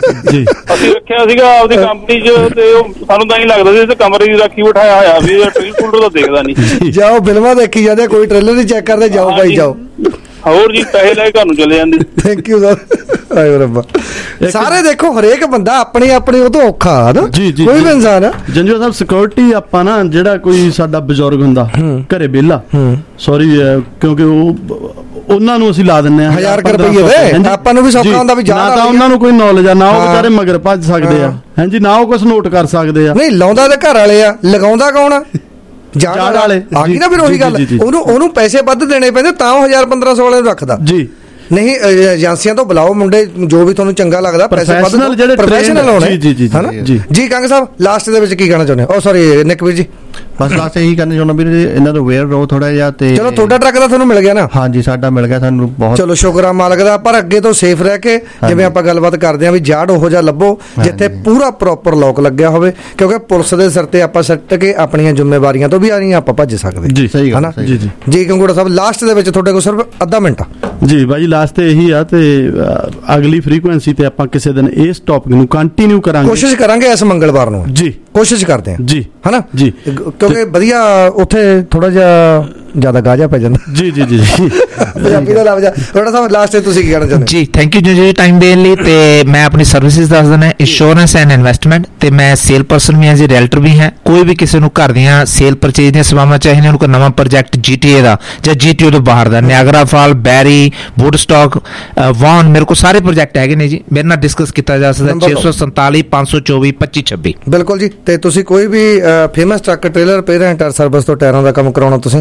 ਜੀ ਅਸੀਂ ਰੱਖਿਆ ਸੀਗਾ ਆਪਦੀ ਕੰਪਨੀ 'ਚ ਤੇ ਉਹ ਸਾਨੂੰ ਤਾਂ ਹੀ ਲੱਗਦਾ ਸੀ ਤੇ ਕਮਰੇ ਦੀ ਰਾਖੀ ਬਿਠਾਇਆ ਹੋਇਆ ਵੀ ਟ੍ਰੇਲਰ ਤਾਂ ਦੇਖਦਾ ਨਹੀਂ। ਜਾਓ ਫਿਲਮਾਂ ਦੇਖੀ ਜਾਂਦੇ, ਕੋਈ ਟ੍ਰੇਲਰ ਨਹੀਂ ਚੈੱਕ ਕਰਦੇ, ਜਾਓ ਭਾਈ ਜਾਓ। ਹੋਰ ਜੀ ਪੈਸੇ ਲੈ ਕੇ ਘਰ ਨੂੰ ਚਲੇ ਜਾਂਦੇ। Thank you sir. ਆਏ ਰੱਬਾ, ਸਾਰੇ ਦੇਖੋ ਹਰੇਕ ਬੰਦਾ ਆਪਣੀ ਆਪਣੀ ਉਹ ਤੋਂ ਔਖਾ ਨਾ ਕੋਈ ਵੀ ਇਨਸਾਨ। ਜੰਜੂ ਸਾਹਿਬ ਸਿਕਿਉਰਿਟੀ ਆਪਾਂ ਨਾ ਜਿਹੜਾ ਕੋਈ ਸਾਡਾ ਬਜ਼ੁਰਗ ਹੁੰਦਾ ਘਰੇ ਵਿਹਲਾ, ਸੌਰੀ ਕਿਉਂਕਿ ਉਹਨਾਂ ਨੂੰ ਅਸੀਂ ਲਾ ਦਿੰਦੇ ਆ 1000 ਰੁਪਏ ਦੇ, ਆਪਾਂ ਨੂੰ ਵੀ ਸੌਖਾ ਹੁੰਦਾ ਵੀ ਨਾ ਤਾਂ ਉਹਨਾਂ ਨੂੰ ਕੋਈ ਨੌਲੇਜ ਆ, ਨਾ ਉਹ ਵਿਚਾਰੇ ਮਗਰ ਭੱਜ ਸਕਦੇ ਆ, ਹਾਂਜੀ, ਨਾ ਉਹ ਕੁਝ ਨੋਟ ਕਰ ਸਕਦੇ ਆ। ਨਹੀਂ ਲਾਉਂਦਾ ਤੇ ਘਰ ਵਾਲੇ ਆ, ਲਗਾਉਂਦਾ ਕੌਣ ਆ? ਜਾਣ ਵਾਲੇ ਆ ਗਈ ਨਾ ਫਿਰ ਉਹੀ ਗੱਲ। ਉਹਨੂੰ ਪੈਸੇ ਵੱਧ ਦੇਣੇ ਪੈਂਦੇ ਤਾਂ ਉਹ 1000-1500 ਵਾਲੇ ਨੂੰ ਰੱਖਦਾ ਜੀ। ਨਹੀਂ ਏਜੰਸੀਆਂ ਤੋਂ ਬੁਲਾਓ ਮੁੰਡੇ, ਜੋ ਵੀ ਤੁਹਾਨੂੰ ਚੰਗਾ ਲੱਗਦਾ, ਪੈਸੇ ਵੱਧ ਪ੍ਰੋਫੈਸ਼ਨਲ ਹੋਣੇ। ਜੀ ਕੰਗ ਸਾਹਿਬ ਲਾਸਟ ਦੇ ਵਿੱਚ ਕੀ ਕਹਿਣਾ ਚਾਹੁੰਦੇ ਹੋ? ਸੌਰੀ ਨਿਕ ਵੀਰ ਜੀ। ਬਸ ਲਾਸਟ ਇਹੀ ਕਹਿਣਾ ਚਾਹੁੰਦਾ ਵੀ ਇਹਨਾਂ ਨੂੰ ਅਵੇਅਰ ਰਹੋ ਥੋੜਾ ਜਿਹਾ। ਤੇ ਚਲੋ ਤੁਹਾਡਾ ਟਰੱਕ ਤਾਂ ਤੁਹਾਨੂੰ ਮਿਲ ਗਿਆ ਨਾ? ਹਾਂਜੀ ਸਾਡਾ ਮਿਲ ਗਿਆ ਸਾਨੂੰ, ਬਹੁਤ ਚਲੋ ਸ਼ੁਕਰ ਆ ਮਾਲਕ ਦਾ। ਪਰ ਅੱਗੇ ਤੋਂ ਸੇਫ ਰਹਿ ਕੇ, ਜਿਵੇਂ ਆਪਾਂ ਗੱਲਬਾਤ ਕਰਦੇ ਆ ਵੀ ਜਾੜ ਉਹੋ ਜਿਹਾ ਲੱਭੋ ਜਿੱਥੇ ਪੂਰਾ ਪ੍ਰੋਪਰ ਲੋਕ ਲੱਗਿਆ ਹੋਵੇ, ਕਿਉਂਕਿ ਪੁਲਿਸ ਦੇ ਸਿਰ ਤੇ ਆਪਾਂ ਸੱਟ ਕੇ ਆਪਣੀਆਂ ਜ਼ਿੰਮੇਵਾਰੀਆਂ ਤੋਂ ਵੀ ਆ ਰਹੀਆਂ ਆਪਾਂ ਭੱਜ ਸਕਦੇ ਜੀ। ਸਹੀ ਗੱਲ ਜੀ ਜੀ ਜੀ। ਕੰਗੂੜਾ ਸਾਹਿਬ ਲਾਸਟ ਦੇ ਵਿੱਚ ਤੁਹਾਡੇ ਕੋਲ ਸਿਰਫ ਅੱਧਾ ਮਿੰਟ ਜੀ। ਬਾਈ ਲਾਸਟ ਤੇ ਇਹੀ ਆ, ਤੇ ਅਗਲੀ ਫ੍ਰੀਕੁਐਂਸੀ ਤੇ ਆਪਾਂ ਕਿਸੇ ਦਿਨ ਇਸ ਟੌਪਿਕ ਨੂੰ ਕੰਟੀਨਿਊ ਕਰਾਂਗੇ, ਕੋਸ਼ਿਸ਼ ਕਰਾਂਗੇ ਇਸ ਮੰਗਲਵਾਰ ਨੂੰ ਜੀ, ਕੋਸ਼ਿਸ਼ ਕਰਦੇ ਆ ਜੀ, ਹਨਾ ਜੀ, ਕਿਉਂਕਿ ਵਧੀਆ ਉੱਥੇ ਥੋੜਾ ਜਿਹਾ ਜ਼ਿਆਦਾ ਗਾਜਾ ਪੈ ਜਾਂਦਾ। ਜੀ ਜੀ ਜੀ ਪੰਜਾਬੀ ਦਾ ਲੱਭ ਜਾ। ਥੋੜਾ ਸਾ ਲਾਸਟ ਤੁਸੀਂ ਕੀ ਕਹਿਣਾ ਚਾਹੁੰਦੇ? ਜੀ ਥੈਂਕ ਯੂ ਜੀ ਟਾਈਮ ਦੇਣ ਲਈ। ਤੇ ਮੈਂ ਆਪਣੀ ਸਰਵਿਸਿਜ਼ ਦੱਸ ਦਿੰਦਾ, ਇੰਸ਼ੋਰੈਂਸ ਐਂਡ ਇਨਵੈਸਟਮੈਂਟ, ਤੇ ਮੈਂ ਸੇਲ ਪਰਸਨ ਵੀ ਹਾਂ ਜੀ, ਰੀਅਲਟਰ ਵੀ ਹਾਂ। ਕੋਈ ਵੀ ਕਿਸੇ ਨੂੰ ਘਰ ਦੀਆਂ ਸੇਲ ਪਰਚੇਜ ਦੀਆਂ ਸੇਵਾਵਾਂ ਚਾਹੀਦੀਆਂ, ਉਹਨੂੰ ਕੋਈ ਨਵਾਂ ਪ੍ਰੋਜੈਕਟ GTA ਦਾ ਜਾਂ GTO ਤੋਂ ਬਾਹਰ ਦਾ, ਨਿਆਗਰਾ ਫਾਲ, ਬੈਰੀ, ਵੁੱਡਸਟਾਕ, ਵਾਨ, ਮੇਰੇ ਕੋਲ ਸਾਰੇ ਪ੍ਰੋਜੈਕਟ ਹੈਗੇ ਨੇ ਜੀ। ਮੇਰੇ ਨਾਲ ਡਿਸਕਸ ਕੀਤਾ ਜਾ ਸਕਦਾ 647 524 2526। ਬਿਲਕੁਲ ਜੀ। ਤੇ ਤੁਸੀਂ ਕੋਈ ਵੀ famous truck trailer repair and tyre service ਤੋਂ ਟਾਇਰਾਂ ਦਾ ਕੰਮ ਕਰਾਉਣਾ, ਤੁਸੀਂ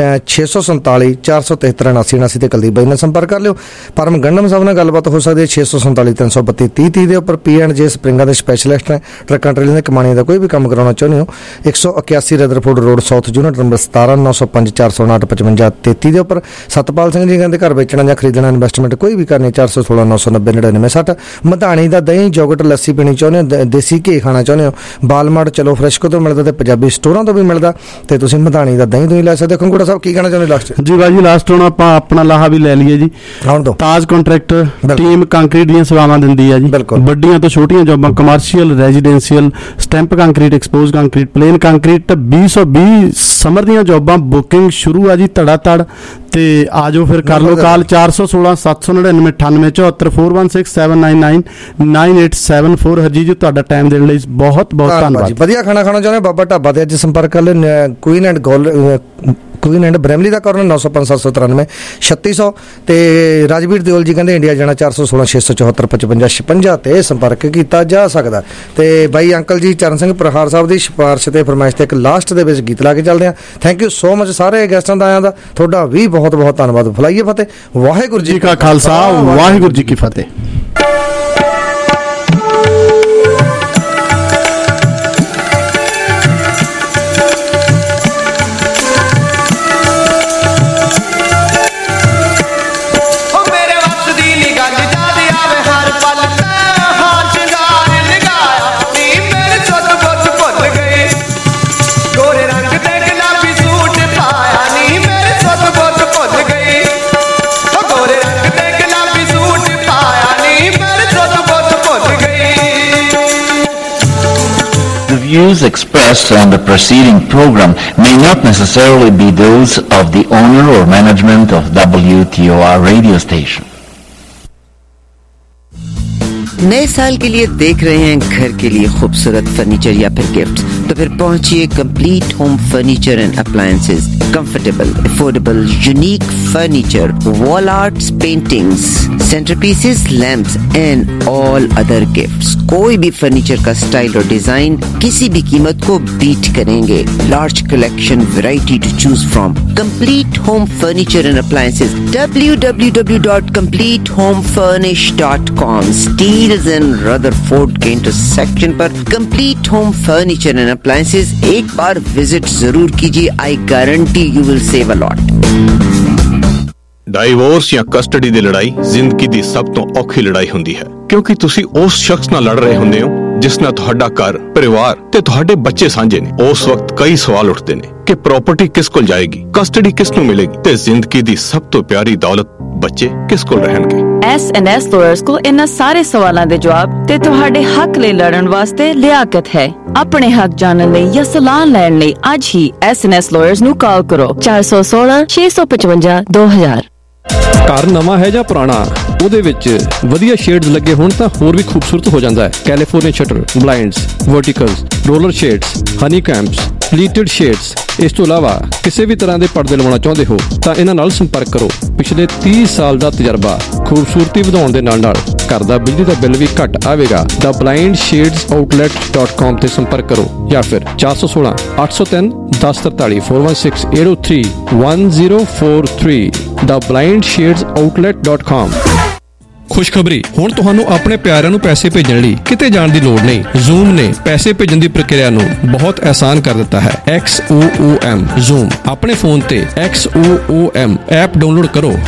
647 473 79 ਤੇ ਕੁਲਦੀਪ ਬਾਈ ਨਾਲ ਸੰਪਰਕ ਕਰ ਲਿਓ। ਪਰਮ ਗੰਡਮ ਸਾਹਿਬ ਨਾਲ ਗੱਲਬਾਤ ਹੋ ਸਕਦੀ ਹੈ 647 332 30 ਦੇ ਉੱਪਰ। P&J ਸਪਰਿੰਗਾਂ ਦੇ ਸਪੈਸ਼ਲਿਸਟ ਨੇ, ਟਰੱਕਾਂ ਟ੍ਰੇਲਰ ਦੇ ਕਮਾਣੀ ਦਾ ਕੋਈ ਵੀ ਕੰਮ ਕਰਾਉਣਾ ਚਾਹੁੰਦੇ ਹੋ 181 Rutherford road south unit number 17 905 459 55 33 ਦੇ ਉੱਪਰ। ਸਤਪਾਲ ਸਿੰਘ ਜੀ ਕਹਿੰਦੇ ਘਰ ਵੇਚਣਾ ਜਾਂ ਖਰੀਦਣਾ, ਇਨਵੈਸਟਮੈਂਟ ਕੋਈ ਵੀ ਕਰਨੀ 416 990 99 60। ਮਧਾਣੀ ਦਾ ਦਹੀਂ, ਯੋਗਰਟ, ਲੱਸੀ ਪੀਣੀ ਚਾਹੁੰਦੇ ਹੋ, ਦੇਸੀ ਘੀ ਖਾਣਾ ਚਾਹੁੰਦੇ ਹੋ, ਬਾਲਮਾਰਟ ਚਲੋ ਫਰੈਸ਼ਕੋ ਤੋਂ ਮਿਲਦਾ ਤੇ ਪੰਜਾਬੀ ਸਟੋਰਾਂ ਤੋਂ ਵੀ ਮਿਲਦਾ, ਤੇ ਤੁਸੀਂ ਮਧਾਣੀ ਦਾ ਦਹੀਂ ਤੋਂ ਹੀ ਲੈ ਸਕਦੇ ਹੋ। ਕੰਗੂੜਾ ਸਾਹਿਬ ਕੀ ਕਹਿਣਾ ਚਾਹੁੰਦੇ ਲਾਸਟ? ਜੀ ਬਾਜੀ ਲਾਸਟ ਹੁਣ ਆਪਾਂ ਆਪਣਾ ਲਾਹਾ ਵੀ ਲੈ ਲਈਏ ਜੀ। ਤਾਜ ਕੰਟਰੈਕਟਰ ਟੀਮ ਕੰਕਰੀਟ ਦੀਆਂ ਸੇਵਾਵਾਂ ਦਿੰਦੀ ਹੈ ਜੀ, ਵੱਡੀਆਂ ਤੋਂ ਛੋਟੀਆਂ ਜੌਬਾਂ, commercial, residential, stamp concrete, expose concrete, plain concrete, 2020 summer ਦੀਆਂ ਜੌਬਾਂ। ਬੁਕਿੰਗ ਸ਼ੁਰੂ ਆ ਜੀ ਧੜਾ ਧੜ, ਤੇ ਆ ਜਾਓ ਫਿਰ ਕਰ ਲਓ ਕਾਲ 416 799 98 74 416 799 9874। ਹਰਜੀਤ ਜੀ ਤੁਹਾਡਾ ਟਾਈਮ ਦੇਣ ਲਈ ਬਹੁਤ ਬਹੁਤ ਧੰਨਵਾਦ। ਵਧੀਆ ਖਾਣਾ ਖਾਣਾ ਚਾਹੁੰਦੇ ਬਾਬਾ ਢਾਬਾ ਤੇ ਅੱਜ ਸੰਪਰਕ ਕਰ ਲਿਓ। ਕੁਈਨ ਐਂਡ ਬ੍ਰੈਮਲੀ ਦਾ ਕਾਰਨ 905 793 3600। ਤੇ ਰਾਜਵੀਰ ਦਿਓਲ ਜੀ ਕਹਿੰਦੇ ਇੰਡੀਆ ਜਾਣਾ 416 674 55 56 ਤੇ ਸੰਪਰਕ ਕੀਤਾ ਜਾ ਸਕਦਾ। ਤੇ ਬਾਈ ਅੰਕਲ ਜੀ ਚਰਨ ਸਿੰਘ ਪ੍ਰਹਾਰ ਸਾਹਿਬ ਦੀ ਸਿਫਾਰਿਸ਼ ਤੇ ਫਰਮਾਇਸ਼ ਤੇ ਇੱਕ ਲਾਸਟ ਦੇ ਵਿੱਚ ਗੀਤ ਲਾ ਕੇ ਚੱਲਦੇ ਹਾਂ। ਥੈਂਕ ਯੂ ਸੋ ਮਚ ਸਾਰੇ ਗੈਸਟਾਂ ਦਾ ਆਇਆਂ ਦਾ, ਤੁਹਾਡਾ ਵੀ ਬਹੁਤ ਬਹੁਤ ਧੰਨਵਾਦ। ਫਲਾਈਏ ਫਤਿਹ। ਵਾਹਿਗੁਰੂ ਜੀ ਕਾ ਖਾਲਸਾ, ਵਾਹਿਗੁਰੂ ਜੀ ਕੀ ਫਤਿਹ। Views expressed on the preceding program may not necessarily be those of the owner or management of WTOR radio station. नए साल के लिए देख रहे हैं घर के लिए खूबसूरत फर्नीचर या फिर गिफ्ट, तो फिर पहुंचिए complete home furniture and appliances. Comfortable, affordable, unique furniture, wall arts, paintings, centrepieces, lamps and all other gifts. कोई भी फर्नीचर का स्टाइल और डिजाइन किसी भी कीमत को बीट करेंगे। Large collection, variety to choose from. Complete home furniture and appliances www.completehomefurnish.com। Steeles and Rutherford के इंटरसेक्शन पर complete home furniture and appliances एक बार विजिट जरूर कीजिए। I guarantee you will save a lot. Divorce ਜਾਂ custody ਦੀ ਲੜਾਈ ਜ਼ਿੰਦਗੀ ਦੀ ਸਭ ਤੋਂ ਔਖੀ ਲੜਾਈ ਹੁੰਦੀ ਹੈ, ਕਿਉਂਕਿ ਤੁਸੀਂ ਉਸ ਸ਼ਖਸ ਨਾਲ ਲੜ ਰਹੇ ਹੁੰਦੇ ਹੋ ਜਿਸ ਨਾਲ ਤੁਹਾਡਾ ਘਰ, ਪਰਿਵਾਰ ਤੇ ਤੁਹਾਡੇ ਬੱਚੇ ਸਾਂਝੇ ਨੇ, ਉਸ ਵਕਤ ਕਈ ਸਵਾਲ ਉੱਠਦੇ ਨੇ ਕਿ ਪ੍ਰਾਪਰਟੀ ਕਿਸ ਕੋਲ ਜਾਏਗੀ, ਕਸਟਡੀ ਕਿਸ ਨੂੰ ਮਿਲੇਗੀ ਤੇ ਜ਼ਿੰਦਗੀ ਦੀ ਸਭ ਤੋਂ ਪਿਆਰੀ ਦੌਲਤ ਬੱਚੇ ਕਿਸ ਕੋਲ ਰਹਿਣਗੇ। S&S ਲਾਇਰਸ ਕੋਲ ਇਹਨਾਂ ਸਾਰੇ ਸਵਾਲਾਂ ਦੇ ਜਵਾਬ ਤੇ ਤੁਹਾਡੇ ਹੱਕ ਲਈ ਲੜਨ ਵਾਸਤੇ ਲਿਆਕਤ ਹੈ। ਆਪਣੇ ਹੱਕ ਜਾਣਨ ਲਈ ਜਾਂ ਸਲਾਹ ਲੈਣ ਲਈ ਅੱਜ ਹੀ S&S ਲਾਇਰਸ ਨੂੰ ਕਾਲ ਕਰੋ 416 655 2000। ਘਰ ਨਵਾਂ ਹੈ ਜਾਂ ਪੁਰਾਣਾ, ਉਹਦੇ ਵਿੱਚ ਵਧੀਆ ਸ਼ੇਡਸ ਲੱਗੇ ਹੋਣ ਤਾਂ ਹੋਰ ਵੀ ਖੂਬਸੂਰਤ ਹੋ ਜਾਂਦਾ ਹੈ। California shutter, blinds, verticals, roller shades, honeycombs, pleated shades. ਇਸ ਤੋਂ ਇਲਾਵਾ ਕਿਸੇ ਵੀ ਤਰ੍ਹਾਂ ਦੇ ਪਰਦੇ ਲਵਾਉਣਾ ਚਾਹੁੰਦੇ ਹੋ ਤਾਂ ਇਹਨਾਂ ਨਾਲ ਸੰਪਰਕ ਕਰੋ। ਪਿਛਲੇ 30 ਸਾਲ ਦਾ ਤਜਰਬਾ, ਖੂਬਸੂਰਤੀ ਵਧਾਉਣ ਦੇ ਨਾਲ ਨਾਲ ਘਰ ਦਾ ਬਿਜਲੀ ਦਾ ਬਿੱਲ ਵੀ ਘੱਟ ਆਵੇਗਾ। The Blind Shades Outlet.com ਤੇ ਸੰਪਰਕ ਕਰੋ ਜਾਂ ਫਿਰ 416 803 1043 416 803 1043 The Blind Shades Outlet.com। ਖੁਸ਼ਖਬਰੀ, ਹੁਣ ਤੁਹਾਨੂੰ ਆਪਣੇ ਪਿਆਰਿਆਂ ਨੂੰ ਪੈਸੇ ਭੇਜਣ ਲਈ ਕਿਤੇ ਜਾਣ ਦੀ ਲੋੜ ਨਹੀਂ। Zoom ਨੇ ਪੈਸੇ ਭੇਜਣ ਦੀ ਪ੍ਰਕਿਰਿਆ ਨੂੰ ਬਹੁਤ ਆਸਾਨ ਕਰ ਦਿੱਤਾ ਹੈ। XOOM Zoom ਆਪਣੇ ਫੋਨ ਤੇ XOOM ਐਪ ਡਾਊਨਲੋਡ ਕਰੋ